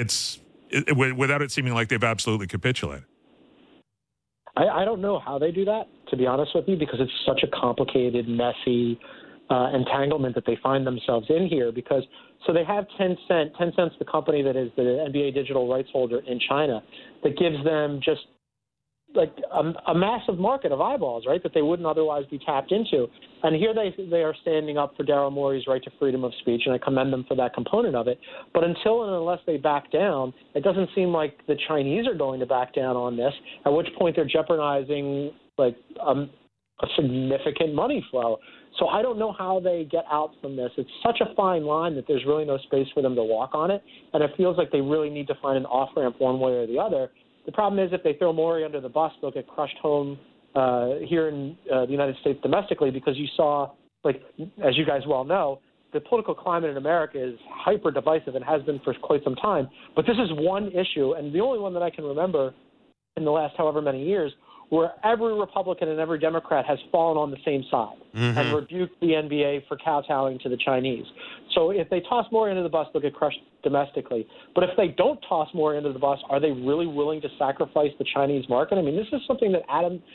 it seeming like they've absolutely capitulated. I don't know how they do that, to be honest with you, because it's such a complicated, messy entanglement that they find themselves in here. Because so they have Tencent, the company that is the NBA digital rights holder in China, that gives them just a massive market of eyeballs, right, that they wouldn't otherwise be tapped into. And here they are standing up for Daryl Morey's right to freedom of speech, and I commend them for that component of it. But until and unless they back down, it doesn't seem like the Chinese are going to back down on this, at which point they're jeopardizing a significant money flow. So I don't know how they get out from this. It's such a fine line that there's really no space for them to walk on it, and it feels like they really need to find an off-ramp one way or the other. The problem is if they throw Morey under the bus, they'll get crushed home here in the United States domestically, because you saw, as you guys well know, the political climate in America is hyper divisive and has been for quite some time. But this is one issue, and the only one that I can remember in the last however many years, where every Republican and every Democrat has fallen on the same side and rebuked the NBA for kowtowing to the Chinese. So if they toss Morey under the bus, they'll get crushed domestically. But if they don't toss Morey under the bus, are they really willing to sacrifice the Chinese market? I mean, this is something that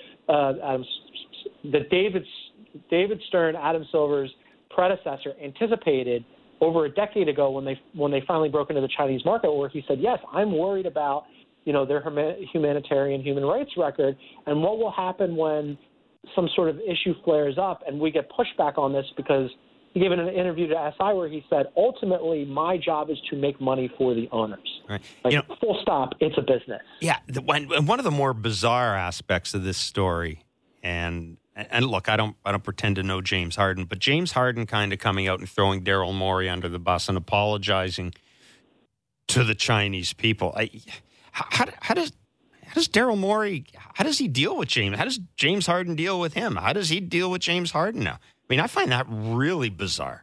David Stern, Adam Silver's predecessor, anticipated over a decade ago when they finally broke into the Chinese market, where he said, yes, I'm worried about their humanitarian human rights record, and what will happen when some sort of issue flares up and we get pushback on this, because he gave an interview to SI where he said, ultimately, my job is to make money for the owners. Right. Full stop, it's a business. Yeah, one of the more bizarre aspects of this story, and look, I don't pretend to know James Harden, but James Harden kind of coming out and throwing Daryl Morey under the bus and apologizing to the Chinese people. How does Daryl Morey, how does he deal with James? How does James Harden deal with him? How does he deal with James Harden now? I mean, I find that really bizarre.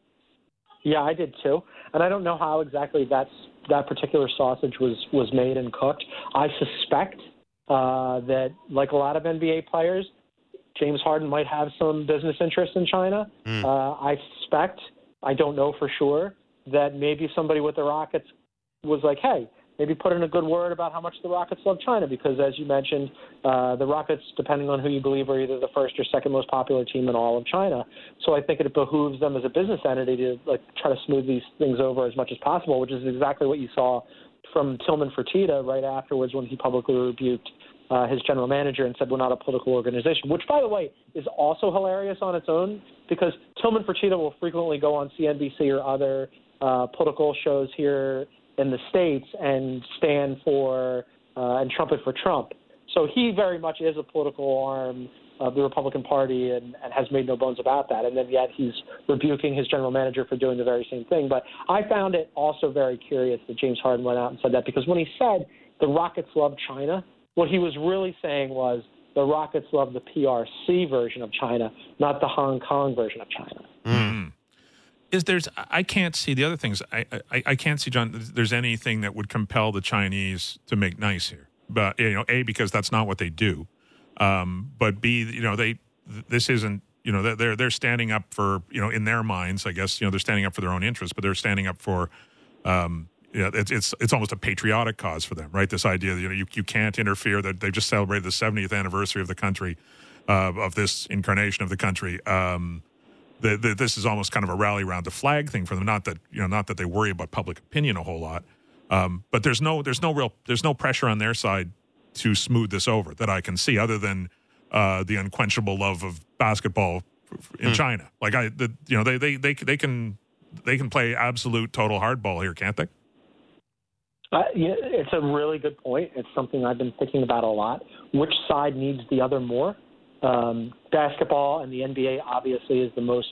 Yeah, I did too. And I don't know how exactly that particular sausage was made and cooked. I suspect that, like a lot of NBA players, James Harden might have some business interests in China. I suspect, I don't know for sure, that maybe somebody with the Rockets was like, hey, maybe put in a good word about how much the Rockets love China, because, as you mentioned, the Rockets, depending on who you believe, are either the first or second most popular team in all of China. So I think it behooves them as a business entity to try to smooth these things over as much as possible, which is exactly what you saw from Tillman Fertitta right afterwards when he publicly rebuked his general manager and said, we're not a political organization, which, by the way, is also hilarious on its own, because Tillman Fertitta will frequently go on CNBC or other political shows here in the States and stand for and trumpet for Trump. So he very much is a political arm of the Republican Party and has made no bones about that. And then yet he's rebuking his general manager for doing the very same thing. But I found it also very curious that James Harden went out and said that, because when he said the Rockets love China, what he was really saying was the Rockets love the PRC version of China, not the Hong Kong version of China. I can't see the other things. I can't see, John, there's anything that would compel the Chinese to make nice here. But, A, because that's not what they do. But B, this isn't, they're standing up for, in their minds, I guess, they're standing up for their own interests, but they're standing up for, it's almost a patriotic cause for them, right? This idea that, you can't interfere, that they've just celebrated the 70th anniversary of the country, of this incarnation of the country. This is almost kind of a rally around the flag thing for them. Not that they worry about public opinion a whole lot, but there's no pressure on their side to smooth this over that I can see, other than the unquenchable love of basketball in China. Like they can play absolute total hardball here, can't they? Yeah, it's a really good point. It's something I've been thinking about a lot. Which side needs the other more? Basketball and the NBA obviously is the most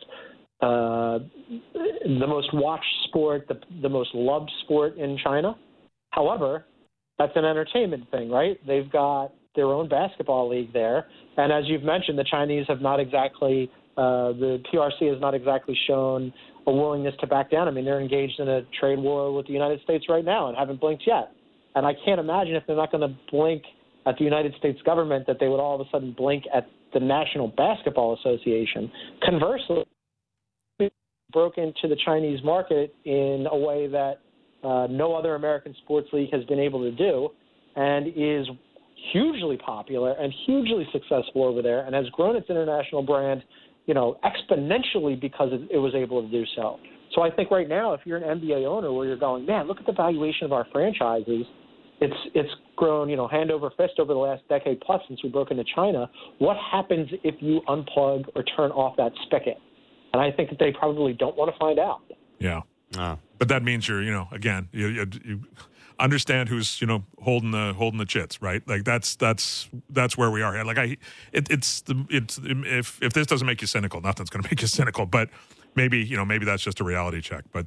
watched sport, the most loved sport in China. However, that's an entertainment thing, right? They've got their own basketball league there, and as you've mentioned, the Chinese have not exactly, the PRC has not exactly shown a willingness to back down. I mean, they're engaged in a trade war with the United States right now and haven't blinked yet. And I can't imagine if they're not going to blink at the United States government that they would all of a sudden blink at the National Basketball Association. Conversely, it broke into the Chinese market in a way that no other American sports league has been able to do, and is hugely popular and hugely successful over there, and has grown its international brand, exponentially because it was able to do so. So I think right now, if you're an NBA owner where you're going, man, look at the valuation of our franchises, it's grown, hand over fist over the last decade plus since we broke into China. What happens if you unplug or turn off that spigot? And I think that they probably don't want to find out. Yeah. But that means you're, again, you understand who's, holding the chits, right? Like that's where we are here. Like if this doesn't make you cynical, nothing's going to make you cynical. But maybe that's just a reality check. But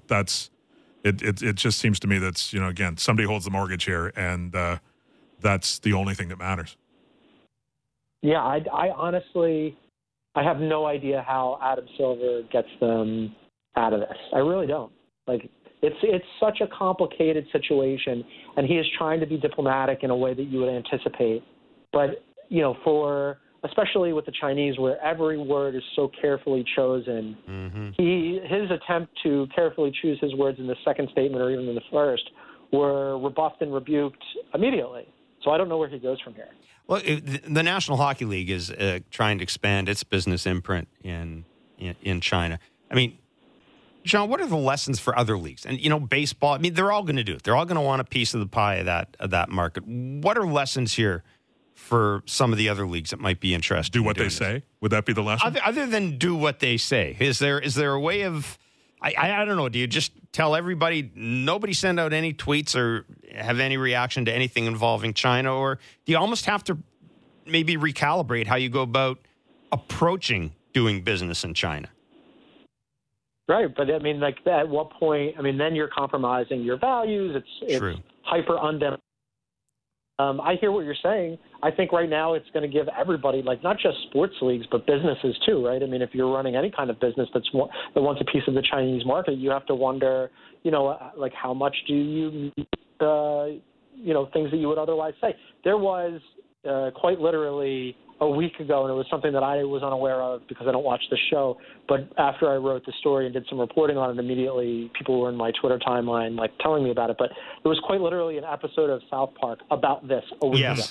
it just seems to me that's, again, somebody holds the mortgage here, and that's the only thing that matters. Yeah, I honestly, I have no idea how Adam Silver gets them out of this. I really don't. Like, it's such a complicated situation, and he is trying to be diplomatic in a way that you would anticipate. But, especially with the Chinese, where every word is so carefully chosen, his attempt to carefully choose his words in the second statement or even in the first were rebuffed and rebuked immediately. So I don't know where he goes from here. Well, the National Hockey League is trying to expand its business imprint in China. I mean, John, what are the lessons for other leagues? And, baseball, I mean, they're all going to do it. They're all going to want a piece of the pie of that market. What are lessons here for some of the other leagues that might be interested? Do what they say? Would that be the lesson? Other than do what they say. Is there a way of, I don't know, do you just tell everybody, nobody send out any tweets or have any reaction to anything involving China? Or do you almost have to maybe recalibrate how you go about approaching doing business in China? Right, but I mean, like, at what point? I mean, then you're compromising your values. It's hyper undemocratic. I hear what you're saying. I think right now it's going to give everybody, like, not just sports leagues, but businesses too, right? I mean, if you're running any kind of business that wants a piece of the Chinese market, you have to wonder, like, how much do you, things that you would otherwise say. There was quite literally a week ago, and it was something that I was unaware of because I don't watch the show. But after I wrote the story and did some reporting on it, immediately people were in my Twitter timeline, like, telling me about it. But there was quite literally an episode of South Park about this a week ago.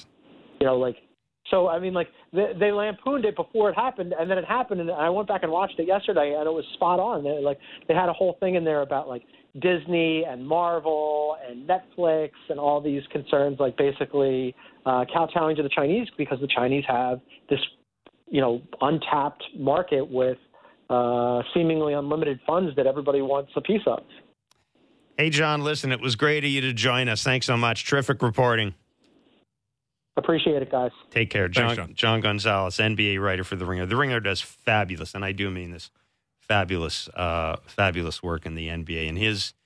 So, I mean, like, they lampooned it before it happened, and then it happened, and I went back and watched it yesterday, and it was spot on. They had a whole thing in there about, like, Disney and Marvel and Netflix and all these concerns, like, basically kowtowing to the Chinese because the Chinese have this, untapped market with seemingly unlimited funds that everybody wants a piece of. Hey, John, listen, it was great of you to join us. Thanks so much. Terrific reporting. Appreciate it, guys. Take care. Thanks, John Gonzalez, NBA writer for The Ringer. The Ringer does fabulous, and I do mean this, fabulous work in the NBA. And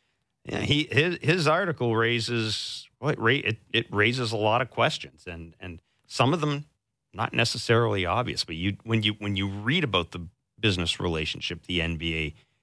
his article raises it raises a lot of questions, and some of them not necessarily obvious. But when you read about the business relationship the NBA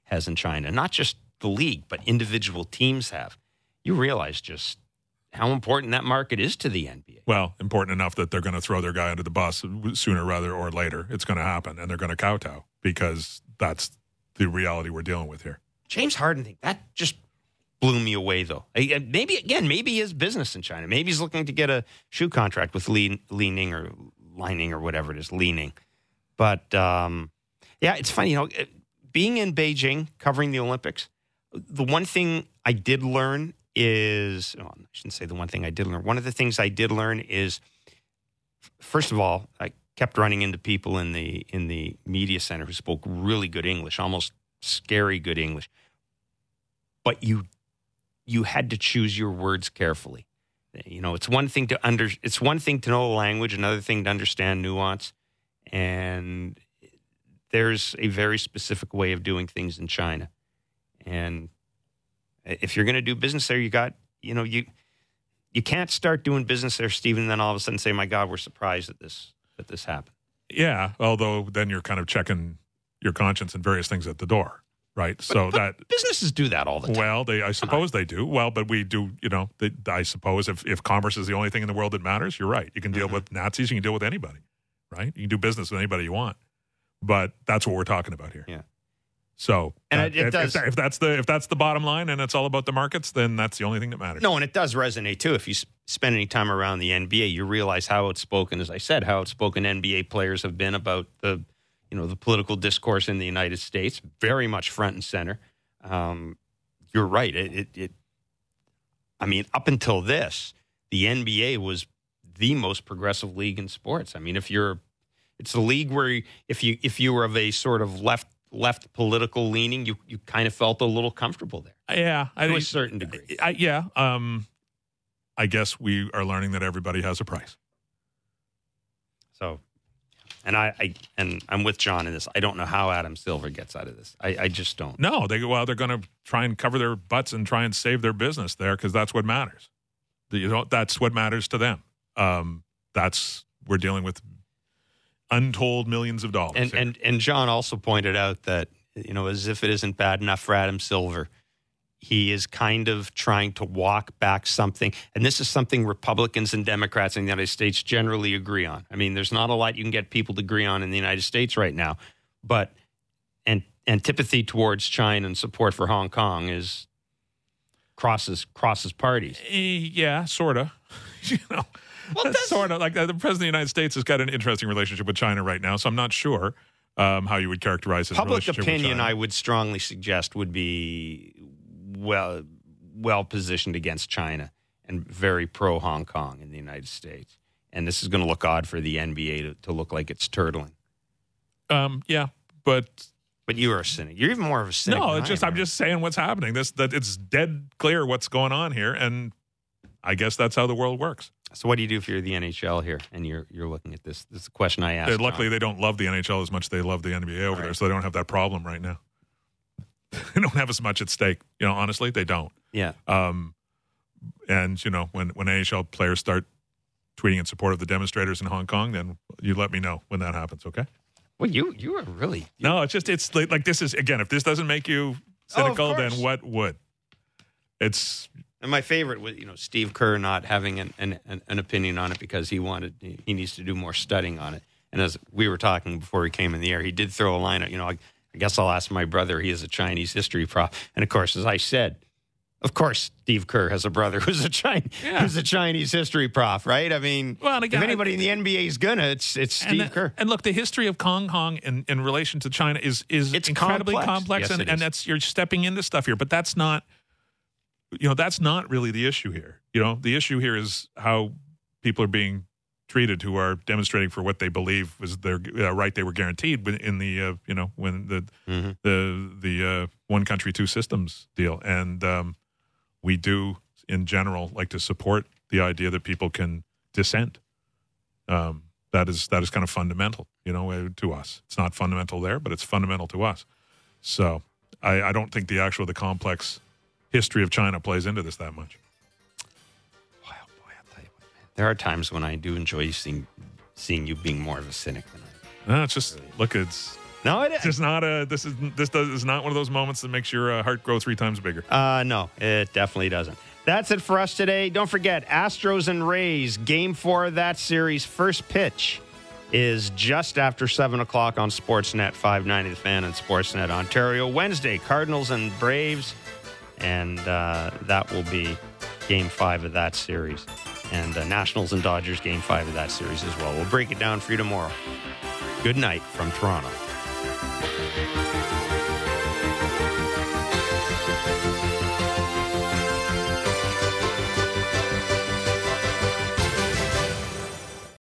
has in China, not just the league, but individual teams have, you realize just how important that market is to the NBA. Well, important enough that they're going to throw their guy under the bus sooner rather or later. It's going to happen, and they're going to kowtow because that's the reality we're dealing with here. James Harden thing, that just blew me away, though. Maybe he has business in China. Maybe he's looking to get a shoe contract with Li-Ning or Lining or whatever it is, Li-Ning. But, it's funny, being in Beijing, covering the Olympics, the one thing I did learn is, I shouldn't say the one thing I did learn. One of the things I did learn is, first of all, I kept running into people in the media center who spoke really good English, almost scary good English. But you had to choose your words carefully. It's one thing to know a language, another thing to understand nuance, and there's a very specific way of doing things in China. And if you're going to do business there, you can't start doing business there, Stephen, and then all of a sudden say, "My God, we're surprised that this happened." Yeah, although then you're kind of checking your conscience and various things at the door, right? But businesses do that all the time. Well, I suppose they do. Well, but we do. I suppose if commerce is the only thing in the world that matters, you're right. You can deal with Nazis. You can deal with anybody, right? You can do business with anybody you want. But that's what we're talking about here. Yeah. So, and if that's the bottom line, and it's all about the markets, then that's the only thing that matters. No, and it does resonate too. If you spend any time around the NBA, you realize how outspoken, as I said, how outspoken NBA players have been about the political discourse in the United States, very much front and center. You're right. Up until this, the NBA was the most progressive league in sports. I mean, it's a league where if you were of a sort of left political leaning, you kind of felt a little comfortable there. Yeah, to a certain degree. I guess we are learning that everybody has a price. So, and I'm with John in this. I don't know how Adam Silver gets out of this. I just don't. No, they're going to try and cover their butts and try and save their business there because that's what matters. That's what matters to them. We're dealing with untold millions of dollars. And John also pointed out that, as if it isn't bad enough for Adam Silver, he is kind of trying to walk back something. And this is something Republicans and Democrats in the United States generally agree on. I mean, there's not a lot you can get people to agree on in the United States right now. But antipathy towards China and support for Hong Kong crosses parties. Yeah, sort of. Well, that's sort of like the president of the United States has got an interesting relationship with China right now, so I'm not sure how you would characterize his relationship with China. Public opinion, I would strongly suggest, would be well positioned against China and very pro Hong Kong in the United States. And this is going to look odd for the NBA to look like it's turtling. Yeah, but you are a cynic. You're even more of a cynic. No, I'm just saying what's happening. That it's dead clear what's going on here, and I guess that's how the world works. So what do you do if you're the NHL here and you're looking at this? This is a question I asked. Luckily, they don't love the NHL as much as they love the NBA over there, so they don't have that problem right now. They don't have as much at stake. Honestly, they don't. Yeah. And when NHL players start tweeting in support of the demonstrators in Hong Kong, then you let me know when that happens, okay? Well, you are really... No, it's like this is, again, if this doesn't make you cynical, then what would? It's... And my favorite was, Steve Kerr not having an opinion on it because he needs to do more studying on it. And as we were talking before we came in the air, he did throw a line out, I guess I'll ask my brother. He is a Chinese history prof. And of course, as I said, of course, Steve Kerr has a brother who's a Chinese history prof, right? I mean, if anybody in the NBA is it's Steve Kerr. And look, the history of Hong Kong in relation to China is incredibly complex, yes, and that's, you're stepping into stuff here, but that's not really the issue here. The issue here is how people are being treated who are demonstrating for what they believe was their right they were guaranteed in the when the one country two systems deal. And we do in general like to support the idea that people can dissent. That is kind of fundamental, to us. It's not fundamental there, but it's fundamental to us. So I don't think the complex history of China plays into this that much. Wow, boy, I'll tell you what, man. There are times when I do enjoy seeing you being more of a cynic than I am. No, it's just, look, No, it It's just not this is not one of those moments that makes your heart grow 3 times bigger. No, it definitely doesn't. That's it for us today. Don't forget, Astros and Rays, Game 4 of that series, first pitch is just after 7 o'clock on Sportsnet 590 The Fan and Sportsnet Ontario. Wednesday, Cardinals and Braves, and that will be Game 5 of that series. And Nationals and Dodgers, Game 5 of that series as well. We'll break it down for you tomorrow. Good night from Toronto.